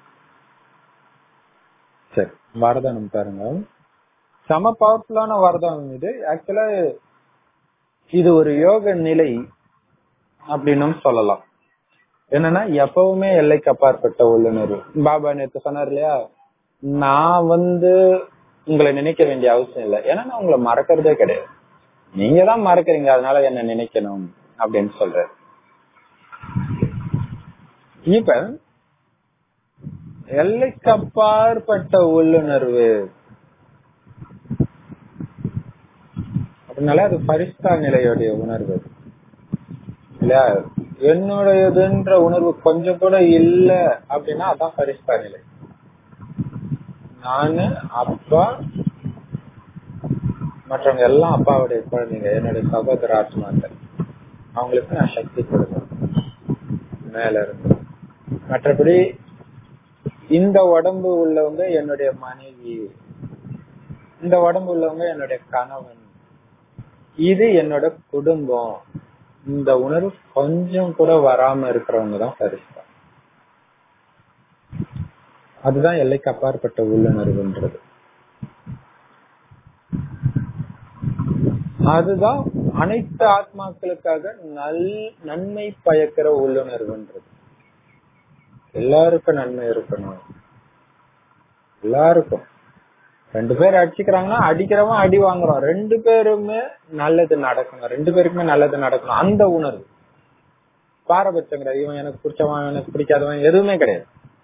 சரி, வரதானம் பாருங்க. சம பவர்ஃபுல்லான வரதானம் இது. ஆக்சுவலா இது ஒரு யோக நிலை அப்படின்னு சொல்லலாம். என்னன்னா எப்பவுமே எல்லைக்கு அப்பாற்பட்ட உள்ளுணர்வு. பாபா நேத்து சொன்னார் இல்லையா, நான் வந்து உங்களை நினைக்க வேண்டிய அவசியம் இல்லை, ஏன்னா நான் உங்களை மறக்கிறதே கிடையாது, நீங்க தான் மறக்கிறீங்க, அதனால என்ன நினைக்கணும் அப்படின்னு சொல்ற. இப்ப எல்லைக்கு அப்பாற்பட்ட உள்ளுணர்வு அப்படின்னால அது பரிஸ்தா நிலையுடைய உணர்வு இல்லையா. என்னுடையதுன்ற உணர்வு கொஞ்சம் கூட இல்ல அப்படின்னா அதான் பரிஸ்தா நிலை. நானு, அப்பா, மற்றவங்க எல்லாம் அப்பாவுடைய குழந்தைங்க, என்னுடைய சகோதர ஆத்மாக்கள், அவங்களுக்கு நான் சக்தி கொடுக்கணும் மேல இருந்து. மற்றபடி இந்த உடம்பு உள்ளவங்க என்னுடைய மனைவி, இந்த உடம்பு உள்ளவங்க என்னுடைய கணவன், இது என்னோட குடும்பம், இந்த உணர்வு கொஞ்சம் கூட வராம இருக்கிறவங்க தான் பரிசா. அதுதான் எல்லைக்கு அப்பாற்பட்ட உள்ளுணர்வுன்றது. அதுதான் அனைத்து ஆத்மாக்களுக்காக நல் நன்மை பயக்கிற உள்ளுணர்வுன்றது. எல்லாருக்கும் நன்மை இருக்கணும். எல்லாருக்கும் ரெண்டு பேர் அடிச்சுக்கிறாங்கன்னா அடிக்கிறவன் அடி வாங்குறோம், ரெண்டு பேருமே நல்லது நடக்கணும், ரெண்டு பேருக்குமே நல்லது நடக்கணும். அந்த உணர்வு பாரபட்சம் கிடையாது. இவன் எனக்கு பிடிச்சவன் எனக்கு பிடிக்காதவன் எதுவுமே கிடையாது.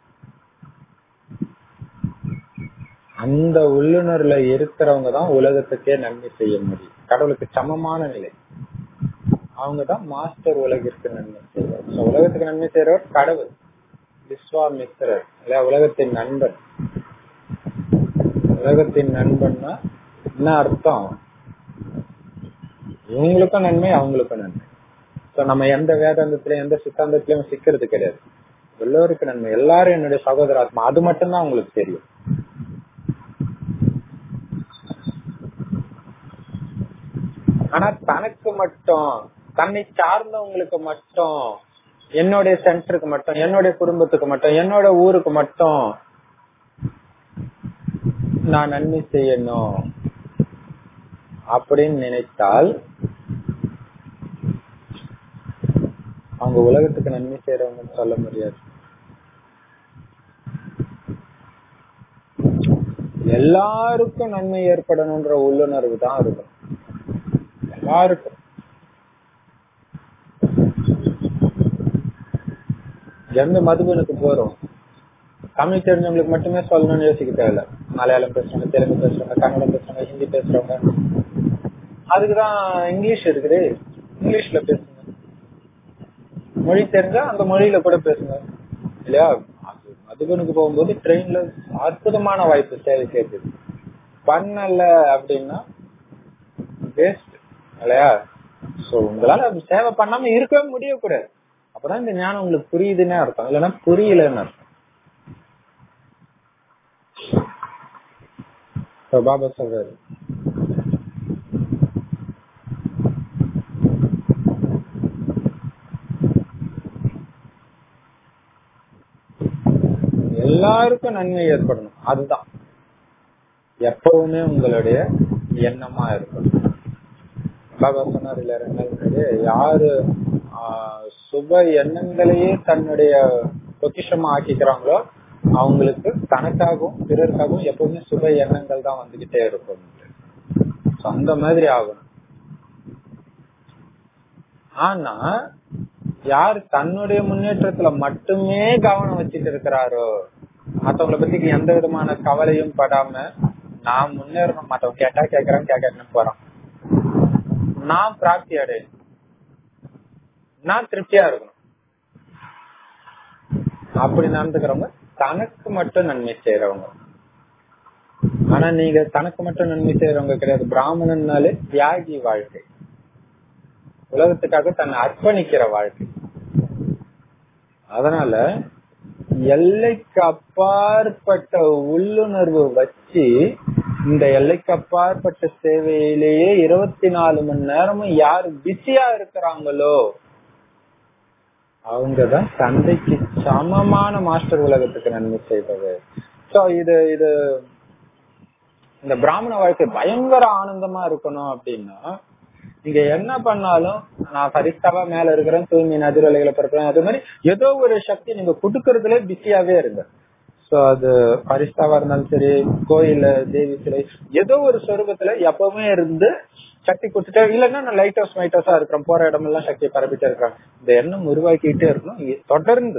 அந்த உள்ளுணர்வுல இருக்கிறவங்க தான் உலகத்துக்கே நன்மை செய்ய முடியும். கடவுளுக்கு சமமான நிலை. அவங்கதான் மாஸ்டர் உலகிற்கு நன்மை செய்வார். உலகத்துக்கு நன்மை செய்யறவர் கடவுள், விஸ்வாமித்திரர் இல்ல, உலகத்தின் நண்பன். உலகத்தின் நண்பன்னா என்ன அர்த்தம்? இவங்களுக்கும் நன்மை, அவங்களுக்கும் நன்மை. நம்ம எந்த வேதாந்தத்திலயும் எந்த சித்தாந்தத்திலயும் சிக்கிறது கிடையாது. எல்லோருக்கும் நன்மை, எல்லாரும் என்னுடைய சகோதர ஆத்மா, அது மட்டும்தான் அவங்களுக்கு தெரியும். ஆனா தனக்கு மட்டும், தன்னை சார்ந்தவங்களுக்கு மட்டும், என்னுடைய சென்டருக்கு மட்டும், என்னுடைய குடும்பத்துக்கு மட்டும், என்னோட ஊருக்கு மட்டும் நான் நன்மை செய்யணும் அப்படின்னு நினைத்தால் அவங்க உலகத்துக்கு நன்மை செய்யறவங்கன்னு சொல்ல முடியாது. எல்லாருக்கும் நன்மை ஏற்படணும்ன்ற உள்ளுணர்வு தான் இருக்கும். எல்லாருக்கும். எந்த மதுபனுக்கு போறோம், தமிழ் தெரிஞ்சவங்களுக்கு மட்டுமே சொல்லணும்னு யோசிக்க தேவையில்ல. மலையாளம் பேசுறவங்க, தெலுங்கு பேசுறவங்க, கன்னடம் பேசுறவங்க, ஹிந்தி பேசுறவங்க, அதுக்குதான் இங்கிலீஷ் இருக்குது, இங்கிலீஷ்ல பேசுங்க. மொழி தெரிஞ்சா அந்த மொழியில கூட பேசுங்க இல்லையா. மதுபனுக்கு போகும்போது ட்ரெயின்ல அற்புதமான வாய்ப்பு சேவை செய்யுது. பண்ணல அப்படின்னா வேஸ்ட் இல்லையா. சோ உங்களால சேவை பண்ணாம இருக்கவே முடியக்கூடாது. அப்பதான் இந்த ஞானம் உங்களுக்கு புரியுதுன்னு அர்த்தம், இல்லைன்னா புரியலன்னு அர்த்தம். பாபா சொல்றாரு எல்லாருக்கும் நன்மை ஏற்படணும், அதுதான் எப்பவுமே உங்களுடைய எண்ணமா இருக்கணும். பாபா சொன்னார் இல்ல ரெண்டு நாள் முன்னாடி, யாரு ஆஹ் சுப எண்ணங்களையே தன்னுடைய பொக்கிஷமா ஆக்கிக்கிறாங்களோ அவங்களுக்கு தனக்காகவும் பிறருக்காகவும் எப்பவுமே சுப எண்ணங்கள் தான் வந்துகிட்டே இருக்கும். அந்த மாதிரி ஆகணும். ஆனா யார் தன்னுடைய முன்னேற்றத்துல மட்டுமே கவனம் வச்சுட்டு இருக்கிறாரோ, மத்தவங்களை பத்தி எந்த விதமான கவலையும் படாம நான் முன்னேறணும், மத்தவங்க கேட்டா கேட்கறேன் கேட்கறேன்னு போறான், நான் பிராப்தி அடையணும், நான் திருப்தியா இருக்கணும், அப்படி நடந்துக்கிறவங்க தனக்கு மட்டும் நன்மை செய்யறவங்க. ஆனா நீங்க தனக்கு மட்டும் நன்மை செய்யறவங்க கிடையாது. பிராமணன்னாலே தியாகி வாழ்க்கை, உலகத்துக்காக தன்னை அர்ப்பணிக்கிற வாழ்க்கை. அதனால எல்லைக்கு அப்பாற்பட்ட உள்ளுணர்வு வச்சு இந்த எல்லைக்கு அப்பாற்பட்ட சேவையிலேயே இருபத்தி நாலு மணி நேரமும் யாரு பிஸியா இருக்கிறாங்களோ அவங்கதான் தந்தைக்கு சமமான மாஸ்டர் உலகத்துக்கு நன்மை செய்பவர். சோ இது இது இந்த பிராமண வாழ்க்கை பயங்கர ஆனந்தமா இருக்கணும் அப்படின்னா நீங்க என்ன பண்ணாலும் நான் பரிஸ்தாவா மேல இருக்கிறேன், தூய்மை நதிரலைகளை பிறக்கிறேன், அது மாதிரி ஏதோ ஒரு சக்தி நீங்க கொடுக்கறதுல பிஸியாவே இருங்க. சோ அது பரிஸ்தாவா இருந்தாலும் சரி, கோயில தேவி சிலை ஏதோ ஒரு சொரூபத்துல எப்பவுமே இருந்து சக்தி கொடுத்துட்டே, இல்லைன்னா நான் லைட் ஹவுஸ் மைட் ஹவுஸா இருக்கிறேன், போற இடம் எல்லாம் சக்தியை பரப்பிட்டே இருக்காங்க. இந்த எண்ணம் உருவாக்கிட்டே இருக்கணும் தொடர்ந்து.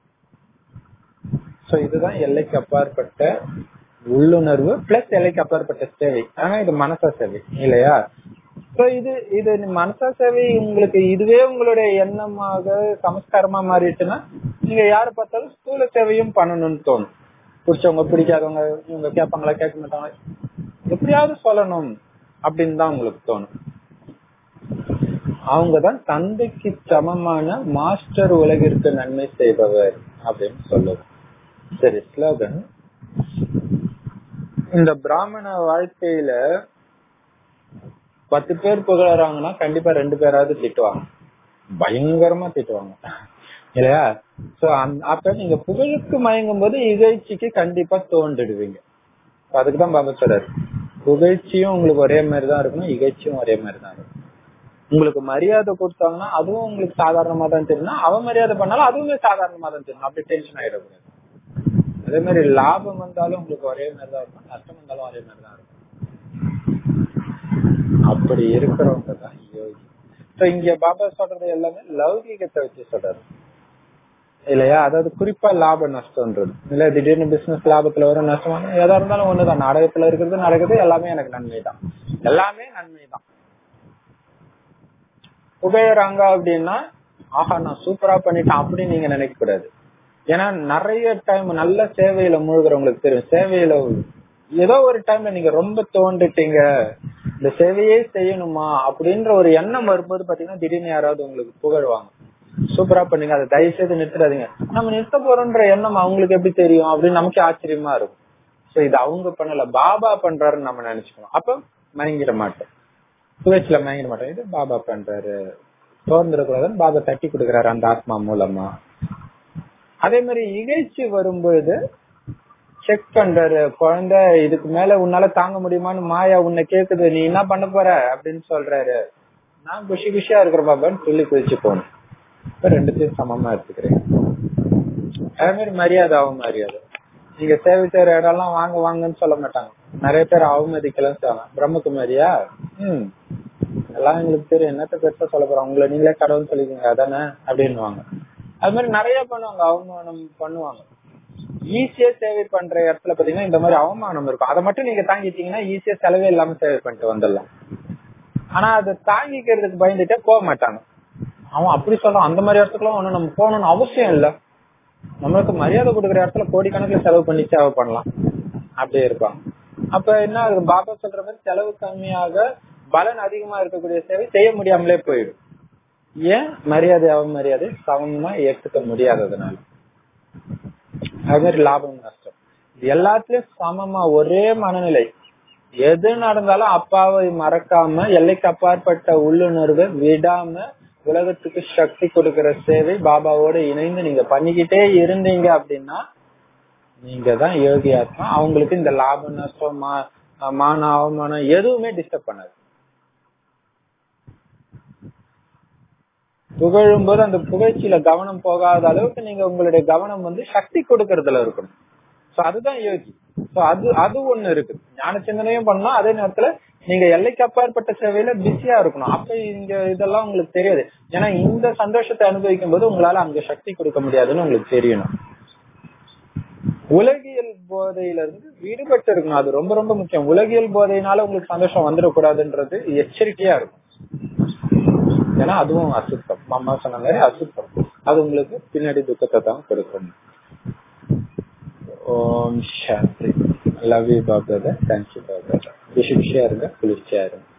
சோ இதுதான் எல்லைக்கு அப்பாற்பட்ட உள்ளுணர்வு பிளஸ் எல்லைக்கு அப்பாற்பட்ட சேவை. ஆனா இது மனசா சேவை இல்லையா. சோ இது இது மனசா சேவை உங்களுக்கு இதுவே உங்களுடைய எண்ணமாக சமஸ்காரமா மாறிடுச்சுன்னா நீங்க யாரு பார்த்தாலும் ஸ்தூல சேவையும் பண்ணணும்னு தோணும். பிடிச்சவங்க பிடிக்காதவங்க இவங்க கேட்பாங்களா கேட்க மாட்டாங்க, எப்படியாவது சொல்லணும் அப்படின்னு தான் உங்களுக்கு தோணும். அவங்கதான் தந்தைக்கு சமமான மாஸ்டர் உலகிற்கு நன்மை செய்பவர் அப்படின்னு சொல்லுவோம். சரி, ஸ்லோகன். இந்த பிராமண வாழ்க்கையில பத்து பேர் புகழறாங்கன்னா கண்டிப்பா ரெண்டு பேராவது திட்டுவாங்க, பயங்கரமா திட்டுவாங்க இல்லையா. சோ அப்ப நீங்க புகழுக்கு மயங்கும் போது இகழ்ச்சிக்கு கண்டிப்பா தோண்டிடுவீங்க. அதுக்குதான் பாபா சொல்றாரு, புகழ்ச்சியும் உங்களுக்கு ஒரே மாதிரிதான் இருக்கணும், இகழ்ச்சியும் ஒரே மாதிரிதான் இருக்கும். உங்களுக்கு மரியாதை கொடுத்தாங்கன்னா அதுவும் உங்களுக்கு சாதாரணமா தான் தெரியும், அவன் மரியாதை பண்ணாலும் அதுவுமே சாதாரணமா தான் தெரியும். அப்படி டென்ஷன் ஆயிடக்கூடாது. அதே மாதிரி லாபம் வந்தாலும் உங்களுக்கு ஒரே மாதிரிதான் இருக்கும், நஷ்டம் வந்தாலும் ஒரே மாதிரிதான் இருக்கும். அப்படி இருக்கிறவங்க தான் யோகி. இங்க பாபா சொல்றது எல்லாமே லௌகீகத்தை வச்சு சொல்றாரு இல்லையா. அதாவது குறிப்பா லாப நஷ்டம்ன்றது இல்ல. திடீர்னு பிசினஸ் லாபத்துல வரும், நஷ்டமான எதா இருந்தாலும் ஒண்ணுதான். நாடகத்துல இருக்கிறது நடக்குது, எல்லாமே எனக்கு நன்மை தான், எல்லாமே நன்மை தான். புகையறாங்க அப்படின்னா ஆஹா நான் சூப்பரா பண்ணிட்டேன் அப்படின்னு நீங்க நினைக்க கூடாது. ஏன்னா நிறைய டைம் நல்ல சேவையில மூழ்கிறவங்களுக்கு தெரியும், சேவையில ஏதோ ஒரு டைம்ல நீங்க ரொம்ப தோண்டுட்டீங்க, இந்த சேவையே செய்யணுமா அப்படின்ற ஒரு எண்ணம் வரும்போது பாத்தீங்கன்னா திடீர்னு யாராவது உங்களுக்கு புகழ்வாங்க, சூப்பரா பண்ணீங்க, அதை தயவு செய்து நிறுத்திடாதீங்க. நம்ம நிறுத்த போறோன்ற எண்ணம் அவங்களுக்கு எப்படி தெரியும் அப்படின்னு நமக்கு ஆச்சரியமா இருக்கும். சோ இது அவங்க பண்ணல, பாபா பண்றாருன்னு நம்ம நினைச்சுக்கணும். அப்ப மயங்கிட மாட்டோம், சுழற்சியில மயங்கிட மாட்டோம். இது பாபா பண்றாரு, தோர்ந்துடக்கூடாதுன்னு பாபா தட்டி கொடுக்குறாரு அந்த ஆத்மா மூலமா. அதே மாதிரி இகழ்ச்சி வரும்போது செக் பண்றாரு, குழந்தை இதுக்கு மேல உன்னால தாங்க முடியுமான்னு மாயா உன்னை கேக்குது, நீ என்ன பண்ண போற அப்படின்னு சொல்றாரு. நான் குஷி குஷியா இருக்கிற பாபான்னு சொல்லி குதிச்சு போகணும். இப்ப ரெண்டுத்தையும் சமமா எடுத்துக்கிறேன். அதே மாதிரி மரியாதை அவன் மரியாதை. நீங்க சேவை செய்யற இடம் எல்லாம் வாங்க வாங்கன்னு சொல்ல மாட்டாங்க, நிறைய பேர் அவமதிக்கலாம் செய்வாங்க. பிரம்மகுமாரியா ஹம் எல்லாம் எங்களுக்கு தெரியும், என்னத்த பெருசா சொல்ல போறோம், உங்களை நீங்களே கடவுள்னு சொல்லிக்கீங்க அதானே அப்படின்னுவாங்க. அது மாதிரி நிறைய பண்ணுவாங்க, அவமானம் பண்ணுவாங்க. ஈஸியா சேவை பண்ற இடத்துல பாத்தீங்கன்னா இந்த மாதிரி அவமானம் இருக்கும். அதை மட்டும் நீங்க தாங்கிட்டீங்கன்னா ஈஸியா செலவே இல்லாம சேவை பண்ணிட்டு வந்துடலாம். ஆனா அதை தாங்கிக்கிறதுக்கு பயந்துட்டே போக மாட்டாங்க. அவன் அப்படி சொல்றான். அந்த மாதிரி இடத்துக்குலாம் ஒண்ணு நம்ம போகணும்னு அவசியம் இல்ல. நம்மளுக்கு மரியாதை கொடுக்குற இடத்துல கோடிக்கணக்கில் செலவு பண்ணி சேவை பண்ணலாம், அப்படியே இருப்பான். அப்ப என்ன பாபா சொல்ற மாதிரி செலவு கம்மியாக பலன் அதிகமா இருக்கக்கூடிய சேவை செய்ய முடியாமலே போயிடும். ஏன்? மரியாதை அவமரியாதை சமமா ஏற்றுக்க முடியாததுனால. அது மாதிரி லாபம் நஷ்டம் எல்லாத்துலயும் சமமா ஒரே மனநிலை. எது நடந்தாலும் அப்பாவை மறக்காம எல்லைக்கு அப்பாற்பட்ட உள்ளுணர்வை விடாம உலகத்துக்கு சக்தி கொடுக்கிற சேவை பாபாவோட இணைந்து நீங்க பண்ணிக்கிட்டே இருந்தீங்க அப்படின்னா நீங்க தான் யோகி ஆத்மா. அவங்களுக்கு இந்த லாப நஷ்டம் மான அவமானம் எதுவுமே டிஸ்டர்ப் பண்ணாது. புகழும் போது அந்த புகழ்ச்சியில கவனம் போகாத அளவுக்கு நீங்க உங்களுடைய கவனம் வந்து சக்தி கொடுக்கறதுல இருக்கணும். சோ அதுதான் யோகி. சோ அது அது ஒண்ணு இருக்கு. ஞான சிந்தனையும் பண்ணணும், அதே நேரத்துல நீங்க எல்லைக்கு அப்பாற்பட்ட சேவையில பிஸியா இருக்கணும். அப்ப இங்க இதெல்லாம் உங்களுக்கு தெரியாது. ஏன்னா இந்த சந்தோஷத்தை அனுபவிக்கும் போது உங்களால அங்க சக்தி கொடுக்க முடியாதுன்னு உங்களுக்கு தெரியணும். உலகியல் போதையில இருந்து விடுபட்டு இருக்கணும். அது ரொம்ப ரொம்ப முக்கியம். உலகியல் போதையினால உங்களுக்கு சந்தோஷம் வந்துடக்கூடாதுன்றது எச்சரிக்கையா இருக்கும். ஏன்னா அதுவும் அசுத்தம். அம்மா சொன்ன மாதிரி அசுத்தம். அது உங்களுக்கு பின்னாடி துக்கத்தை தான் கொடுக்கணும். Om Shanti. Love you Bapdada. Thank you Bapdada. குஷியா இருங்க, குளிர்ச்சியா இருங்க.